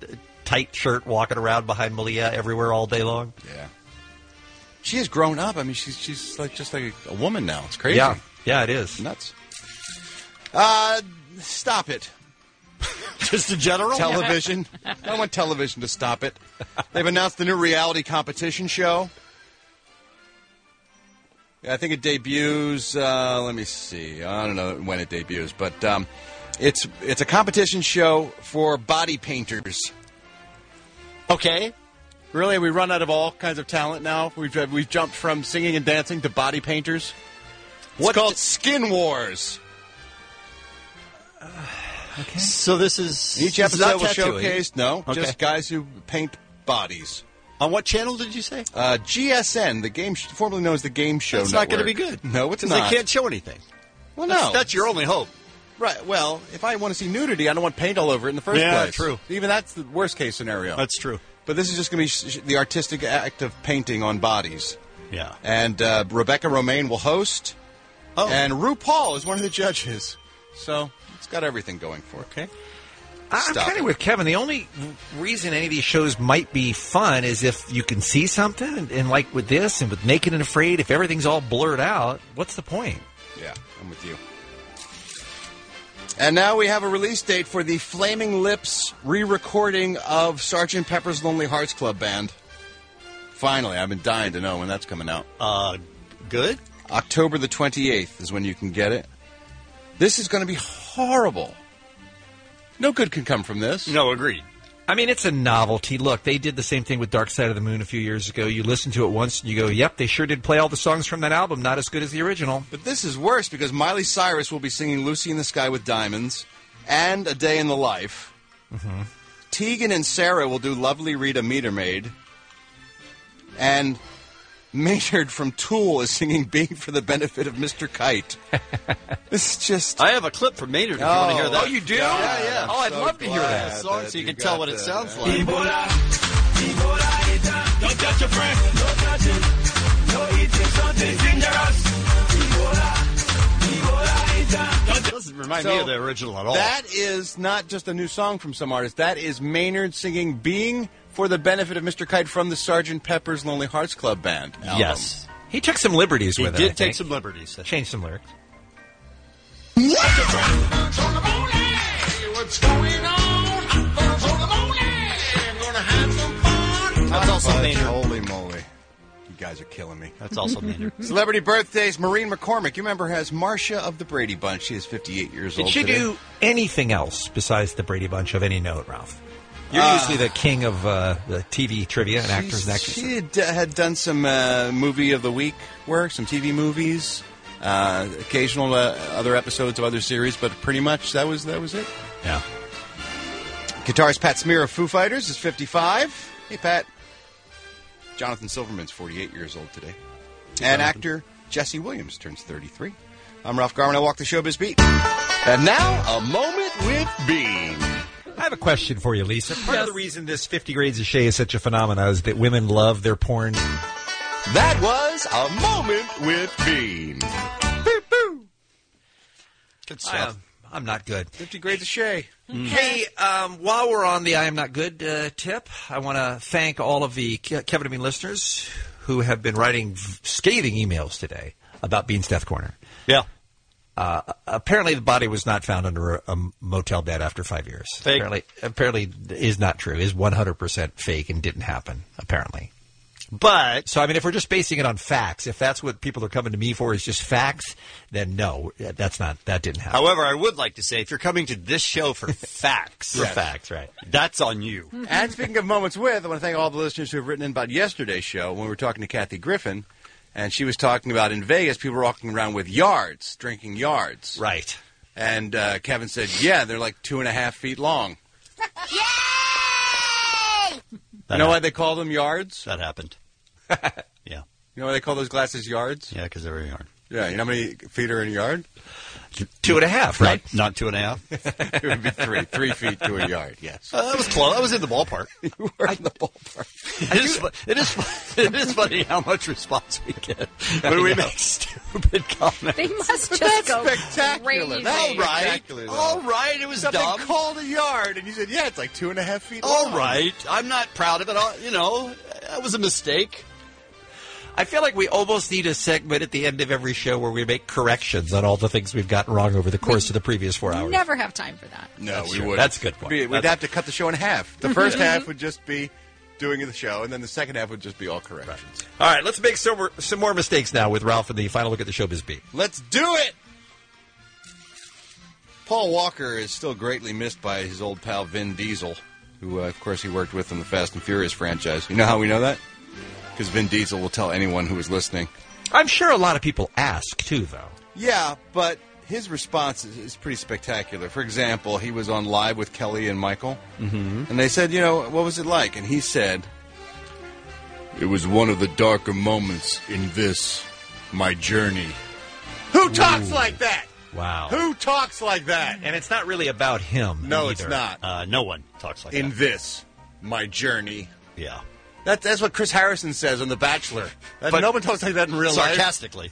tight shirt walking around behind Malia everywhere all day long. Yeah. She has grown up. I mean, she's she's like just like a, a woman now. It's crazy. Yeah, yeah, it is. Nuts. Uh, stop it. Just in general? Television. I don't want television to stop it. They've announced the new reality competition show. I think it debuts, uh, let me see. I don't know when it debuts, but um, it's it's a competition show for body painters. Okay. Really? We run out of all kinds of talent now? We've, we've jumped from singing and dancing to body painters? It's What called d- Skin Wars. Uh, okay. So this is... Each this is episode not will tattooing. showcase, no, Okay. just guys who paint bodies. On what channel did you say? Uh, G S N, the game, sh- formerly known as the Game Show That's not going to Network. be good. No, it's 'Cause not. they can't show anything. Well, no. That's, that's your only hope. Right. Well, if I want to see nudity, I don't want paint all over it in the first Yeah, place. true. Even that's the worst case scenario. That's true. But this is just going to be sh- the artistic act of painting on bodies. Yeah. And uh, Rebecca Romaine will host. Oh. And RuPaul is one of the judges. So it's got everything going for it. Okay. I'm Stop kind it. of with Kevin. The only reason any of these shows might be fun is if you can see something, and, and like with this and with Naked and Afraid, if everything's all blurred out, what's the point? Yeah, I'm with you. And now we have a release date for the Flaming Lips re-recording of Sergeant Pepper's Lonely Hearts Club Band. Finally, I've been dying to know when that's coming out. Uh, good? October the twenty-eighth is when you can get it. This is going to be horrible. No good can come from this. No, agreed. I mean, it's a novelty. Look, they did the same thing with Dark Side of the Moon a few years ago. You listen to it once and you go, yep, they sure did play all the songs from that album. Not as good as the original. But this is worse because Miley Cyrus will be singing Lucy in the Sky with Diamonds and A Day in the Life. Mm-hmm. Tegan and Sarah will do Lovely Rita Meter Maid. And Maynard from Tool is singing Being for the Benefit of Mister Kite. This is just... I have a clip from Maynard if you want to hear that. Oh, you do? Yeah, yeah. Oh, I'd So love to hear glad that. Song so you can tell what it sounds like. Ebola, Ebola, it, don't touch your friend, don't touch it. No eating something dangerous. Ebola, Ebola, it, don't touch. Doesn't remind So, me of the original at all. That is not just a new song from some artist. That is Maynard singing Being for the Benefit of Mister Kite from the Sergeant Pepper's Lonely Hearts Club Band album. Yes. He took some liberties He with it. did I take think. some liberties. Changed some lyrics. What's going on? I'm going to the morning. I'm going to have some fun. That's also Fudge, Maynard. Holy moly. You guys are killing me. That's also Maynard. Celebrity birthdays. Maureen McCormick, you remember her as Marcia of the Brady Bunch. She is fifty-eight years Did old she today. do anything else besides the Brady Bunch of any note, Ralph? You're Uh, usually the king of uh, the T V trivia and actors and actresses. She had, had done some uh, movie of the week work, some T V movies, uh, occasional uh, other episodes of other series, but pretty much that was that was it. Yeah. Guitarist Pat Smear of Foo Fighters is fifty-five. Hey, Pat. Jonathan Silverman's forty-eight years old today. And actor Jesse Williams turns thirty-three. I'm Ralph Garman. I walk the showbiz beat. And now, a moment with Bean. I have a question for you, Lisa. Part of the reason this Fifty Grades of Shea is such a phenomenon is that women love their porn. That was a moment with Bean. Good I stuff. am, I'm not good. Fifty Grades of Shea. Hey, um, while we're on the I Am Not Good uh, tip, I want to thank all of the Ke- Kevin and Bean listeners who have been writing v- scathing emails today about Bean's Death Corner. Yeah. Uh, apparently, the body was not found under a, a motel bed after five years. Fake. Apparently, apparently is not true. Is one hundred percent fake and didn't happen. Apparently. But So, I mean, if we're just basing it on facts, if that's what people are coming to me for is just facts, then no, that's not. That didn't happen. However, I would like to say, if you're coming to this show for facts, For facts, right? that's on you. And speaking of moments with, I want to thank all the listeners who have written in about yesterday's show when we were talking to Kathy Griffin, and she was talking about in Vegas, people were walking around with yards, drinking yards. Right. And uh, Kevin said, yeah, they're like two and a half feet long. You know why they call them yards? That happened. Yeah. You know why they call those glasses yards? Yeah, because they were yarn. Yeah, you know how many feet are in a yard? Two and a half, right? Not, not two and a half. It would be three. Three feet to a yard, yes. Uh, that was close. I was in the ballpark. You were in the ballpark. It is, fu- it, is, fu- it is funny how much response we get when we make stupid comments. They must But just that's go spectacular. crazy. That's All right. spectacular, though. All right. It was Something dumb. called a yard, and you said, yeah, it's like two and a half feet All long. right. I'm not proud of it. All- You know, that was a mistake. I feel like we almost need a segment at the end of every show where we make corrections on all the things we've gotten wrong over the course of the previous four hours. Never have time for that. No, That's we true. wouldn't. That's a good point. We'd, we'd That's- have to cut the show in half. The first half would just be doing the show, and then the second half would just be all corrections. All right, let's make some more, some more mistakes now with Ralph and the final look at the Showbiz Beat. Let's do it! Paul Walker is still greatly missed by his old pal Vin Diesel, who, uh, of course, he worked with in the Fast and Furious franchise. You know how we know that? Because Vin Diesel will tell anyone who is listening. I'm sure a lot of people ask, too, though. Yeah, but his response is, is pretty spectacular. For example, he was on Live with Kelly and Michael, Mm-hmm. and they said, you know, what was it like? And he said, it was one of the darker moments in this, my journey. Who talks like that? Wow. Who talks like that? And it's not really about him. No, either. it's not. Uh, no one talks like In that. this, my journey. Yeah. That, that's what Chris Harrison says on The Bachelor. That, But no one talks like that in real life. Sarcastically.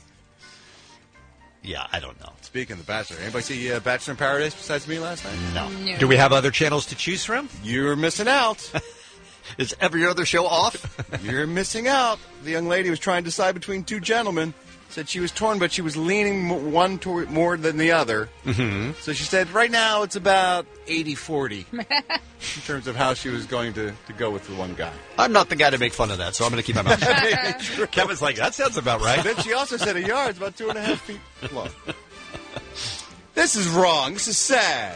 Yeah, I don't know. Speaking of The Bachelor, anybody see uh, Bachelor in Paradise besides me last night? No. No. Do we have other channels to choose from? You're missing out. Is every other show off? You're missing out. The young lady was trying to decide between two gentlemen. Said she was torn, but she was leaning mo- one toward more than the other. Mm-hmm. So she said, right now it's about eighty forty in terms of how she was going to, to go with the one guy. I'm not the guy to make fun of that, so I'm going to keep my mouth shut. Kevin's like, that sounds about right. Then she also said a yard's about two and a half feet long. This is wrong. This is sad.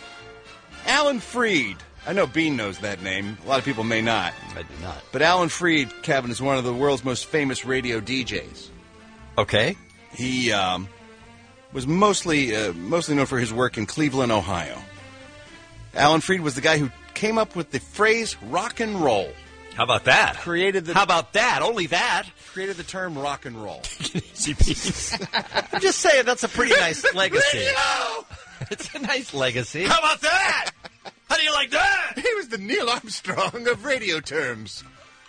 Alan Freed. I know Bean knows that name. A lot of people may not. I do not. But Alan Freed, Kevin, is one of the world's most famous radio D Js. Okay. He um, was mostly uh, mostly known for his work in Cleveland, Ohio. Alan Freed was the guy who came up with the phrase rock and roll. How about that? Created the How about that? Only that? created the term rock and roll. I'm just saying that's a pretty nice legacy. It's a nice legacy. How about that? How do you like that? He was the Neil Armstrong of radio terms.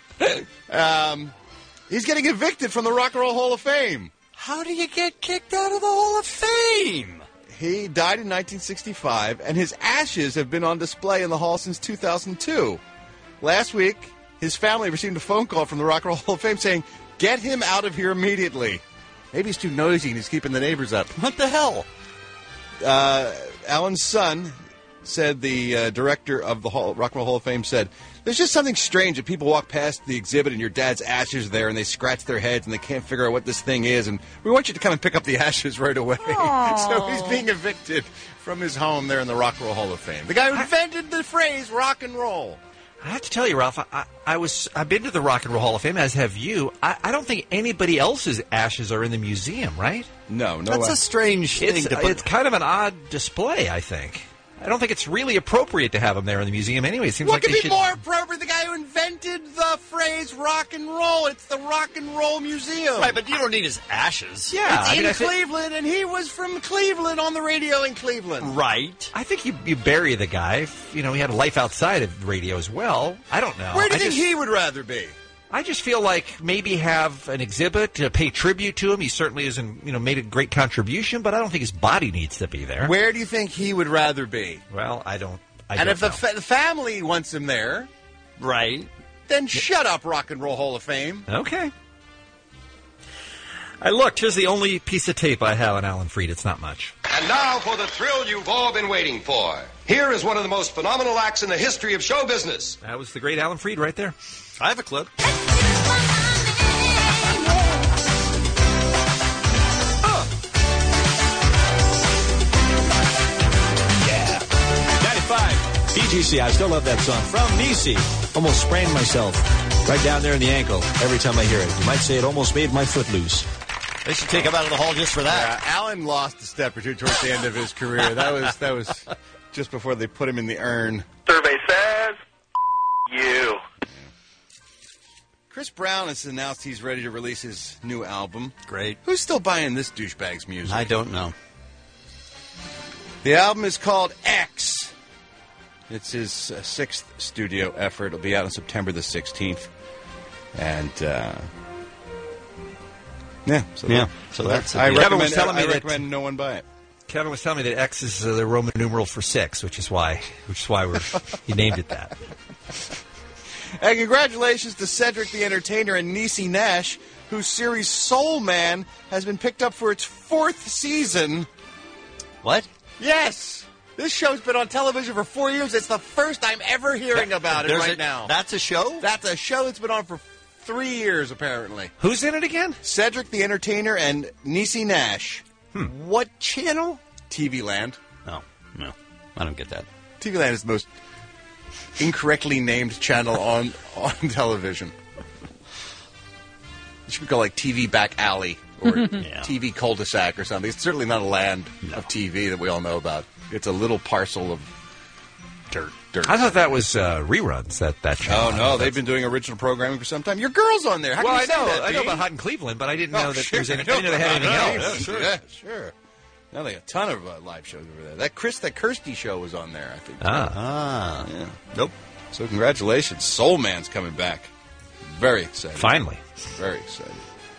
um, he's getting evicted from the Rock and Roll Hall of Fame. How do you get kicked out of the Hall of Fame? He died in nineteen sixty-five, and his ashes have been on display in the hall since two thousand two. Last week, his family received a phone call from the Rock and Roll Hall of Fame saying, get him out of here immediately. Maybe he's too noisy and he's keeping the neighbors up. What the hell? Uh, Alan's son said, the uh, director of the Hall, Rock and Roll Hall of Fame said, there's just something strange that people walk past the exhibit and your dad's ashes there and they scratch their heads and they can't figure out what this thing is, and we want you to come and pick up the ashes right away. So he's being evicted from his home there in the Rock and Roll Hall of Fame. The guy who invented the phrase rock and roll. I have to tell you, Ralph, I, I was I've been to the Rock and Roll Hall of Fame, as have you. I, I don't think anybody else's ashes are in the museum, right? No, no. That's way. a strange thing It's, to put. it's kind of an odd display, I think. I don't think it's really appropriate to have them there in the museum anyway. It seems What like could they be should... more appropriate? The guy who invented the phrase rock and roll. It's the Rock and Roll Museum. Right, but you don't need his ashes. Yeah, It's I mean, in I thi- Cleveland, and he was from Cleveland on the radio in Cleveland. Right. I think you, you bury the guy. If, you know, he had a life outside of radio as well. I don't know. Where do you I think just, he would rather be? I just feel like maybe have an exhibit to pay tribute to him. He certainly has, you know, made a great contribution, but I don't think his body needs to be there. Where do you think he would rather be? Well, I don't. I and don't if the, know. fa- the family wants him there, Right. then shut up, Rock and Roll Hall of Fame. Okay. I looked. Here's the only piece of tape I have on Alan Freed. It's not much. And now for the thrill you've all been waiting for. Here is one of the most phenomenal acts in the history of show business. That was the great Alan Freed right there. I have a clip. ninety-five P G C, I still love that song. From Niecy. Almost sprained myself right down there in the ankle every time I hear it. You might say it almost made my foot loose. They should take him out of the hall just for that. Yeah, Alan lost a step or two towards the end of his career. That was that was just before they put him in the urn. Survey says you. Chris Brown has announced he's ready to release his new album. Great. Who's still buying this douchebag's music? I don't know. The album is called X. It's his uh, sixth studio effort. It'll be out on September the sixteenth. And, uh... yeah. So Yeah, that- so that's I it. recommend, Kevin was telling me I that- recommend no one buy it. Kevin was telling me that X is uh, the Roman numeral for six, which is why, which is why we're he named it that. And congratulations to Cedric the Entertainer and Niecy Nash, whose series Soul Man has been picked up for its fourth season. What? Yes! This show's been on television for four years. It's the first I'm ever hearing about it There's right a- now. That's a show? That's a show that's been on for three years, apparently. Who's in it again? Cedric the Entertainer and Niecy Nash. Hmm. What channel? T V Land. No, no. I don't get that. T V Land is the most incorrectly named channel on, on television. It should be called like T V Back Alley or Yeah. T V Cul-de-sac or something. It's certainly not a land No. of T V that we all know about. It's a little parcel of dirt. Dirt. I thought that was uh, reruns. That that channel. Oh, no, they've been doing original programming for some time. Your girl's on there. How Well, can I you say know, that, I know Dean? about Hot in Cleveland, but I didn't Oh, know that sure. there was any, I didn't know they had anything Yeah, else. sure. Yeah, sure. Now they have a ton of uh, live shows over there. That Chris, that Kirsty show was on there, I think. Ah. ah, yeah. Nope. So congratulations, Soul Man's coming back. Very excited. Finally. Very excited.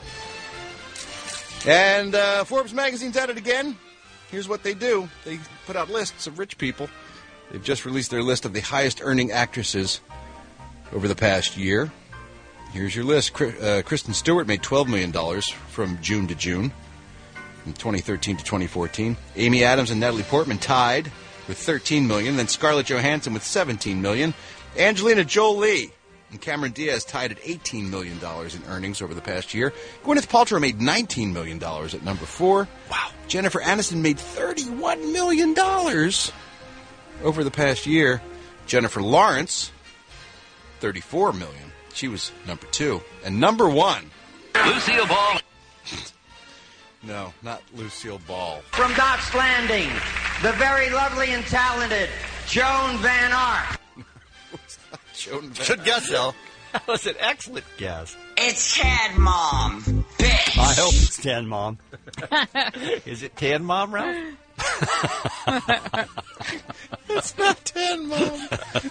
And uh, Forbes magazine's at it again. Here's what they do: they put out lists of rich people. They've just released their list of the highest-earning actresses over the past year. Here's your list. Uh, Kristen Stewart made twelve million dollars from June to June, from twenty thirteen to twenty fourteen. Amy Adams and Natalie Portman tied with thirteen million dollars. Then Scarlett Johansson with seventeen million dollars. Angelina Jolie and Cameron Diaz tied at eighteen million dollars in earnings over the past year. Gwyneth Paltrow made nineteen million dollars at number four. Wow. Jennifer Aniston made thirty-one million dollars over the past year. Jennifer Lawrence, thirty-four million dollars. She was number two. And number one, Lucille Ball. no, not Lucille Ball. From Doc's Landing, the very lovely and talented Joan Van Ark. Joan Van Should guess, though. That was an excellent guess. It's Tad Mom, bitch. I hope it's Tan Mom. Is it Tan Mom, Ralph? It's not Tan Mom.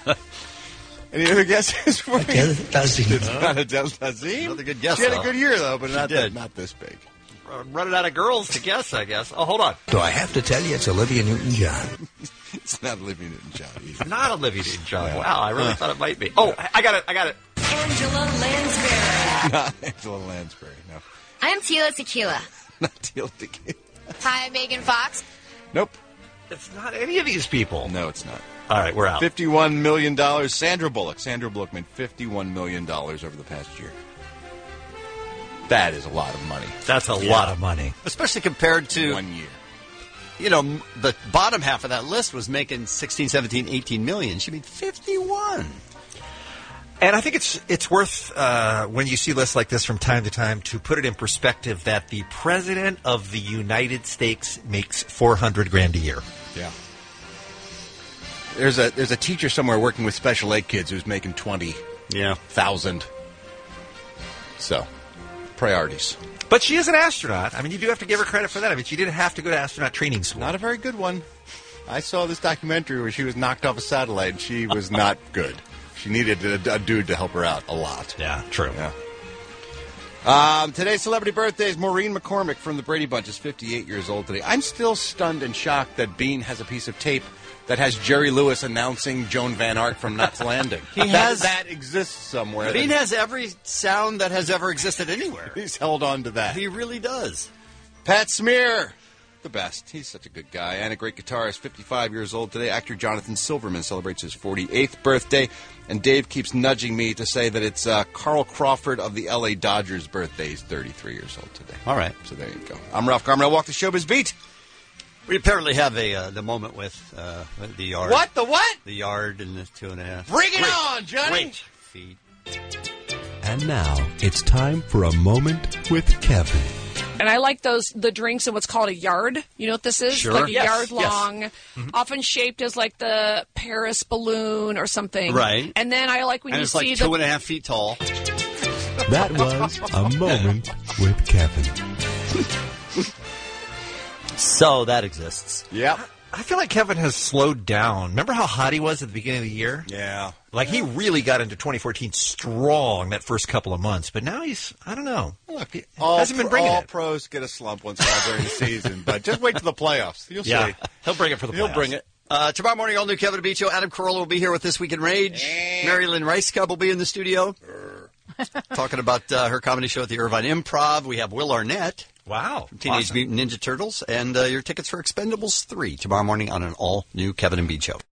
Any other guesses for me? Adele Dazeem. It's not Adele Dazeem. Another good guess, She had a though. good year, though, but She not, did. not this big. I'm running out of girls to guess, I guess. Oh, hold on. Do I have to tell you it's Olivia Newton-John? It's not Olivia Newton-John either. Not Olivia Newton-John. Wow, I really thought it might be. Oh, I got it. I got it. Angela Lansbury. Not Angela Lansbury, no. I'm Tila Tequila. Not Teal Tequila. Hi, I'm Megan Fox. Nope. It's not any of these people. No, it's not. All right, we're out. fifty-one million dollars. Sandra Bullock. Sandra Bullock made fifty-one million dollars over the past year. That is a lot of money. That's a Yeah. lot of money. Especially compared to, One year. you know, m- the bottom half of that list was making sixteen, seventeen, eighteen million. She made fifty-one. And I think it's it's worth, uh, when you see lists like this from time to time, to put it in perspective that the President of the United States makes four hundred grand a year. Yeah. There's a there's a teacher somewhere working with special ed kids who's making twenty Yeah. thousand. So, priorities. But she is an astronaut. I mean, you do have to give her credit for that. I mean, she didn't have to go to astronaut training school. Not a very good one. I saw this documentary where she was knocked off a satellite and she was not good. She needed a, a dude to help her out a lot. Yeah, true. Yeah. Um, today's celebrity birthdays. Maureen McCormick from the Brady Bunch is fifty-eight years old today. I'm still stunned and shocked that Bean has a piece of tape that has Jerry Lewis announcing Joan Van Ark from Knots Landing. He that, has- that exists somewhere. Bean has every sound that has ever existed anywhere. He's held on to that. He really does. Pat Smear, the best. He's such a good guy and a great guitarist. fifty-five years old today. Actor Jonathan Silverman celebrates his forty-eighth birthday. And Dave keeps nudging me to say that it's uh, Carl Crawford of the L A Dodgers' birthday. He's thirty-three years old today. All right. So there you go. I'm Ralph Garman. I walk the showbiz beat. We apparently have a uh, the moment with uh, the yard. What? The what? The yard and the two and a half. Bring it Wait. on, Johnny. Wait. Feet. And now it's time for a moment with Kevin. And I like those the drinks in what's called a yard. You know what this is? Sure. Like a Yes, yard yes. long, Mhm. often shaped as like the Paris balloon or something. Right. And then I like when And you it's see like the two and a half feet tall. That was A Moment with Kevin. So that exists. Yep. I feel like Kevin has slowed down. Remember how hot he was at the beginning of the year? Yeah. Like, he really got into twenty fourteen strong that first couple of months, but now he's, I don't know. Look, he all, hasn't been bringing all it. pros get a slump once in a while during the season, but just wait till the playoffs. You'll Yeah, see. he'll bring it for the He'll playoffs. bring it. Uh, tomorrow morning, all new Kevin Abicho. Adam Carolla will be here with This Week in Rage. Mary Lynn Rice Cub will be in the studio. Talking about uh, her comedy show at the Irvine Improv. We have Will Arnett. Wow. From Teenage Awesome. Mutant Ninja Turtles. And uh, your tickets for Expendables three tomorrow morning on an all-new Kevin and Bean show.